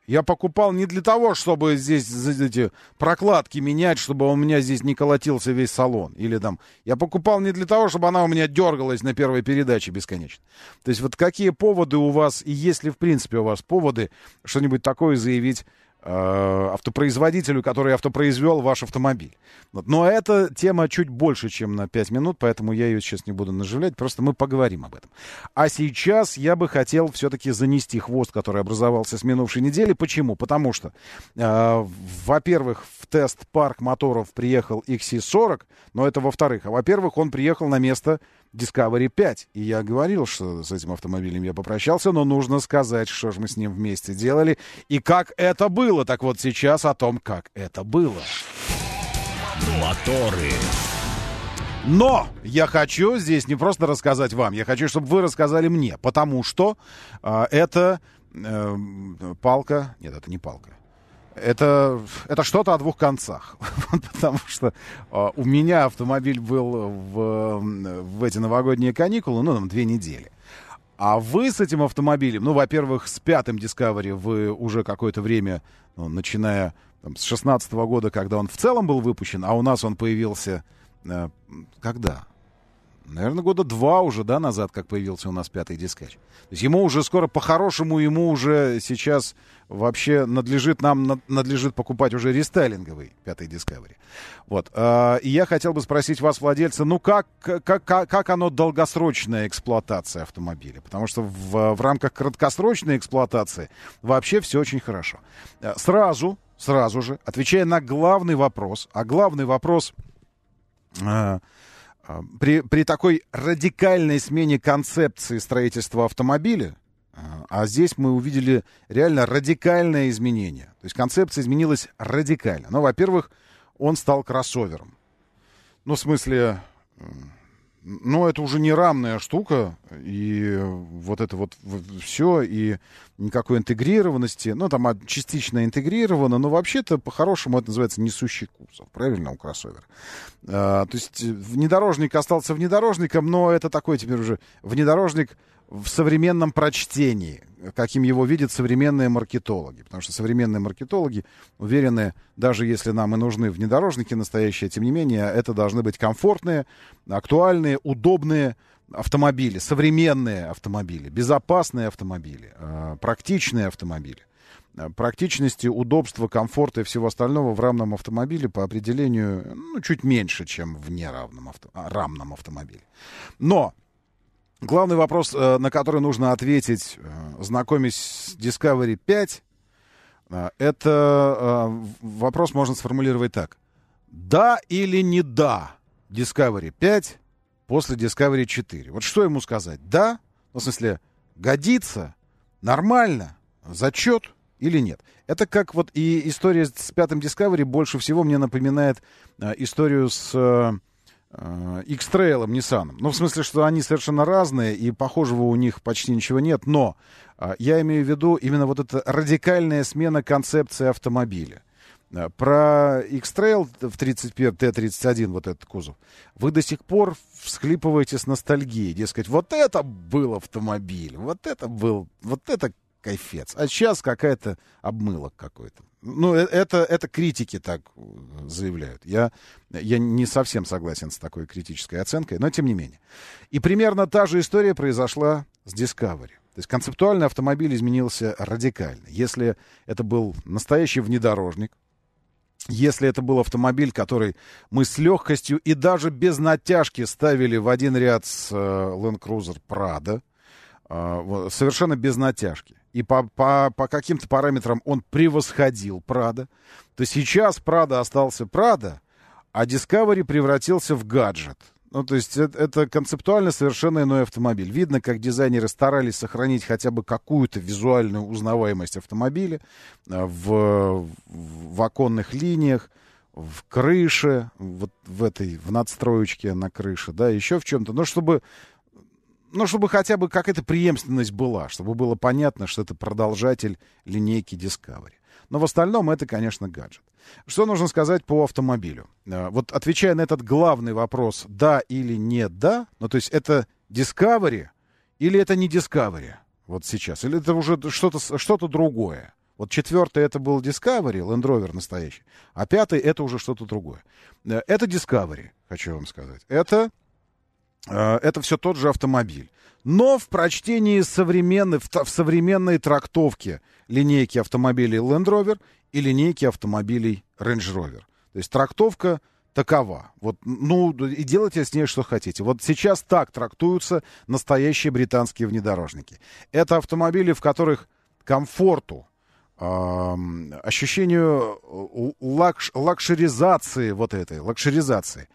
Speaker 2: Я покупал не для того, чтобы здесь эти прокладки менять, чтобы у меня здесь не колотился весь салон. Или там, я покупал не для того, чтобы она у меня дергалась на первой передаче бесконечно. То есть вот какие поводы у вас, и есть ли в принципе у вас поводы что-нибудь такое заявить автопроизводителю, который автопроизвел ваш автомобиль. Вот. Но эта тема чуть больше, чем на пять минут, поэтому я ее сейчас не буду наживлять, просто мы поговорим об этом. А сейчас я бы хотел все-таки занести хвост, который образовался с минувшей недели. Почему? Потому что, э, во-первых, в тест-парк моторов приехал икс си сорок, но это во-вторых. А во-первых, он приехал на место Discovery пять. И я говорил, что с этим автомобилем я попрощался, но нужно сказать, что же мы с ним вместе делали и как это было. Так вот сейчас о том, как это было.
Speaker 1: Моторы.
Speaker 2: Но я хочу здесь не просто рассказать вам, я хочу, чтобы вы рассказали мне, потому что э, это э, палка... Нет, это не палка. Это, это что-то о двух концах. Потому что э, у меня автомобиль был в, в эти новогодние каникулы, ну, там, две недели. А вы с этим автомобилем, ну, во-первых, с пятым Discovery вы уже какое-то время, ну, начиная там, с шестнадцатого года, когда он в целом был выпущен, а у нас он появился... Э, когда? Наверное, года два уже, да, назад, как появился у нас пятый Дискач. То есть ему уже скоро, по-хорошему, ему уже сейчас вообще надлежит, нам надлежит покупать уже рестайлинговый пятый Discovery. Вот. И я хотел бы спросить вас, владельца, ну как, как, как оно долгосрочная эксплуатация автомобиля? Потому что в, в рамках краткосрочной эксплуатации вообще все очень хорошо. Сразу, сразу же, отвечая на главный вопрос, а главный вопрос... При, при такой радикальной смене концепции строительства автомобиля, а здесь мы увидели реально радикальное изменение. То есть концепция изменилась радикально. Ну, во-первых, он стал кроссовером. Ну, в смысле, ну, это уже не рамная штука, и вот это вот, вот все, и никакой интегрированности. Ну, там частично интегрировано, но вообще-то, по-хорошему, это называется несущий кузов, правильно, у кроссовера. А, то есть внедорожник остался внедорожником, но это такой теперь уже внедорожник в современном прочтении, каким его видят современные маркетологи. Потому что современные маркетологи уверены, даже если нам и нужны внедорожники настоящие, тем не менее, это должны быть комфортные, актуальные, удобные автомобили, современные автомобили, безопасные автомобили, практичные автомобили. Практичности, удобства, комфорта и всего остального в рамном автомобиле по определению ну, чуть меньше, чем в неравном авто, рамном автомобиле. Но главный вопрос, на который нужно ответить, знакомясь с Discovery пять, это вопрос можно сформулировать так. Да или не да Discovery пять после Discovery четыре? Вот что ему сказать? Да? Ну, в смысле, годится? Нормально? Зачет? Или нет? Это как вот и история с пятым Discovery больше всего мне напоминает э, историю с э, X-Trail Nissan. Ну, в смысле, что они совершенно разные, и похожего у них почти ничего нет, но э, я имею в виду именно вот эта радикальная смена концепции автомобиля. Э, про X-Trail в тридцать первом Т тридцать один, вот этот кузов, вы до сих пор всхлипываете с ностальгией. Дескать, вот это был автомобиль, вот это был, вот это кайфец. А сейчас какая-то обмылок какой-то. Ну, это, это критики так заявляют. Я, я не совсем согласен с такой критической оценкой, но тем не менее. И примерно та же история произошла с Discovery. То есть концептуально автомобиль изменился радикально. Если это был настоящий внедорожник, если это был автомобиль, который мы с легкостью и даже без натяжки ставили в один ряд с э, Land Cruiser Prado, э, совершенно без натяжки, и по, по, по каким-то параметрам он превосходил Prado, то сейчас Prado остался Prado, а Discovery превратился в гаджет. Ну, то есть это, это концептуально совершенно иной автомобиль. Видно, как дизайнеры старались сохранить хотя бы какую-то визуальную узнаваемость автомобиля в, в оконных линиях, в крыше, вот в этой, в надстроечке на крыше, да, еще в чем-то. Но чтобы... Ну, чтобы хотя бы какая-то преемственность была, чтобы было понятно, что это продолжатель линейки Discovery. Но в остальном это, конечно, гаджет. Что нужно сказать по автомобилю? Вот отвечая на этот главный вопрос, да или не да, ну, то есть это Discovery или это не Discovery вот сейчас? Или это уже что-то, что-то другое? Вот четвертый это был Discovery, Land Rover настоящий, а пятый это уже что-то другое. Это Discovery, хочу вам сказать. Это, это все тот же автомобиль. Но в прочтении современной, в, в современной трактовке линейки автомобилей Land Rover и линейки автомобилей Range Rover. То есть трактовка такова. Вот, ну, и делайте с ней что хотите. Вот сейчас так трактуются настоящие британские внедорожники. Это автомобили, в которых комфорту, э, ощущению лакш, лакшеризации вот этой, лакшеризации,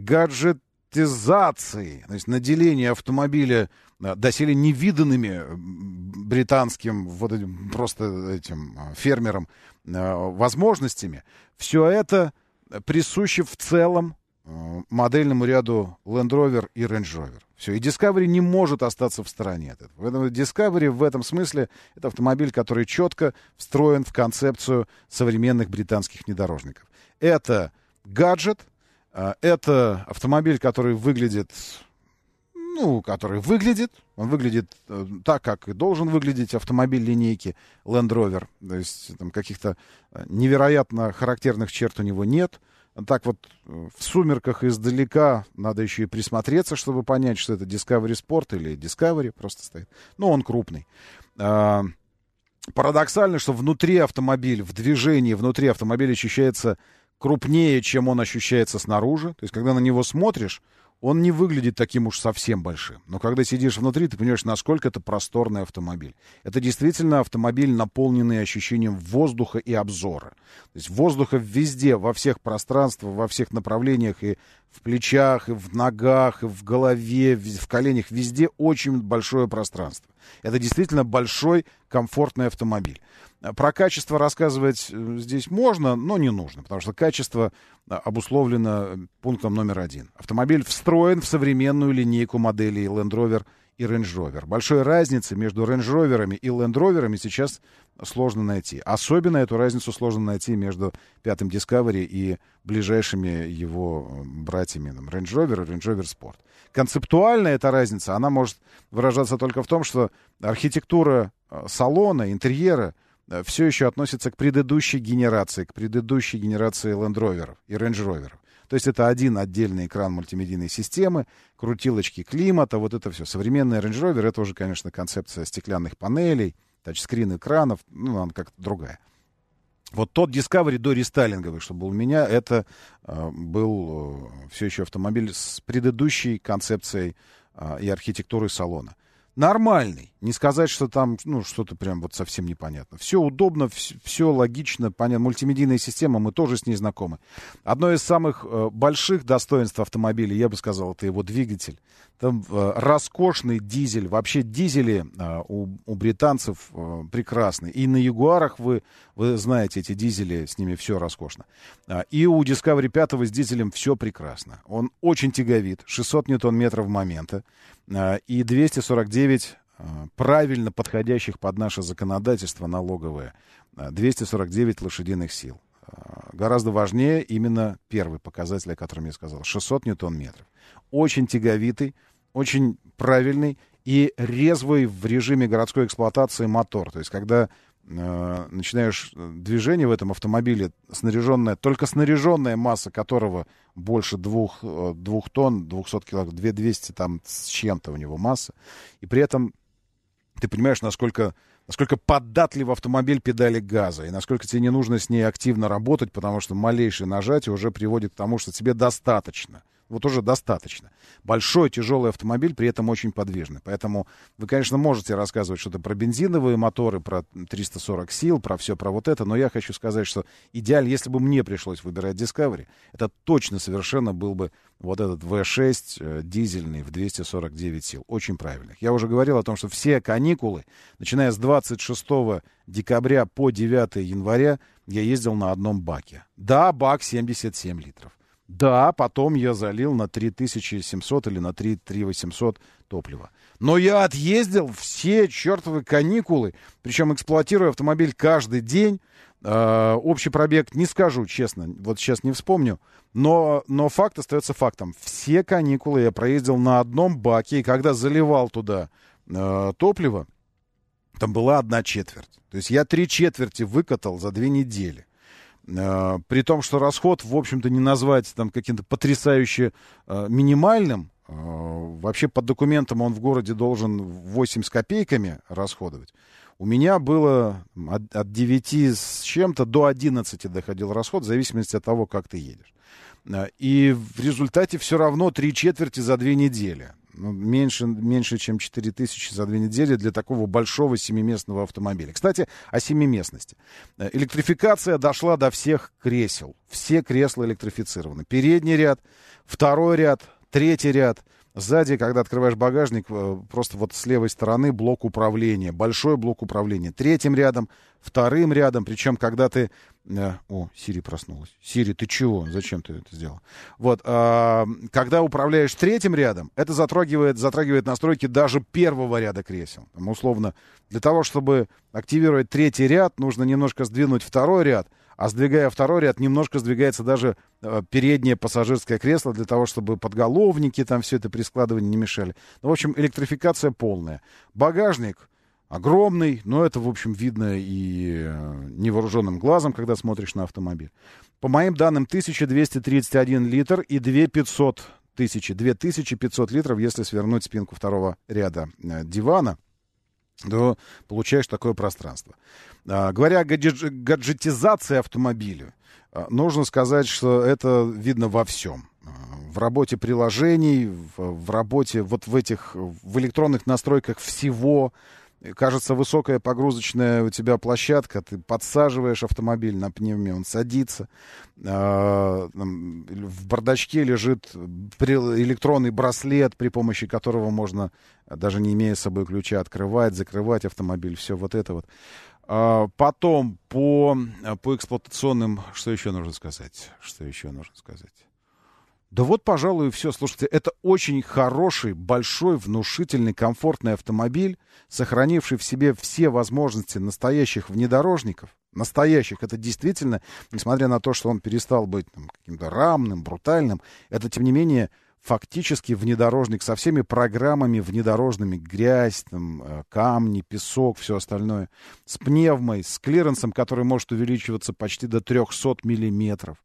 Speaker 2: гаджетизации, то есть наделение автомобиля доселе невиданными британским вот этим, просто этим фермерам возможностями, все это присуще в целом модельному ряду Land Rover и Range Rover. Все, и Discovery не может остаться в стороне от этого. Поэтому Discovery в этом смысле это автомобиль, который четко встроен в концепцию современных британских внедорожников. Это гаджет, это автомобиль, который выглядит, ну, который выглядит, он выглядит так, как и должен выглядеть автомобиль линейки Land Rover. То есть там каких-то невероятно характерных черт у него нет. Так вот, в сумерках издалека надо еще и присмотреться, чтобы понять, что это Discovery Sport или Discovery просто стоит. Но он крупный. А, парадоксально, что внутри автомобиля, в движении внутри автомобиля ощущается крупнее, чем он ощущается снаружи. То есть, когда на него смотришь, он не выглядит таким уж совсем большим. Но когда сидишь внутри, ты понимаешь, насколько это просторный автомобиль. Это действительно автомобиль, наполненный ощущением воздуха и обзора. То есть воздуха везде, во всех пространствах, во всех направлениях, и в плечах, и в ногах, и в голове, в коленях. Везде очень большое пространство. Это действительно большой, комфортный автомобиль. Про качество рассказывать здесь можно, но не нужно, потому что качество обусловлено пунктом номер один. Автомобиль встроен в современную линейку моделей Land Rover и Range Rover. Большой разницы между Range Rover'ами и Land Rover'ами сейчас сложно найти. Особенно эту разницу сложно найти между пятым Discovery и ближайшими его братьями там, Range Rover и Range Rover Sport. Концептуально эта разница, она может выражаться только в том, что архитектура салона, интерьера все еще относится к предыдущей генерации, к предыдущей генерации Land Rover и Range Rover. То есть это один отдельный экран мультимедийной системы, крутилочки климата, вот это все. Современный Range Rover — это уже, конечно, концепция стеклянных панелей, тачскрин экранов, ну, она как-то другая. Вот тот Discovery до рестайлинговый, что был у меня, это э, был э, все еще автомобиль с предыдущей концепцией э, и архитектурой салона. Нормальный. Не сказать, что там ну, что-то прям вот совсем непонятно. Все удобно, все, все логично, понятно. Мультимедийная система, мы тоже с ней знакомы. Одно из самых э, больших достоинств автомобиля, я бы сказал, это его двигатель. Там э, роскошный дизель. Вообще дизели э, у, у британцев э, прекрасны. И на Ягуарах вы, вы знаете, эти дизели, с ними все роскошно. А, и у Discovery пять с дизелем все прекрасно. Он очень тяговит, шестьсот ньютон-метров момента. И двести сорок девять правильно подходящих под наше законодательство налоговое, двести сорок девять лошадиных сил. Гораздо важнее именно первый показатель, о котором я сказал, шестьсот ньютон-метров. Очень тяговитый, очень правильный и резвый в режиме городской эксплуатации мотор. То есть, когда э, начинаешь движение в этом автомобиле, снаряженная, только снаряженная масса которого больше двух, двух тонн, двухсот килограмм, двести там с чем-то у него масса, и при этом ты понимаешь, насколько, насколько податлив автомобиль педали газа, и насколько тебе не нужно с ней активно работать, потому что малейшее нажатие уже приводит к тому, что тебе достаточно. Вот уже достаточно. Большой, тяжелый автомобиль, при этом очень подвижный. Поэтому вы, конечно, можете рассказывать что-то про бензиновые моторы, про триста сорок сил, про все про вот это, но я хочу сказать, что идеально, если бы мне пришлось выбирать Discovery, это точно совершенно был бы вот этот ви шесть э, дизельный в двести сорок девять сил. Очень правильных. Я уже говорил о том, что все каникулы, начиная с двадцать шестого декабря по девятого января, я ездил на одном баке. Да, бак семьдесят семь литров. Да, потом я залил на три тысячи семьсот или на три тысячи восемьсот топлива. Но я отъездил все чертовы каникулы, причем эксплуатируя автомобиль каждый день. Э, общий пробег не скажу, честно, вот сейчас не вспомню, но, но факт остается фактом. Все каникулы я проездил на одном баке, и когда заливал туда э, топливо, там была одна четверть. То есть я три четверти выкатал за две недели. При том, что расход, в общем-то, не назвать там каким-то потрясающе минимальным. Вообще по документам он в городе должен восемь с копейками расходовать. У меня было от, от девяти с чем-то до одиннадцати доходил расход, в зависимости от того, как ты едешь. И в результате все равно три четверти за две недели. Ну, меньше, меньше, чем четыре тысячи за две недели для такого большого семиместного автомобиля. Кстати, о семиместности. Электрификация дошла до всех кресел. Все кресла электрифицированы. Передний ряд, второй ряд, третий ряд. Сзади, когда открываешь багажник, просто вот с левой стороны блок управления. Большой блок управления. Третьим рядом, вторым рядом. Причем, когда ты... О, Сири проснулась. Сири, ты чего? Зачем ты это сделал? Вот, а, когда управляешь третьим рядом, это затрагивает, затрагивает настройки даже первого ряда кресел. Там, условно, для того, чтобы активировать третий ряд, нужно немножко сдвинуть второй ряд, а сдвигая второй ряд, немножко сдвигается даже э, переднее пассажирское кресло для того, чтобы подголовники, там все это при складывании не мешали. Ну, в общем, электрификация полная. Багажник огромный, но это, в общем, видно и э, невооруженным глазом, когда смотришь на автомобиль. По моим данным, тысяча двести тридцать один литр и две тысячи пятьсот тысячи, две тысячи пятьсот литров, если свернуть спинку второго ряда э, дивана, то получаешь такое пространство. А, говоря о гаджет, гаджетизации автомобиля, а, нужно сказать, что это видно во всем. В работе приложений, в, в работе вот в этих, в электронных настройках всего. Кажется, высокая погрузочная у тебя площадка, ты подсаживаешь автомобиль на пневме, он садится. В бардачке лежит электронный браслет, при помощи которого можно, даже не имея с собой ключа, открывать, закрывать автомобиль, все вот это вот. Потом по, по эксплуатационным, что еще нужно сказать? Что еще нужно сказать? Да вот, пожалуй, и все. Слушайте, это очень хороший, большой, внушительный, комфортный автомобиль, сохранивший в себе все возможности настоящих внедорожников. Настоящих. Это действительно, несмотря на то, что он перестал быть там, каким-то рамным, брутальным, это, тем не менее, фактически внедорожник со всеми программами внедорожными. Грязь, там, камни, песок, все остальное. С пневмой, с клиренсом, который может увеличиваться почти до трехсот миллиметров.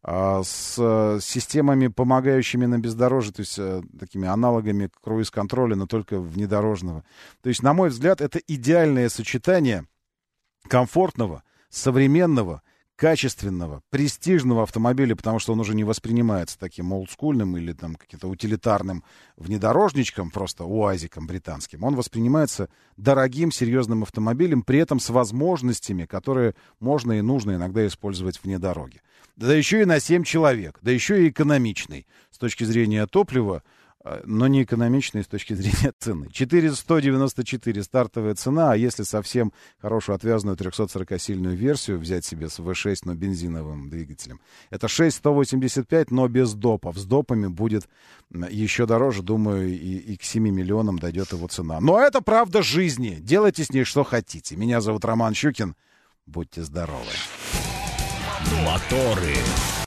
Speaker 2: С системами, помогающими на бездорожье, то есть такими аналогами круиз-контроля, но только внедорожного. То есть, на мой взгляд, это идеальное сочетание комфортного, современного, качественного, престижного автомобиля, потому что он уже не воспринимается таким олдскульным или там каким-то утилитарным внедорожничком, просто уазиком британским. Он воспринимается дорогим, серьезным автомобилем, при этом с возможностями, которые можно и нужно иногда использовать вне дороги. Да еще и на семь человек, да еще и экономичный с точки зрения топлива, но не экономичный с точки зрения цены. четыреста девяносто четыре стартовая цена, а если совсем хорошую отвязную трехсотсорокасильную версию взять себе с вэ шесть, но бензиновым двигателем, это шесть тысяч сто восемьдесят пять, но без допов. С допами будет еще дороже, думаю, и, и к семи миллионам дойдет его цена. Но это правда жизни. Делайте с ней что хотите. Меня зовут Роман Щукин. Будьте здоровы.
Speaker 1: Моторы.